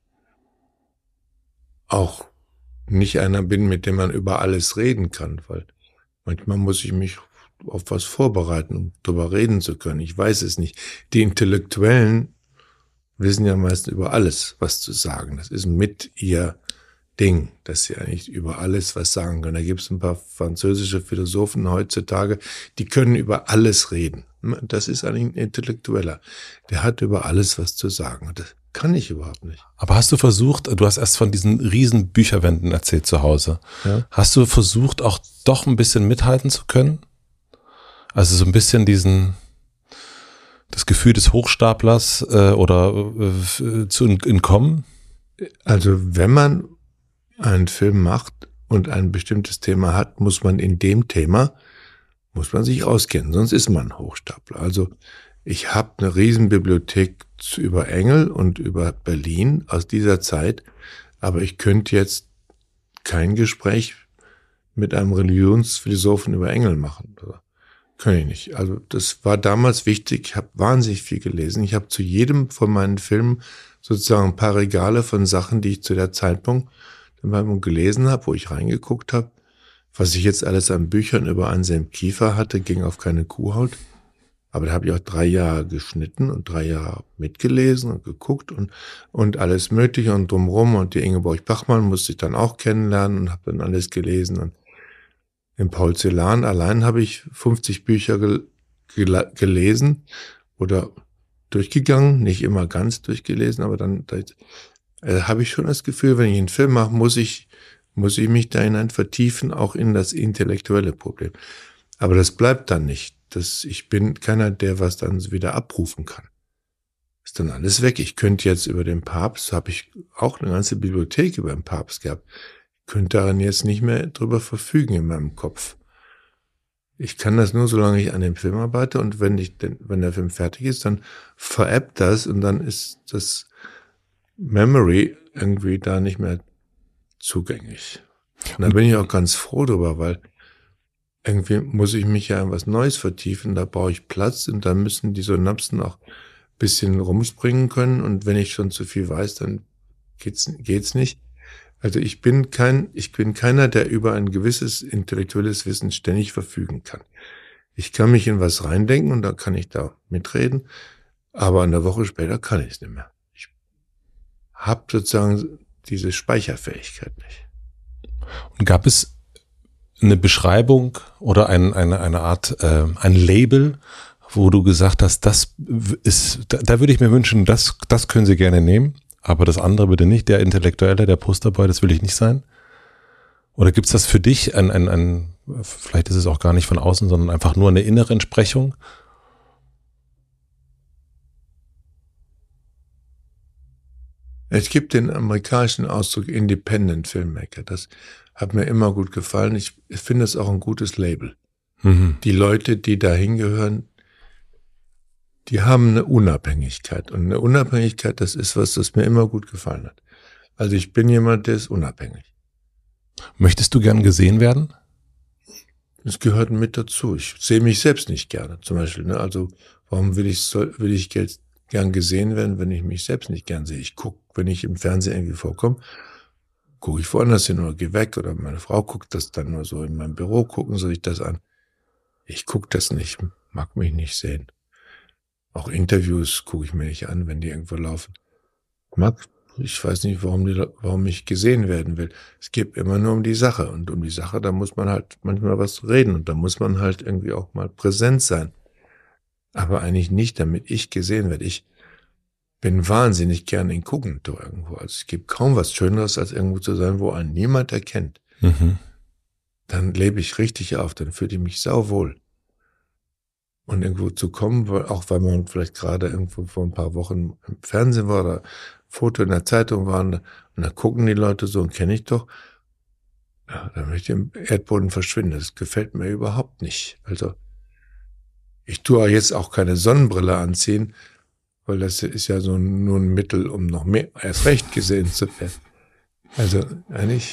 A: auch nicht einer bin, mit dem man über alles reden kann, weil manchmal muss ich mich auf was vorbereiten, um darüber reden zu können. Ich weiß es nicht. Die Intellektuellen wissen ja meistens über alles, was zu sagen. Das ist mit ihr Ding, dass sie eigentlich über alles was sagen können. Da gibt es ein paar französische Philosophen heutzutage, die können über alles reden. Das ist eigentlich ein Intellektueller. Der hat über alles was zu sagen. Das kann ich überhaupt nicht.
B: Aber hast du versucht, du hast erst von diesen riesen Bücherwänden erzählt zu Hause.
A: Ja?
B: Hast du versucht, auch doch ein bisschen mithalten zu können? Also so ein bisschen diesen, das Gefühl des Hochstaplers äh, oder äh, zu entkommen?
A: Also wenn man einen Film macht und ein bestimmtes Thema hat, muss man in dem Thema, muss man sich auskennen, sonst ist man ein Hochstapler. Also ich habe eine Riesenbibliothek über Engel und über Berlin aus dieser Zeit, aber ich könnte jetzt kein Gespräch mit einem Religionsphilosophen über Engel machen. Kann ich nicht. Also das war damals wichtig. Ich habe wahnsinnig viel gelesen. Ich habe zu jedem von meinen Filmen sozusagen ein paar Regale von Sachen, die ich zu der Zeitpunkt gelesen habe, wo ich reingeguckt habe. Was ich jetzt alles an Büchern über Anselm Kiefer hatte, ging auf keine Kuhhaut. Aber da habe ich auch drei Jahre geschnitten und drei Jahre mitgelesen und geguckt und und alles Mögliche und drumherum. Und die Ingeborg Bachmann musste ich dann auch kennenlernen und habe dann alles gelesen. Und in Paul Celan allein habe ich fünfzig Bücher gel- gel- gelesen oder durchgegangen, nicht immer ganz durchgelesen, aber dann da, äh, habe ich schon das Gefühl, wenn ich einen Film mache, muss ich, muss ich mich da hinein vertiefen, auch in das intellektuelle Problem. Aber das bleibt dann nicht. Das, ich bin keiner, der was dann wieder abrufen kann. Ist dann alles weg. Ich könnte jetzt über den Papst, habe ich auch eine ganze Bibliothek über den Papst gehabt, könnte daran jetzt nicht mehr drüber verfügen in meinem Kopf. Ich kann das nur, solange ich an dem Film arbeite, und wenn ich, wenn der Film fertig ist, dann veräppt das und dann ist das Memory irgendwie da nicht mehr zugänglich. Und dann bin ich auch ganz froh drüber, weil irgendwie muss ich mich ja in was Neues vertiefen, da brauche ich Platz und da müssen die Synapsen auch ein bisschen rumspringen können, und wenn ich schon zu viel weiß, dann geht's, geht's nicht. Also ich bin kein, ich bin keiner, der über ein gewisses intellektuelles Wissen ständig verfügen kann. Ich kann mich in was reindenken und da kann ich da mitreden, aber eine Woche später kann ich es nicht mehr. Ich habe sozusagen diese Speicherfähigkeit nicht.
B: Und gab es eine Beschreibung oder ein, eine, eine Art, äh, ein Label, wo du gesagt hast, das ist, da, da würde ich mir wünschen, das, das können Sie gerne nehmen, aber das andere bitte nicht, der Intellektuelle, der Posterboy, das will ich nicht sein? Oder gibt es das für dich, ein, ein, ein, vielleicht ist es auch gar nicht von außen, sondern einfach nur eine innere Entsprechung?
A: Es gibt den amerikanischen Ausdruck Independent Filmmaker. Das hat mir immer gut gefallen. Ich finde es auch ein gutes Label. Mhm. Die Leute, die da hingehören, die haben eine Unabhängigkeit. Und eine Unabhängigkeit, das ist was, das mir immer gut gefallen hat. Also ich bin jemand, der ist unabhängig.
B: Möchtest du gern gesehen werden?
A: Das gehört mit dazu. Ich sehe mich selbst nicht gerne, zum Beispiel. Ne? Also warum will ich, soll, will ich gern gesehen werden, wenn ich mich selbst nicht gern sehe? Ich gucke, wenn ich im Fernsehen irgendwie vorkomme, gucke ich woanders hin oder gehe weg, oder meine Frau guckt das dann nur so in meinem Büro, gucken sie sich das an. Ich gucke das nicht, mag mich nicht sehen. Auch Interviews gucke ich mir nicht an, wenn die irgendwo laufen. Mag, ich weiß nicht, warum, die, warum ich gesehen werden will. Es geht immer nur um die Sache. Und um die Sache, da muss man halt manchmal was reden. Und da muss man halt irgendwie auch mal präsent sein. Aber eigentlich nicht, damit ich gesehen werde. Ich bin wahnsinnig gern inkognito irgendwo. Also es gibt kaum was Schöneres, als irgendwo zu sein, wo einen niemand erkennt. Mhm. Dann lebe ich richtig auf, dann fühle ich mich sauwohl. Und irgendwo zu kommen, auch weil man vielleicht gerade irgendwo vor ein paar Wochen im Fernsehen war oder Foto in der Zeitung war, und dann gucken die Leute so, und kenne ich doch, ja, dann möchte ich im Erdboden verschwinden. Das gefällt mir überhaupt nicht. Also ich tue jetzt auch keine Sonnenbrille anziehen, weil das ist ja so nur ein Mittel, um noch mehr erst recht gesehen zu werden. Also eigentlich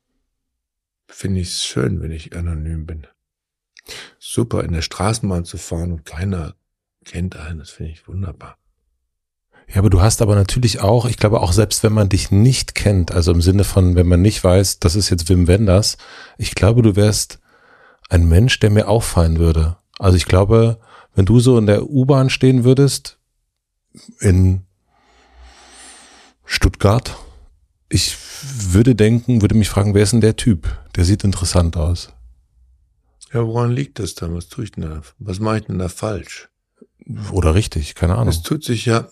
A: finde ich es schön, wenn ich anonym bin. Super, in der Straßenbahn zu fahren und keiner kennt einen, das finde ich wunderbar.
B: Ja, aber du hast aber natürlich auch, ich glaube auch selbst wenn man dich nicht kennt, also im Sinne von, wenn man nicht weiß, das ist jetzt Wim Wenders, ich glaube, du wärst ein Mensch, der mir auffallen würde. Also ich glaube, wenn du so in der U-Bahn stehen würdest, in Stuttgart, ich würde denken, würde mich fragen, wer ist denn der Typ? Der sieht interessant aus.
A: Ja, woran liegt das dann? Was tue ich denn da? Was mache ich denn da falsch?
B: Oder richtig, keine Ahnung.
A: Es tut sich ja,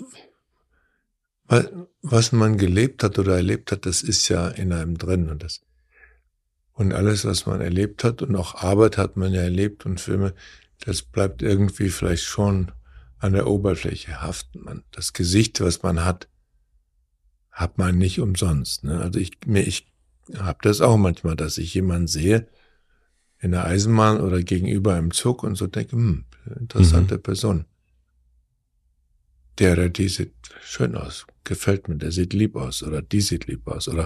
A: weil was man gelebt hat oder erlebt hat, das ist ja in einem drin. Und das und alles, was man erlebt hat, und auch Arbeit hat man ja erlebt und Filme, das bleibt irgendwie vielleicht schon an der Oberfläche haften. Man, das Gesicht, was man hat, hat man nicht umsonst. Ne? Also ich, mir, ich habe das auch manchmal, dass ich jemanden sehe, in der Eisenbahn oder gegenüber im Zug und so denke, hm, interessante mhm. Person. Der oder die sieht schön aus, gefällt mir, der sieht lieb aus oder die sieht lieb aus oder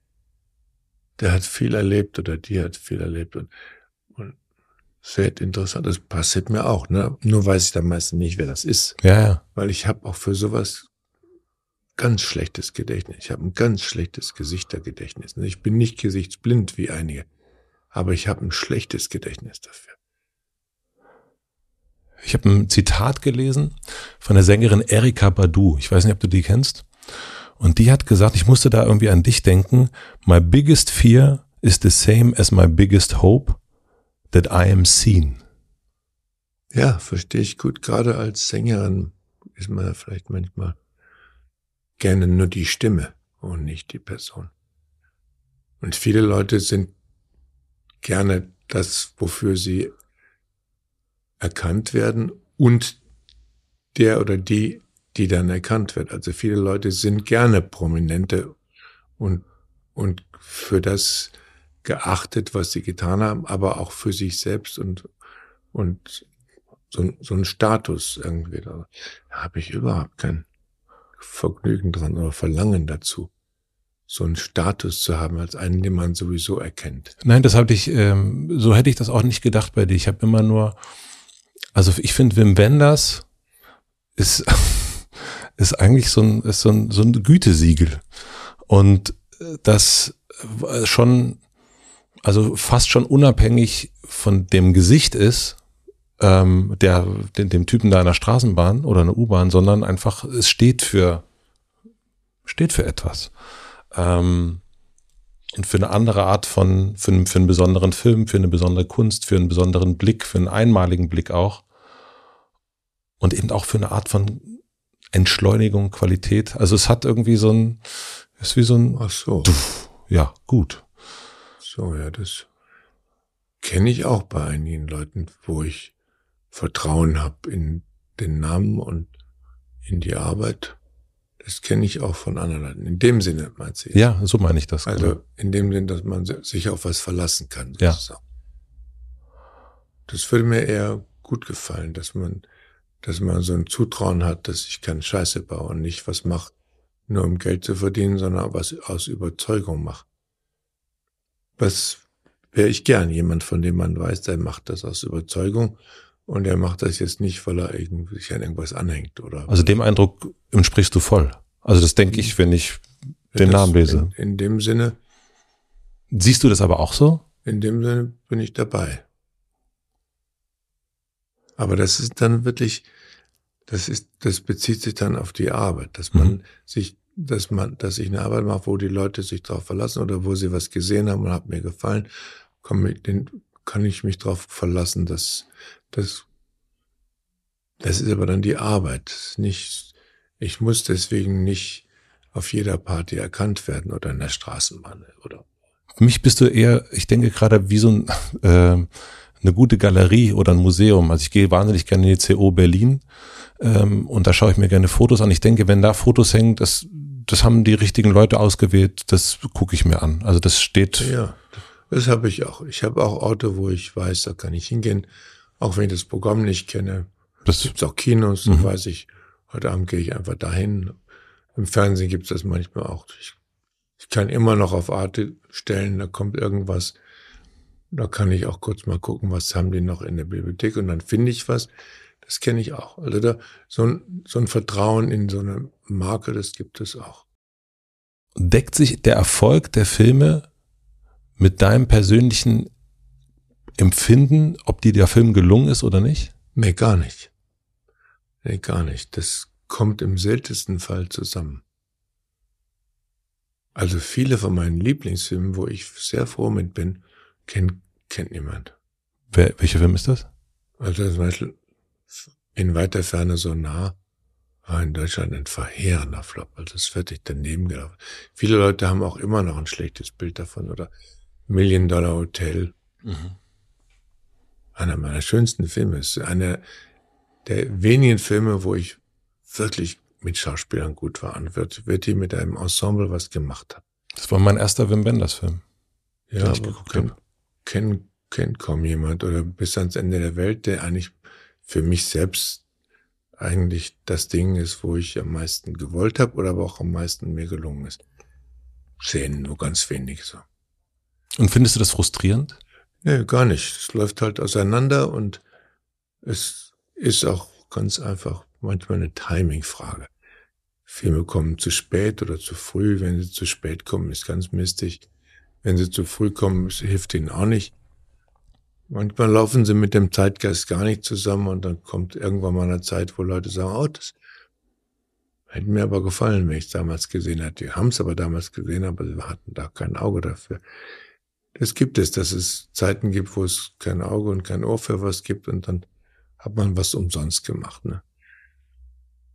A: der hat viel erlebt oder die hat viel erlebt und, und sehr interessant, das passiert mir auch, ne? Nur weiß ich dann meistens nicht, wer das ist.
B: Ja, ja.
A: Weil ich habe auch für sowas ganz schlechtes Gedächtnis. Ich habe ein ganz schlechtes Gesichtergedächtnis. Ich bin nicht gesichtsblind wie einige. Aber ich habe ein schlechtes Gedächtnis dafür.
B: Ich habe ein Zitat gelesen von der Sängerin Erykah Badu. Ich weiß nicht, ob du die kennst. Und die hat gesagt, ich musste da irgendwie an dich denken. My biggest fear is the same as my biggest hope that I am seen.
A: Ja, verstehe ich gut. Gerade als Sängerin ist man vielleicht manchmal gerne nur die Stimme und nicht die Person. Und viele Leute sind gerne das, wofür sie erkannt werden und der oder die, die dann erkannt wird. Also viele Leute sind gerne Prominente und, und für das geachtet, was sie getan haben, aber auch für sich selbst und, und so, so ein Status irgendwie. Da habe ich überhaupt kein Vergnügen dran oder Verlangen dazu, so einen Status zu haben als einen, den man sowieso erkennt.
B: Nein, das habe ich, ähm, so hätte ich das auch nicht gedacht bei dir. Ich habe immer nur, also ich finde, Wim Wenders ist, ist eigentlich so ein, ist so ein, so ein Gütesiegel. Und das schon, also fast schon unabhängig von dem Gesicht ist, ähm, der, dem, dem Typen da in der Straßenbahn oder einer U-Bahn, sondern einfach, es steht für, steht für etwas. Ähm, und für eine andere Art von, für einen, für einen besonderen Film, für eine besondere Kunst, für einen besonderen Blick, für einen einmaligen Blick auch. Und eben auch für eine Art von Entschleunigung, Qualität. Also es hat irgendwie so ein, ist wie so ein,
A: ach so,
B: Duff, ja, gut.
A: So, ja, das kenne ich auch bei einigen Leuten, wo ich Vertrauen habe in den Namen und in die Arbeit. Das kenne ich auch von anderen Leuten. In dem Sinne, meinst du jetzt?
B: Ja, so meine ich das.
A: Also
B: genau.
A: in dem Sinne, dass man sich auf was verlassen kann.
B: Ja.
A: Sozusagen. Das würde mir eher gut gefallen, dass man, dass man so ein Zutrauen hat, dass ich keine Scheiße baue und nicht was mache, nur um Geld zu verdienen, sondern was aus Überzeugung mache. Was wäre ich gern, jemand, von dem man weiß, der macht das aus Überzeugung und er macht das jetzt nicht, weil er irgendwie sich an irgendwas anhängt, oder?
B: Also dem Eindruck entsprichst du voll. Also das denke ich, wenn ich den
A: das,
B: Namen lese.
A: In, in dem Sinne,
B: Siehst du das aber auch so?
A: in dem Sinne bin ich dabei. Aber das ist dann wirklich, das ist, das bezieht sich dann auf die Arbeit, dass man
B: Mhm.
A: sich, dass man, dass ich eine Arbeit mache, wo die Leute sich drauf verlassen oder wo sie was gesehen haben und hat mir gefallen, kann, mit den, kann ich mich drauf verlassen, dass, das, das ist aber dann die Arbeit, nicht, ich muss deswegen nicht auf jeder Party erkannt werden oder in der Straßenbahn oder.
B: Für mich bist du eher, ich denke gerade wie so ein, äh, eine gute Galerie oder ein Museum. Also ich gehe wahnsinnig gerne in die C O Berlin ähm, und da schaue ich mir gerne Fotos an. Ich denke, wenn da Fotos hängen, das, das haben die richtigen Leute ausgewählt, das gucke ich mir an. Also das steht.
A: Ja, das habe ich auch. Ich habe auch Orte, wo ich weiß, da kann ich hingehen, auch wenn ich das Programm nicht kenne.
B: Das
A: Gibt's auch Kinos,
B: Mhm.
A: da weiß ich, heute Abend gehe ich einfach dahin. Im Fernsehen gibt's das manchmal auch. Ich, ich kann immer noch auf Arte stellen, da kommt irgendwas. Da kann ich auch kurz mal gucken, was haben die noch in der Bibliothek und dann finde ich was. Das kenne ich auch. Also da, so ein, so ein Vertrauen in so eine Marke, das gibt es auch.
B: deckt sich der Erfolg der Filme mit deinem persönlichen Empfinden, ob dir der Film gelungen ist oder nicht?
A: Nee, gar nicht. Nee, gar nicht. Das kommt im seltensten Fall zusammen. Also viele von meinen Lieblingsfilmen, wo ich sehr froh mit bin, kennt, kennt niemand.
B: Wer, welcher Film ist das?
A: Also zum Beispiel in weiter Ferne so nah war in Deutschland ein verheerender Flop. Also das ist völlig daneben gelaufen. Viele Leute haben auch immer noch ein schlechtes Bild davon. Oder Million Dollar Hotel.
B: Mhm.
A: Einer meiner schönsten Filme. Ist einer der wenigen Filme, wo ich wirklich mit Schauspielern gut war und wird, wird die mit einem Ensemble was gemacht hat.
B: Das war mein erster Wim Wenders Film.
A: Ja,
B: den ich
A: aber
B: geguckt
A: kennt,
B: habe.
A: kennt, kennt kaum jemand oder bis ans Ende der Welt, der eigentlich für mich selbst eigentlich das Ding ist, wo ich am meisten gewollt habe oder aber auch am meisten mir gelungen ist. Sehen nur ganz wenig so.
B: Und findest du das frustrierend?
A: Nee, gar nicht. Es läuft halt auseinander und es ist auch ganz einfach manchmal eine Timing-Frage. Filme kommen zu spät oder zu früh. Wenn sie zu spät kommen, ist ganz mistig. Wenn sie zu früh kommen, hilft ihnen auch nicht. Manchmal laufen sie mit dem Zeitgeist gar nicht zusammen und dann kommt irgendwann mal eine Zeit, wo Leute sagen, oh, das hätte mir aber gefallen, wenn ich es damals gesehen hätte. Die haben es aber damals gesehen, aber sie hatten da kein Auge dafür. Das gibt es, dass es Zeiten gibt, wo es kein Auge und kein Ohr für was gibt und dann hat man was umsonst gemacht, ne?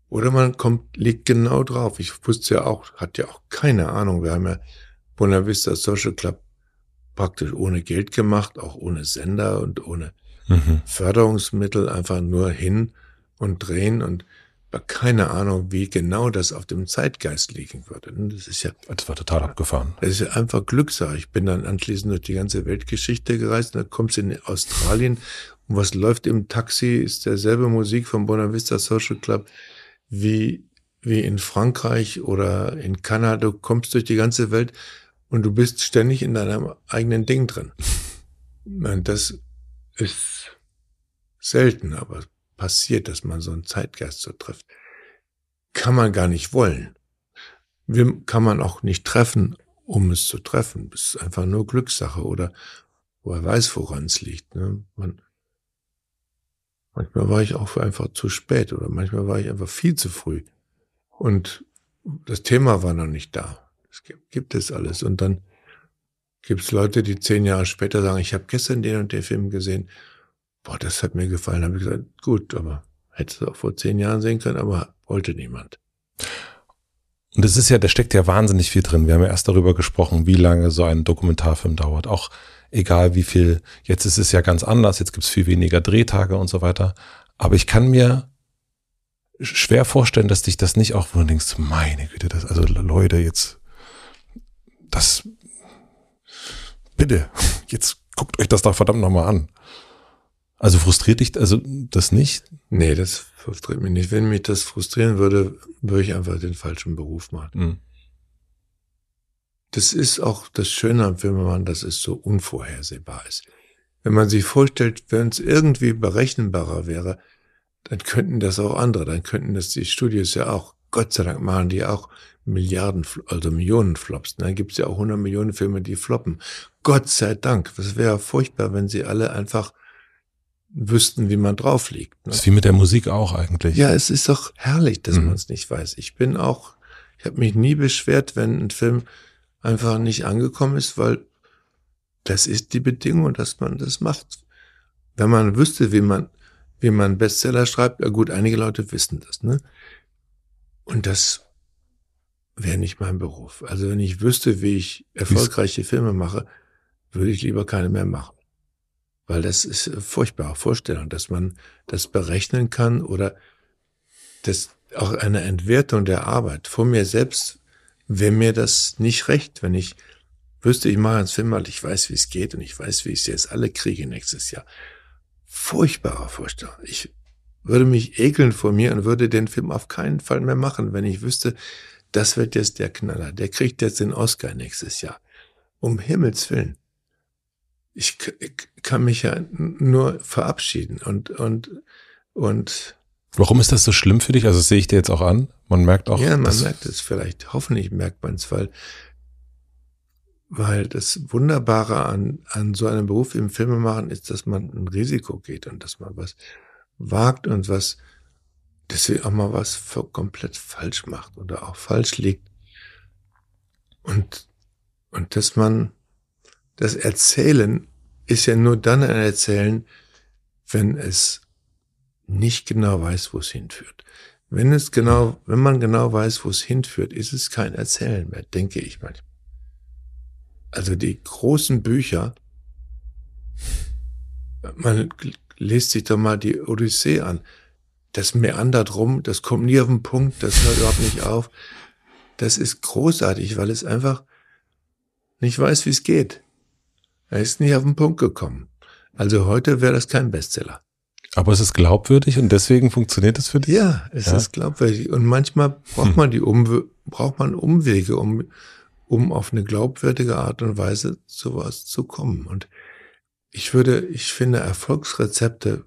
A: Oder man kommt, liegt genau drauf. Ich wusste ja auch, hatte ja auch keine Ahnung. Wir haben ja Buena Vista Social Club praktisch ohne Geld gemacht, auch ohne Sender und ohne mhm. Förderungsmittel, einfach nur hin und drehen und keine Ahnung, wie genau das auf dem Zeitgeist liegen würde. Das ist ja,
B: das war total abgefahren.
A: Das ist ja einfach Glückssache. Ich bin dann anschließend durch die ganze Weltgeschichte gereist, und dann kommst du in Australien und was läuft im Taxi, ist derselbe Musik vom Buena Vista Social Club wie, wie in Frankreich oder in Kanada. Du kommst durch die ganze Welt und du bist ständig in deinem eigenen Ding drin. Und das ist selten, aber passiert, dass man so einen Zeitgeist so trifft. Kann man gar nicht wollen. Kann man auch nicht treffen, um es zu treffen. Das ist einfach nur Glückssache oder woher weiß, woran es liegt. Ne? Man, manchmal war ich auch einfach zu spät oder manchmal war ich einfach viel zu früh. Und das Thema war noch nicht da. Es gibt, gibt es alles. Und dann gibt es Leute, die zehn Jahre später sagen, ich habe gestern den und den Film gesehen. Boah, das hat mir gefallen. Da habe ich gesagt, gut, aber hättest du auch vor zehn Jahren sehen können, aber wollte niemand.
B: Und es ist ja, da steckt ja wahnsinnig viel drin. Wir haben ja erst darüber gesprochen, wie lange so ein Dokumentarfilm dauert. Auch egal wie viel, jetzt ist es ja ganz anders, jetzt gibt es viel weniger Drehtage und so weiter. Aber ich kann mir schwer vorstellen, dass dich das nicht auch, wo du denkst, meine Güte, das, also Leute, jetzt, das, bitte, jetzt guckt euch das doch verdammt nochmal an. Also frustriert dich also das nicht?
A: Nee, das frustriert mich nicht. Wenn mich das frustrieren würde, würde ich einfach den falschen Beruf machen. Mhm. Das ist auch das Schöne am Filmemachen, dass es so unvorhersehbar ist. Wenn man sich vorstellt, wenn es irgendwie berechenbarer wäre, dann könnten das auch andere, dann könnten das die Studios ja auch, Gott sei Dank machen die auch Milliarden, also Millionen Flops. Dann gibt es ja auch hundert Millionen Filme, die floppen. Gott sei Dank. Das wäre furchtbar, wenn sie alle einfach wüssten, wie man drauf liegt. Ne?
B: Das ist wie mit der Musik auch eigentlich.
A: Ja, es ist doch herrlich, dass mhm. man es nicht weiß. Ich bin auch, ich habe mich nie beschwert, wenn ein Film einfach nicht angekommen ist, weil das ist die Bedingung, dass man das macht. Wenn man wüsste, wie man, wie man Bestseller schreibt, ja gut, einige Leute wissen das, ne? Und das wäre nicht mein Beruf. Also wenn ich wüsste, wie ich erfolgreiche Filme mache, würde ich lieber keine mehr machen. Weil das ist eine furchtbare Vorstellung, dass man das berechnen kann oder das auch eine Entwertung der Arbeit. Von mir selbst wäre mir das nicht recht, wenn ich wüsste, ich mache einen Film, weil ich weiß, wie es geht und ich weiß, wie ich es jetzt alle kriege nächstes Jahr. Furchtbare Vorstellung. Ich würde mich ekeln vor mir und würde den Film auf keinen Fall mehr machen, wenn ich wüsste, das wird jetzt der Knaller. Der kriegt jetzt den Oscar nächstes Jahr. Um Himmels Willen. Ich kann mich ja nur verabschieden und, und, und.
B: Warum ist das so schlimm für dich? Also das sehe ich dir jetzt auch an. Man merkt auch.
A: Ja, man merkt es vielleicht. Hoffentlich merkt man es, weil, weil das Wunderbare an, an so einem Beruf im Filmemachen ist, dass man ein Risiko geht und dass man was wagt und was, deswegen auch mal was für komplett falsch macht oder auch falsch liegt. Und, und dass man, das Erzählen ist ja nur dann ein Erzählen, wenn es nicht genau weiß, wo es hinführt. Wenn es genau, wenn man genau weiß, wo es hinführt, ist es kein Erzählen mehr, denke ich manchmal. Also die großen Bücher, man liest sich doch mal die Odyssee an. Das meandert rum, das kommt nie auf den Punkt, das hört überhaupt nicht auf. Das ist großartig, weil es einfach nicht weiß, wie es geht. Er ist nicht auf den Punkt gekommen. Also heute wäre das kein Bestseller.
B: Aber es ist glaubwürdig und deswegen funktioniert es für dich?
A: Ja, es ja. ist glaubwürdig. Und manchmal braucht man die Umwe- braucht man Umwege, um, um auf eine glaubwürdige Art und Weise zu was zu kommen. Und ich würde, ich finde Erfolgsrezepte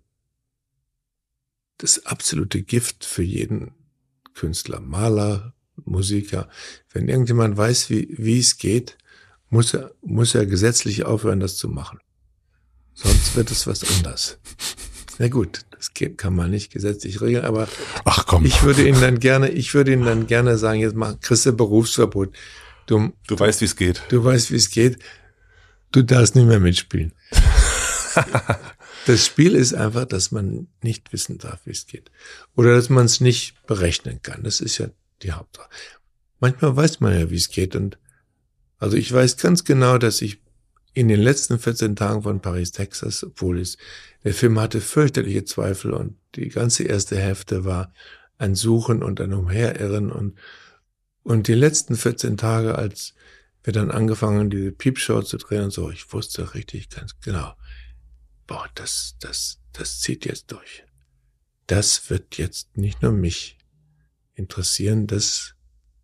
A: das absolute Gift für jeden Künstler, Maler, Musiker. Wenn irgendjemand weiß, wie, wie es geht, muss er, muss er gesetzlich aufhören, das zu machen. Sonst wird es was anderes. Na gut, das kann man nicht gesetzlich regeln, aber
B: Ach komm.
A: ich würde Ihnen dann gerne, ich würde Ihnen dann gerne sagen, jetzt mach, kriegst du Berufsverbot. Du,
B: du weißt, wie es geht.
A: Du weißt, wie es geht. Du darfst nicht mehr mitspielen. Das Spiel ist einfach, dass man nicht wissen darf, wie es geht. Oder dass man es nicht berechnen kann. Das ist ja die Hauptsache. Manchmal weiß man ja, wie es geht. Und also ich weiß ganz genau, dass ich in den letzten vierzehn Tagen von Paris, Texas, obwohl es, der Film hatte fürchterliche Zweifel und die ganze erste Hälfte war ein Suchen und ein Umherirren und, und die letzten vierzehn Tage, als wir dann angefangen haben, diese Piepshow zu drehen und so, ich wusste richtig ganz genau, boah, das, das, das zieht jetzt durch. Das wird jetzt nicht nur mich interessieren, das,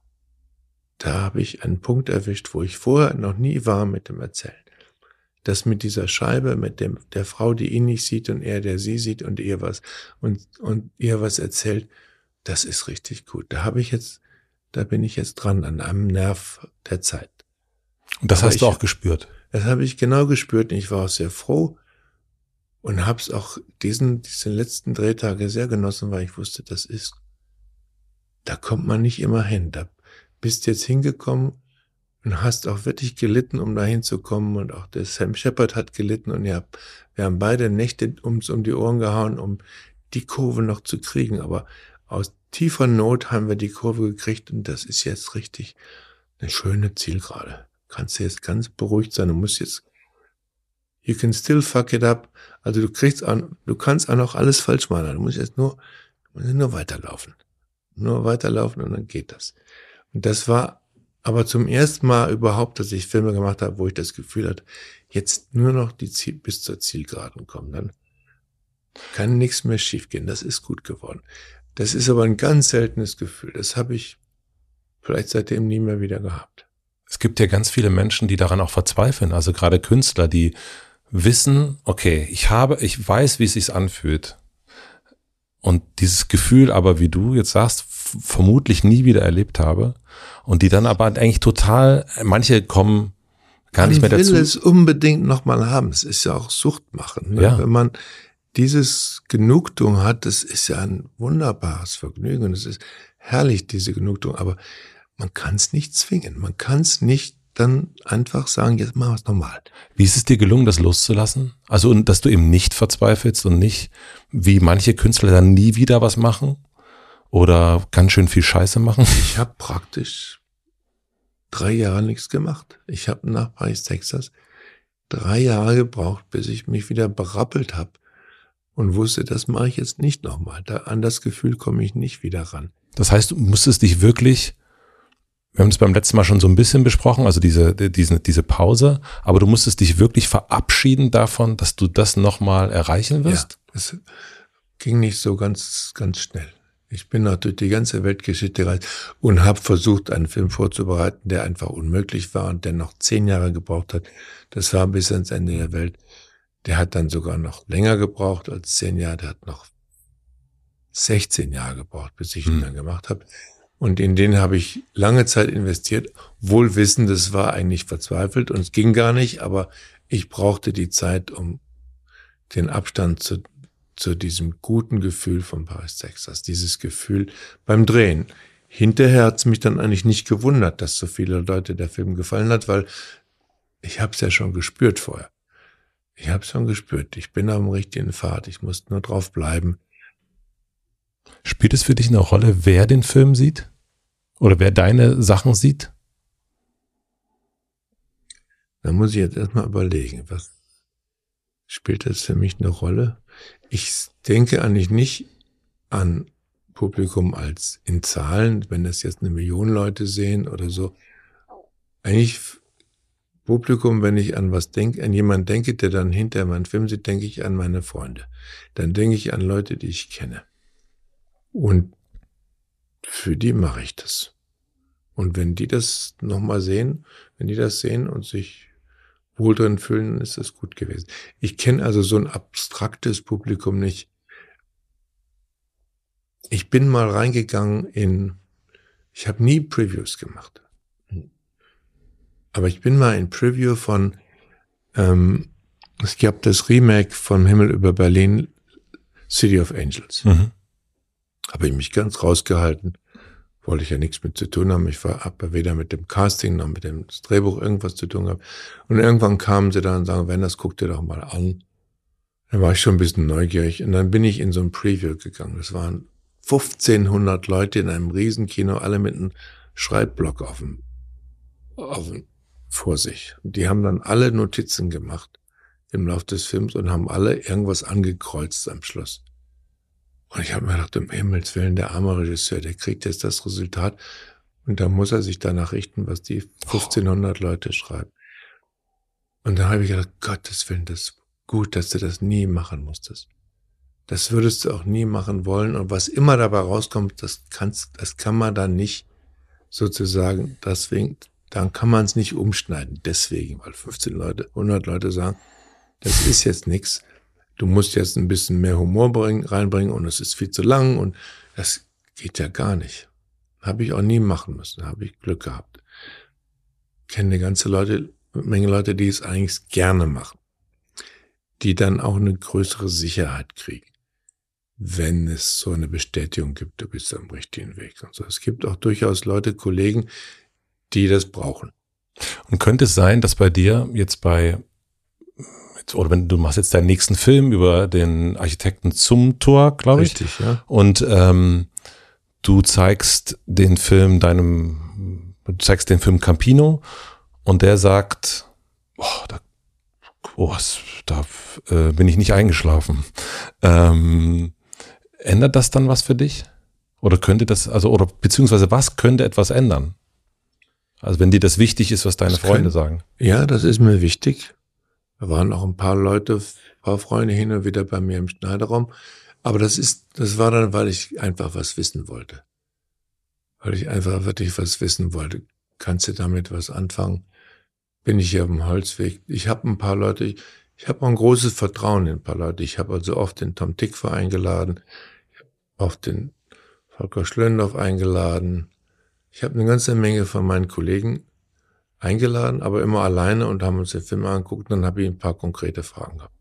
A: da habe ich einen Punkt erwischt, wo ich vorher noch nie war mit dem Erzählen. Das mit dieser Scheibe, mit dem, der Frau, die ihn nicht sieht und er, der sie sieht und ihr was, und, und ihr was erzählt, das ist richtig gut. Da habe ich jetzt, da bin ich jetzt dran, an einem Nerv der Zeit.
B: Und das
A: Aber
B: hast
A: ich,
B: du auch gespürt?
A: Das habe ich genau gespürt und ich war auch sehr froh und habe es auch diesen, diese letzten Drehtage sehr genossen, weil ich wusste, das ist, da kommt man nicht immer hin. Da bist jetzt hingekommen und hast auch wirklich gelitten, um da hinzukommen. Und auch der Sam Shepard hat gelitten. Und ja, wir haben beide Nächte ums um die Ohren gehauen, um die Kurve noch zu kriegen. Aber aus tiefer Not haben wir die Kurve gekriegt. Und das ist jetzt richtig eine schöne Zielgerade. Kannst du jetzt ganz beruhigt sein. Du musst jetzt, you can still fuck it up. Also du kriegst auch, du kannst auch noch alles falsch machen. Du musst jetzt nur, du musst nur weiterlaufen. Nur weiterlaufen und dann geht das. Und das war aber zum ersten Mal überhaupt, dass ich Filme gemacht habe, wo ich das Gefühl hatte, jetzt nur noch die Ziel, bis zur Zielgeraden kommen. Dann kann nichts mehr schiefgehen. Das ist gut geworden. Das ist aber ein ganz seltenes Gefühl. Das habe ich vielleicht seitdem nie mehr wieder gehabt.
B: Es gibt ja ganz viele Menschen, die daran auch verzweifeln. Also gerade Künstler, die wissen, okay, ich habe, ich weiß, wie es sich anfühlt. Und dieses Gefühl aber, wie du jetzt sagst, f- vermutlich nie wieder erlebt habe. Und die dann aber eigentlich total, manche kommen gar
A: man
B: nicht mehr dazu.
A: Man will es unbedingt nochmal haben. Es ist ja auch Suchtmachen. Ne?
B: Ja.
A: Wenn man dieses Genugtuung hat, das ist ja ein wunderbares Vergnügen. Und es ist herrlich, diese Genugtuung. Aber man kann es nicht zwingen. Man kann es nicht dann einfach sagen, jetzt machen wir es nochmal.
B: Wie ist es dir gelungen, das loszulassen? Also, und dass du eben nicht verzweifelst und nicht, wie manche Künstler dann nie wieder was machen oder ganz schön viel Scheiße machen?
A: Ich habe praktisch drei Jahre nichts gemacht. Ich habe nach Paris, Texas drei Jahre gebraucht, bis ich mich wieder berappelt habe und wusste, das mache ich jetzt nicht nochmal. Da, an das Gefühl komme ich nicht wieder ran.
B: Das heißt, du musstest dich wirklich, wir haben es beim letzten Mal schon so ein bisschen besprochen, also diese, diese, diese Pause, aber du musstest dich wirklich verabschieden davon, dass du das nochmal erreichen wirst?
A: Ja, es ging nicht so ganz, ganz schnell. Ich bin noch durch die ganze Weltgeschichte gereist und habe versucht, einen Film vorzubereiten, der einfach unmöglich war und der noch zehn Jahre gebraucht hat. Das war bis ans Ende der Welt. Der hat dann sogar noch länger gebraucht als zehn Jahre. Der hat noch sechzehn Jahre gebraucht, bis ich ihn
B: Hm.
A: dann gemacht habe. Und in den habe ich lange Zeit investiert, wohl wissend, es war eigentlich verzweifelt und es ging gar nicht, aber ich brauchte die Zeit, um den Abstand zu, zu diesem guten Gefühl von Paris, Texas, dieses Gefühl beim Drehen. Hinterher hat es mich dann eigentlich nicht gewundert, dass so viele Leute der Film gefallen hat, weil ich habe es ja schon gespürt vorher. Ich habe es schon gespürt. Ich bin am richtigen Pfad. Ich muss nur drauf bleiben.
B: Spielt es für dich eine Rolle, wer den Film sieht? Oder wer deine Sachen sieht?
A: Da muss ich jetzt erstmal überlegen, was spielt das für mich eine Rolle? Ich denke eigentlich nicht an Publikum als in Zahlen, wenn das jetzt eine Million Leute sehen oder so. Eigentlich Publikum, wenn ich an was denke, an jemanden denke, der dann hinter meinen Film sieht, denke ich an meine Freunde. Dann denke ich an Leute, die ich kenne. Und für die mache ich das. Und wenn die das nochmal sehen, wenn die das sehen und sich wohl drin fühlen, dann ist das gut gewesen. Ich kenne also so ein abstraktes Publikum nicht. Ich bin mal reingegangen in, ich habe nie Previews gemacht. Aber ich bin mal in Preview von, ähm, es gab das Remake von Himmel über Berlin, City of Angels.
B: Mhm.
A: Habe ich mich ganz rausgehalten. Wollte ich ja nichts mit zu tun haben. Ich war aber weder mit dem Casting noch mit dem Drehbuch irgendwas zu tun gehabt. Und irgendwann kamen sie dann und sagen, wenn das guck dir doch mal an. Da war ich schon ein bisschen neugierig und dann bin ich in so ein Preview gegangen. Das waren fünfzehnhundert Leute in einem Riesenkino, alle mit einem Schreibblock auf dem, auf dem, vor sich. Und die haben dann alle Notizen gemacht im Laufe des Films und haben alle irgendwas angekreuzt am Schluss. Und ich habe mir gedacht, um Himmels Willen, der arme Regisseur, der kriegt jetzt das Resultat und da muss er sich danach richten, was die fünfzehnhundert Leute schreiben. Und dann habe ich gedacht, Gottes Willen, das ist gut, dass du das nie machen musstest. Das würdest du auch nie machen wollen. Und was immer dabei rauskommt, das kannst, das kann man dann nicht sozusagen, deswegen, dann kann man es nicht umschneiden. Deswegen, weil fünfzehn Leute, hundert Leute sagen, das ist jetzt nichts. Du musst jetzt ein bisschen mehr Humor bringen, reinbringen und es ist viel zu lang und das geht ja gar nicht. Habe ich auch nie machen müssen. Habe ich Glück gehabt. Ich kenne eine ganze Leute, Menge Leute, die es eigentlich gerne machen, die dann auch eine größere Sicherheit kriegen, wenn es so eine Bestätigung gibt, du bist am richtigen Weg. Und so. Es gibt auch durchaus Leute, Kollegen, die das brauchen.
B: Und könnte es sein, dass bei dir jetzt bei, oder wenn du machst jetzt deinen nächsten Film über den Architekten Zumthor, glaube ich.
A: Richtig, ja.
B: Und ähm, du zeigst den Film deinem, du zeigst den Film Campino und der sagt, oh, da Oh, da äh, bin ich nicht eingeschlafen. Ähm, ändert das dann was für dich? Oder könnte das, also, oder beziehungsweise was könnte etwas ändern? Also wenn dir das wichtig ist, was deine das Freunde können, sagen.
A: Ja, das ist mir wichtig. Da waren auch ein paar Leute, ein paar Freunde hin und wieder bei mir im Schneiderraum. Aber das ist, das war dann, weil ich einfach was wissen wollte. Weil ich einfach wirklich was wissen wollte. Kannst du damit was anfangen? Bin ich hier auf dem Holzweg. Ich habe ein paar Leute, ich, ich habe auch ein großes Vertrauen in ein paar Leute. Ich habe also oft den Tom Tykwer eingeladen, ich habe oft den Volker Schlöndorff eingeladen. Ich habe eine ganze Menge von meinen Kollegen eingeladen, aber immer alleine und haben uns den Film angeguckt und dann habe ich ein paar konkrete Fragen gehabt.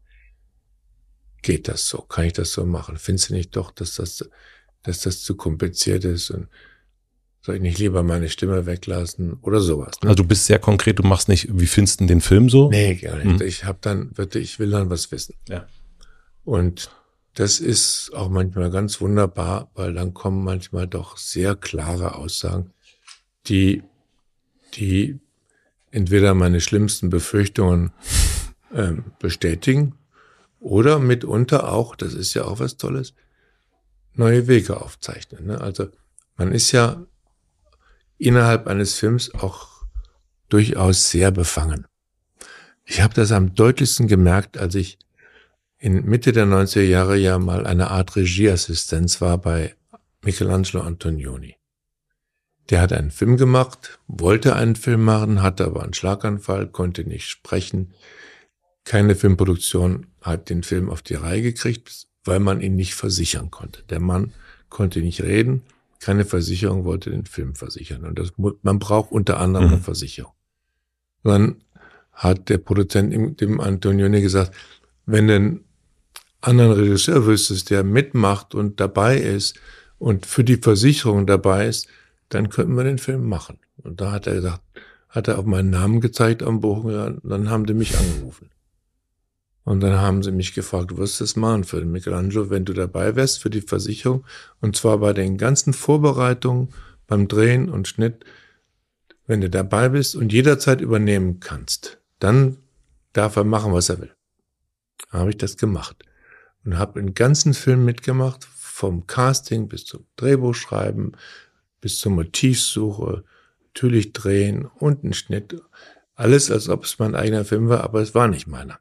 A: Geht das so? Kann ich das so machen? Findest du nicht doch, dass das, dass das zu kompliziert ist und soll ich nicht lieber meine Stimme weglassen oder sowas? Ne?
B: Also du bist sehr konkret, du machst nicht, wie findest du den Film so?
A: Nee, gar nicht. Mhm. Ich habe dann wirklich, ich will dann was wissen.
B: Ja.
A: Und das ist auch manchmal ganz wunderbar, weil dann kommen manchmal doch sehr klare Aussagen, die, die entweder meine schlimmsten Befürchtungen ähm, bestätigen oder mitunter auch, das ist ja auch was Tolles, neue Wege aufzeichnen. Ne? Also man ist ja innerhalb eines Films auch durchaus sehr befangen. Ich habe das am deutlichsten gemerkt, als ich in Mitte der neunziger Jahre ja mal eine Art Regieassistenz war bei Michelangelo Antonioni. Der hat einen Film gemacht, wollte einen Film machen, hatte aber einen Schlaganfall, konnte nicht sprechen. Keine Filmproduktion hat den Film auf die Reihe gekriegt, weil man ihn nicht versichern konnte. Der Mann konnte nicht reden. Keine Versicherung wollte den Film versichern. Und das, man braucht unter anderem mhm. eine Versicherung. Dann hat der Produzent dem Antonioni gesagt, wenn du einen anderen Regisseur wüsstest, der mitmacht und dabei ist und für die Versicherung dabei ist, dann könnten wir den Film machen. Und da hat er gesagt, hat er auf meinen Namen gezeigt am Buch, ja, dann haben die mich angerufen. Und dann haben sie mich gefragt, du wirst das machen für den Michelangelo, wenn du dabei wärst für die Versicherung. Und zwar bei den ganzen Vorbereitungen, beim Drehen und Schnitt, wenn du dabei bist und jederzeit übernehmen kannst, dann darf er machen, was er will. Da habe ich das gemacht. Und habe den ganzen Film mitgemacht, vom Casting bis zum Drehbuchschreiben, bis zur Motivsuche, natürlich drehen und einen Schnitt. Alles, als ob es mein eigener Film war, aber es war nicht meiner.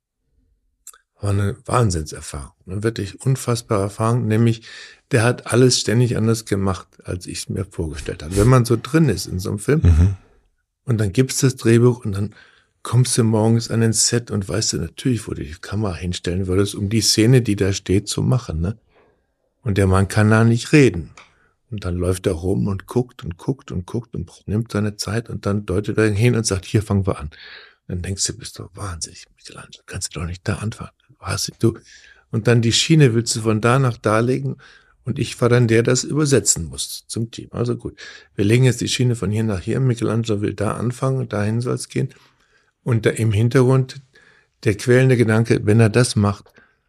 A: War eine Wahnsinnserfahrung, eine wirklich unfassbare Erfahrung, nämlich der hat alles ständig anders gemacht, als ich es mir vorgestellt habe. Wenn man so drin ist in so einem Film mhm. und dann gibt's das Drehbuch und dann kommst du morgens an den Set und weißt du natürlich, wo du die Kamera hinstellen würdest, um die Szene, die da steht, zu machen. Ne? Und der Mann kann da nicht reden. Und dann läuft er rum und guckt und guckt und guckt und nimmt seine Zeit und dann deutet er hin und sagt, hier fangen wir an. Dann denkst du, bist du wahnsinnig, Michelangelo, kannst du doch nicht da anfangen. Was du? Und dann die Schiene willst du von da nach da legen und ich war dann der, der das übersetzen muss zum Team. Also gut, wir legen jetzt die Schiene von hier nach hier, Michelangelo will da anfangen und dahin soll es gehen. Und da im Hintergrund der quälende Gedanke, wenn er das macht,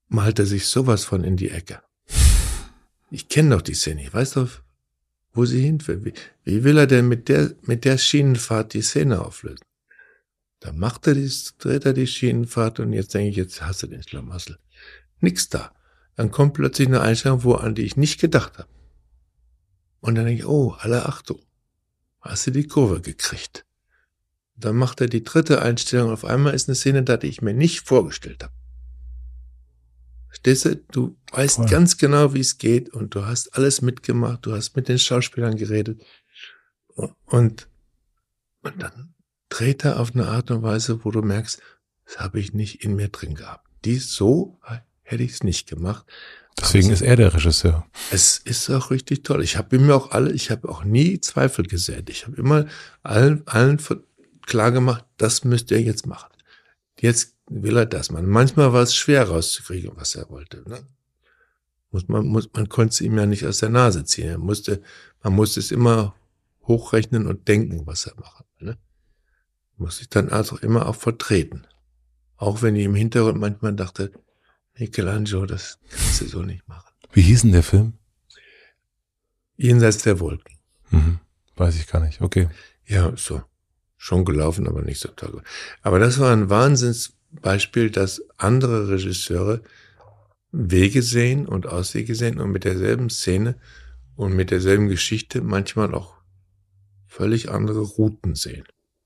A: malt er sich sowas von in die Ecke. Ich kenne doch die Szene, ich weiß doch, wo sie hin will. Wie, wie will er denn mit der, mit der Schienenfahrt die Szene auflösen? Dann macht er die, dreht er die Schienenfahrt und jetzt denke ich, jetzt hast du den Schlamassel. Nix da. Dann kommt plötzlich eine Einstellung, wo, an die ich nicht gedacht habe. Und dann denke ich, oh, alle Achtung, hast du die Kurve gekriegt. Dann macht er die dritte Einstellung, auf einmal ist eine Szene da, die ich mir nicht vorgestellt habe. Verstehst du? Du weißt
B: Voll.
A: ganz genau, wie es geht und du hast alles mitgemacht, du hast mit den Schauspielern geredet und, und dann dreht er auf eine Art und Weise, wo du merkst, das habe ich nicht in mir drin gehabt. Dies so hätte ich es nicht gemacht.
B: Deswegen ist er der Regisseur.
A: Es ist auch richtig toll. Ich habe mir auch alle, ich habe auch nie Zweifel gesät. Ich habe immer allen, allen klar gemacht, das müsst ihr jetzt machen. Jetzt will er das machen. Manchmal war es schwer rauszukriegen, was er wollte. Ne? Muss man, muss, man konnte es ihm ja nicht aus der Nase ziehen. Er musste, man musste es immer hochrechnen und denken, was er machen will. Ne? Muss ich dann also immer auch vertreten. Auch wenn ich im Hintergrund manchmal dachte, Michelangelo, das kannst du so nicht machen.
B: Wie hieß denn der Film?
A: Jenseits der Wolken.
B: Mhm. Weiß ich gar nicht. Okay.
A: Ja, so. Schon gelaufen, aber nicht so toll. Aber das war ein Wahnsinnsbeispiel, dass andere Regisseure Wege sehen und Auswege sehen und mit derselben Szene und mit derselben Geschichte manchmal auch völlig andere Routen sehen.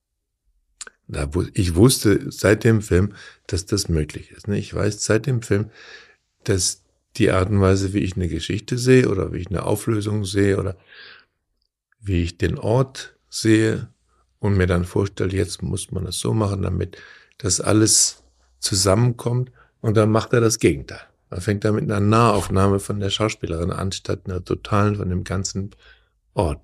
A: Ich wusste seit dem Film, dass das möglich ist. Ich weiß seit dem Film, dass die Art und Weise, wie ich eine Geschichte sehe oder wie ich eine Auflösung sehe oder wie ich den Ort sehe und mir dann vorstelle, jetzt muss man das so machen, damit das alles zusammenkommt und dann macht er das Gegenteil. Er fängt da mit einer Nahaufnahme von der Schauspielerin an, statt einer totalen von dem ganzen Ort.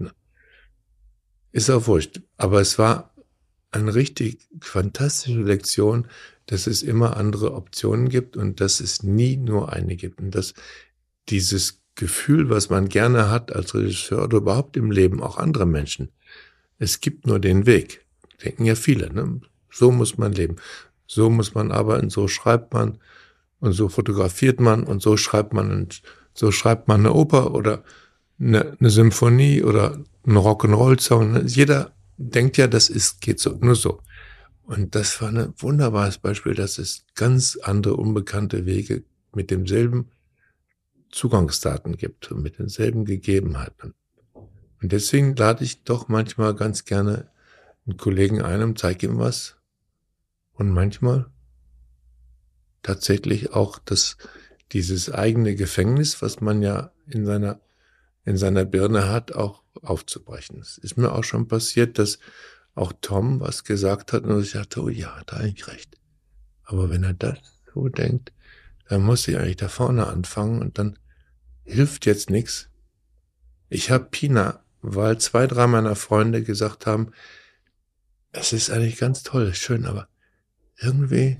A: Ist auch wurscht. Aber es war eine richtig fantastische Lektion, dass es immer andere Optionen gibt und dass es nie nur eine gibt. Und dass dieses Gefühl, was man gerne hat als Regisseur oder überhaupt im Leben, auch andere Menschen, es gibt nur den Weg. Denken ja viele, ne? So muss man leben. So muss man arbeiten, so schreibt man und so fotografiert man und so schreibt man und so schreibt man eine Oper oder eine, eine Symphonie oder einen Rock'n'Roll-Song. Jeder denkt ja, das ist, geht so, nur so. Und das war ein wunderbares Beispiel, dass es ganz andere, unbekannte Wege mit demselben Zugangsdaten gibt und mit denselben Gegebenheiten. Und deswegen lade ich doch manchmal ganz gerne einen Kollegen ein und zeige ihm was. Und manchmal tatsächlich auch das, dieses eigene Gefängnis, was man ja in seiner, in seiner Birne hat, auch aufzubrechen. Es ist mir auch schon passiert, dass auch Tom was gesagt hat und ich dachte, oh ja, hat er eigentlich recht. Aber wenn er das so denkt, dann muss ich eigentlich da vorne anfangen und dann hilft jetzt nichts. Ich habe Pina, weil zwei, drei meiner Freunde gesagt haben, es ist eigentlich ganz toll, schön, aber irgendwie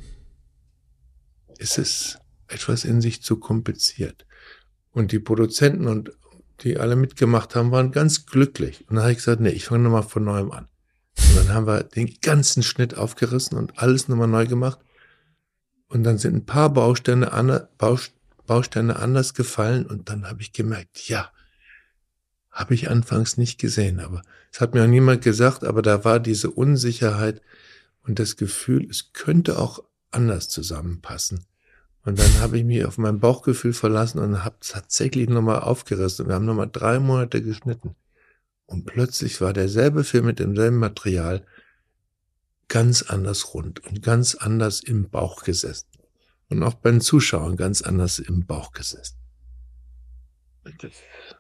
A: ist es etwas in sich zu kompliziert. Und die Produzenten und die alle mitgemacht haben, waren ganz glücklich. Und dann habe ich gesagt, nee, ich fange nochmal von neuem an. Und dann haben wir den ganzen Schnitt aufgerissen und alles nochmal neu gemacht. Und dann sind ein paar Bausteine, Bausteine anders gefallen und dann habe ich gemerkt, ja, habe ich anfangs nicht gesehen, aber es hat mir auch niemand gesagt, aber da war diese Unsicherheit und das Gefühl, es könnte auch anders zusammenpassen. Und dann habe ich mich auf mein Bauchgefühl verlassen und habe tatsächlich nochmal aufgerissen. Und wir haben nochmal drei Monate geschnitten. Und plötzlich war derselbe Film mit demselben Material ganz anders rund und ganz anders im Bauch gesessen. Und auch bei den Zuschauern ganz anders im Bauch gesessen. Das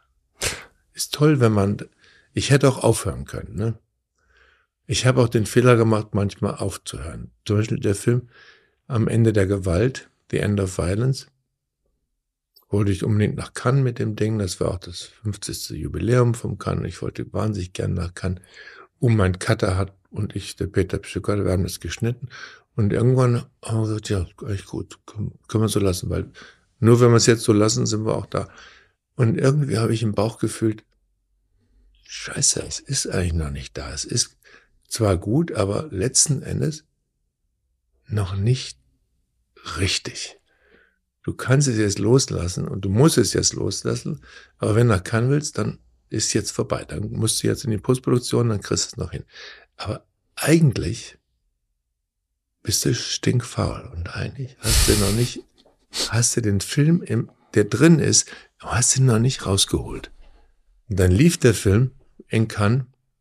A: ist toll, wenn man... Ich hätte auch aufhören können, ne? Ich habe auch den Fehler gemacht, manchmal aufzuhören. Zum Beispiel der Film Am Ende der Gewalt, The End of Violence, wollte ich unbedingt nach Cannes mit dem Ding. Das war auch das fünfzigste Jubiläum vom Cannes. Ich wollte wahnsinnig gern nach Cannes. Und mein Cutter hat und ich, der Peter Pschücker, wir haben das geschnitten. Und irgendwann haben wir gesagt, ja, echt gut, können, können wir so lassen, weil nur wenn wir es jetzt so lassen, sind wir auch da. Und irgendwie habe ich im Bauch gefühlt, scheiße, es ist eigentlich noch nicht da. Es ist zwar gut, aber letzten Endes noch nicht richtig. du kannst es jetzt loslassen und du musst es jetzt loslassen, aber wenn du kann willst, dann ist jetzt vorbei. Dann musst du jetzt in die Postproduktion, dann kriegst du es noch hin. Aber eigentlich bist du stinkfaul und eigentlich hast du noch nicht, hast du den Film, im, der drin ist, hast du ihn noch nicht rausgeholt. Und dann lief der Film in Cannes,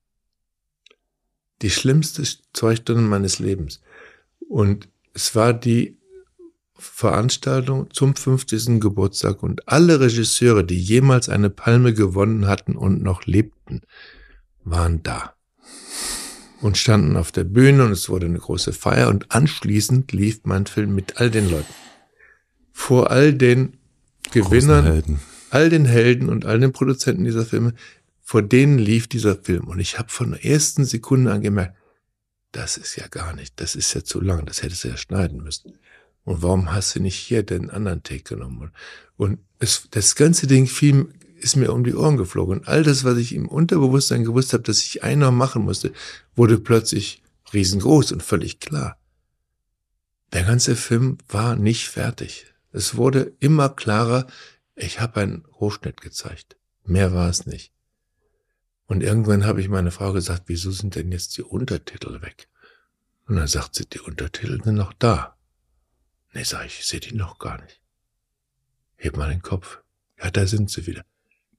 A: die schlimmste zwei Stunden meines Lebens. Und es war die Veranstaltung zum fünfzigsten Geburtstag und alle Regisseure, die jemals eine Palme gewonnen hatten und noch lebten, waren da und standen auf der Bühne und es wurde eine große Feier und anschließend lief mein Film mit all den Leuten. Vor all den Gewinnern, all den Helden und all den Produzenten dieser Filme, vor denen lief dieser Film. Und ich habe von der ersten Sekunde an gemerkt, das ist ja gar nicht, das ist ja zu lang, das hättest du ja schneiden müssen. Und warum hast du nicht hier den anderen Take genommen? Und es, das ganze Ding fiel, ist mir um die Ohren geflogen. Und all das, was ich im Unterbewusstsein gewusst habe, dass ich einen noch machen musste, wurde plötzlich riesengroß und völlig klar. Der ganze Film war nicht fertig. Es wurde immer klarer, ich habe einen Rohschnitt gezeigt. Mehr war es nicht. Und irgendwann habe ich meine Frau gesagt, wieso sind denn jetzt die Untertitel weg? Und dann sagt sie, die Untertitel sind noch da. Nee, sag ich, ich sehe die noch gar nicht. Heb mal den Kopf. Ja, da sind sie wieder.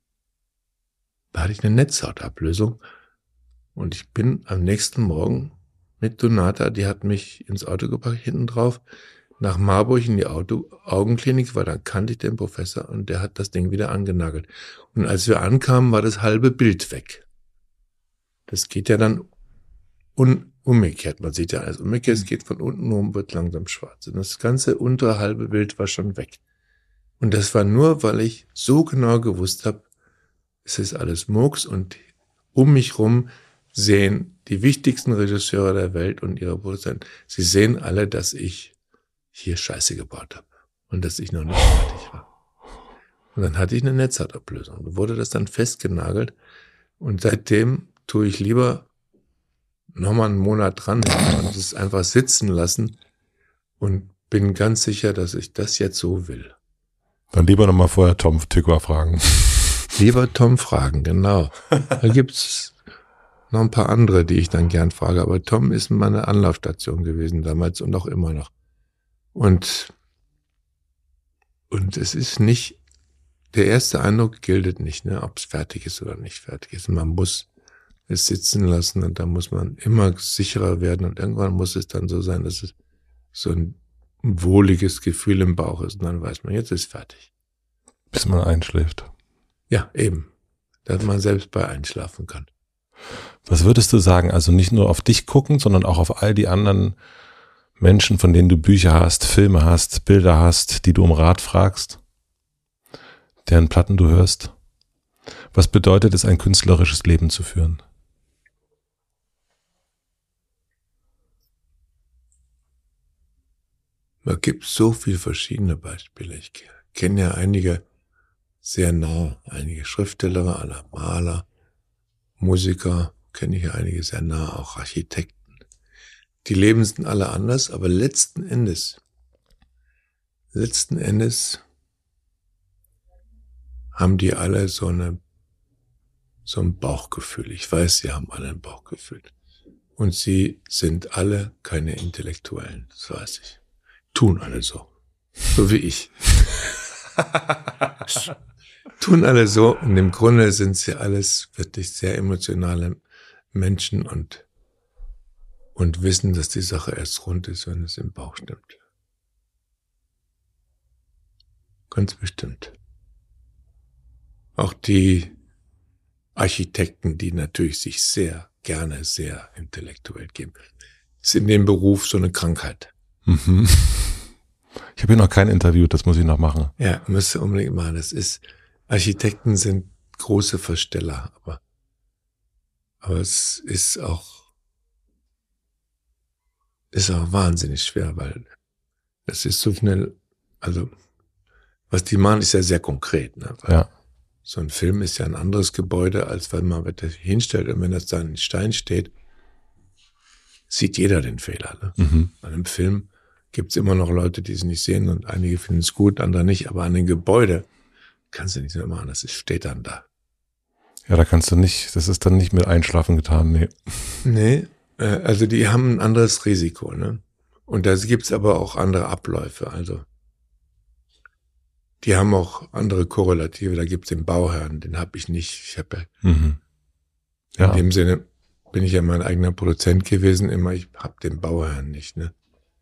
A: Da hatte ich eine Netzhautablösung und ich bin am nächsten Morgen mit Donata, die hat mich ins Auto gepackt, hinten drauf, nach Marburg in die Auto Augenklinik, weil dann kannte ich den Professor und der hat das Ding wieder angenagelt. Und als wir ankamen, war das halbe Bild weg. Das geht ja dann un umgekehrt. Man sieht ja alles umgekehrt, es geht von unten rum, wird langsam schwarz. Und das ganze untere halbe Bild war schon weg. Und das war nur, weil ich so genau gewusst habe, es ist alles Murks und um mich rum sehen die wichtigsten Regisseure der Welt und ihre Produzenten, sie sehen alle, dass ich hier Scheiße gebaut habe und dass ich noch nicht fertig war. Und dann hatte ich eine Netzhautablösung. Da wurde das dann festgenagelt und seitdem tue ich lieber nochmal einen Monat dran und es einfach sitzen lassen und bin ganz sicher, dass ich das jetzt so will.
B: Dann lieber nochmal vorher Tom Tykwer fragen.
A: Lieber Tom fragen, genau. Da gibt's noch ein paar andere, die ich dann gern frage, aber Tom ist meine Anlaufstation gewesen damals und auch immer noch. Und, und es ist nicht, der erste Eindruck gilt nicht, ne, ob es fertig ist oder nicht fertig ist. Man muss es sitzen lassen und da muss man immer sicherer werden und irgendwann muss es dann so sein, dass es so ein wohliges Gefühl im Bauch ist und dann weiß man, jetzt ist fertig.
B: Bis man einschläft.
A: Ja, eben. Dass man selbst bei einschlafen kann.
B: Was würdest du sagen, also nicht nur auf dich gucken, sondern auch auf all die anderen Menschen, von denen du Bücher hast, Filme hast, Bilder hast, die du um Rat fragst, deren Platten du hörst? Was bedeutet es, ein künstlerisches Leben zu führen?
A: Da gibt es so viele verschiedene Beispiele. Ich kenne ja einige sehr nah, einige Schriftsteller, alle Maler, Musiker, kenne ich ja einige sehr nah, auch Architekten. Die Leben sind alle anders, aber letzten Endes, letzten Endes haben die alle so eine, so ein Bauchgefühl. Ich weiß, sie haben alle ein Bauchgefühl. Und sie sind alle keine Intellektuellen, das weiß ich. Tun alle so. So wie ich. Tun alle so und im Grunde sind sie alles wirklich sehr emotionale Menschen und, und wissen, dass die Sache erst rund ist, wenn es im Bauch stimmt. Ganz bestimmt. Auch die Architekten, die natürlich sich sehr gerne sehr intellektuell geben, ist in dem Beruf so eine Krankheit.
B: Mhm. Ich habe hier noch kein Interview, das muss ich noch machen.
A: Ja, müsste unbedingt machen. Das ist, Architekten sind große Versteller, aber, aber es ist auch, ist auch wahnsinnig schwer, weil es ist so schnell, also, was die machen, ist ja sehr konkret, ne? Weil
B: ja.
A: So ein Film ist ja ein anderes Gebäude, als wenn man das hinstellt und wenn das da in Stein steht, sieht jeder den Fehler, ne?
B: Mhm.
A: Bei einem Film gibt es immer noch Leute, die es nicht sehen und einige finden es gut, andere nicht. Aber an den Gebäude kannst du nichts mehr machen, das steht dann da.
B: Ja, da kannst du nicht, das ist dann nicht mit Einschlafen getan, nee.
A: Nee, äh, also die haben ein anderes Risiko, ne? Und da gibt's aber auch andere Abläufe, also die haben auch andere Korrelative, da gibt's den Bauherrn, den habe ich nicht. Ich habe
B: mhm. ja.
A: In dem Sinne bin ich ja mein eigener Produzent gewesen, immer, ich habe den Bauherrn nicht, ne?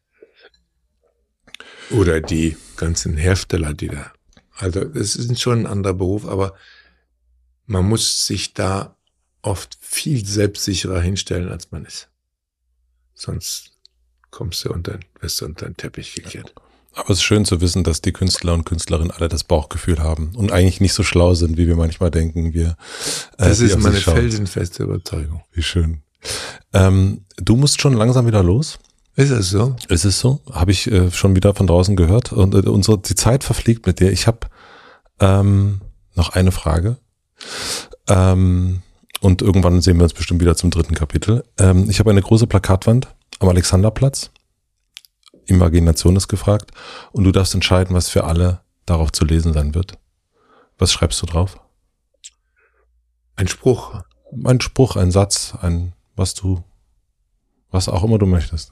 A: Oder die ganzen Hersteller, die da, also es ist schon ein anderer Beruf, aber man muss sich da oft viel selbstsicherer hinstellen, als man ist. Sonst kommst du unter, wirst du unter den Teppich gekehrt.
B: Aber es ist schön zu wissen, dass die Künstler und Künstlerinnen alle das Bauchgefühl haben und eigentlich nicht so schlau sind, wie wir manchmal denken. Wir,
A: äh, das ist meine felsenfeste Überzeugung.
B: Wie schön. Ähm, du musst schon langsam wieder los.
A: Ist es so?
B: Ist es so? Habe ich äh, schon wieder von draußen gehört. Und äh, unsere die Zeit verfliegt mit dir. Ich habe ähm, noch eine Frage. Ähm, und irgendwann sehen wir uns bestimmt wieder zum dritten Kapitel. Ähm, ich habe eine große Plakatwand am Alexanderplatz. Imagination ist gefragt. Und du darfst entscheiden, was für alle darauf zu lesen sein wird. Was schreibst du drauf?
A: Ein Spruch.
B: Ein Spruch, ein Satz, ein, was du, was auch immer du möchtest.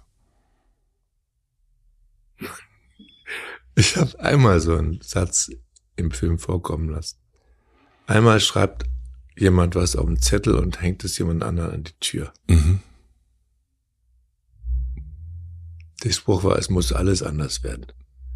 A: Ich habe einmal so einen Satz im Film vorkommen lassen. Einmal schreibt jemand was auf einen Zettel und hängt es jemand anderen an die Tür.
B: Mhm.
A: Der Spruch war, es muss alles anders werden.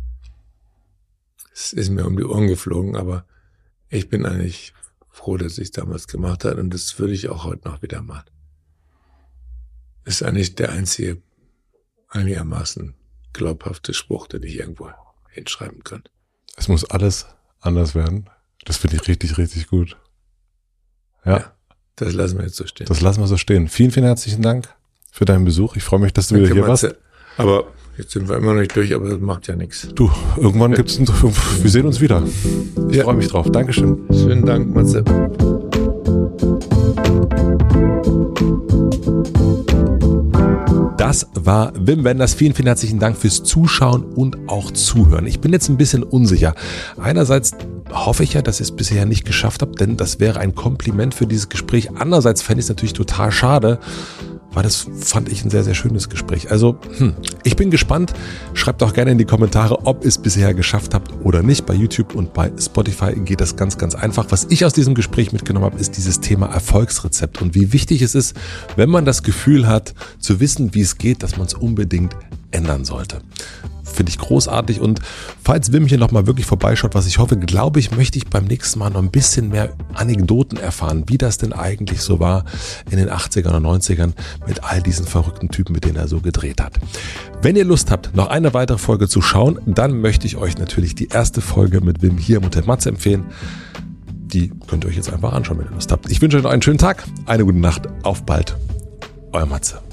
A: Es ist mir um die Ohren geflogen, aber ich bin eigentlich froh, dass ich es damals gemacht habe und das würde ich auch heute noch wieder machen. Das ist eigentlich der einzige einigermaßen glaubhafte Spruch, den ich irgendwo hinschreiben kann.
B: Es muss alles anders werden. Das finde ich richtig, richtig gut. Ja. ja.
A: Das lassen wir jetzt so stehen.
B: Das lassen wir so stehen. Vielen, vielen herzlichen Dank für deinen Besuch. Ich freue mich, dass du
A: Danke,
B: wieder hier
A: Matze.
B: warst.
A: Aber jetzt sind wir immer noch nicht durch, aber das macht ja nichts.
B: Du, irgendwann ja. gibt's ein, wir sehen uns wieder. Ich ja. freue mich drauf. Dankeschön.
A: Schönen Dank, Matze.
B: Das war Wim Wenders. Vielen, vielen herzlichen Dank fürs Zuschauen und auch Zuhören. Ich bin jetzt ein bisschen unsicher. Einerseits hoffe ich ja, dass ihr es bisher nicht geschafft habt, denn das wäre ein Kompliment für dieses Gespräch. Andererseits fände ich es natürlich total schade, weil das fand ich ein sehr, sehr schönes Gespräch. Also, hm, ich bin gespannt. Schreibt doch gerne in die Kommentare, ob ihr es bisher geschafft habt oder nicht. Bei YouTube und bei Spotify geht das ganz, ganz einfach. Was ich aus diesem Gespräch mitgenommen habe, ist dieses Thema Erfolgsrezept und wie wichtig es ist, wenn man das Gefühl hat, zu wissen, wie es geht, dass man es unbedingt ändern sollte. Finde ich großartig und falls Wim hier nochmal wirklich vorbeischaut, was ich hoffe, glaube ich, möchte ich beim nächsten Mal noch ein bisschen mehr Anekdoten erfahren, wie das denn eigentlich so war in den achtzigern und neunzigern mit all diesen verrückten Typen, mit denen er so gedreht hat. Wenn ihr Lust habt, noch eine weitere Folge zu schauen, dann möchte ich euch natürlich die erste Folge mit Wim hier im Hotel Matze empfehlen. Die könnt ihr euch jetzt einfach anschauen, wenn ihr Lust habt. Ich wünsche euch noch einen schönen Tag, eine gute Nacht, auf bald, euer Matze.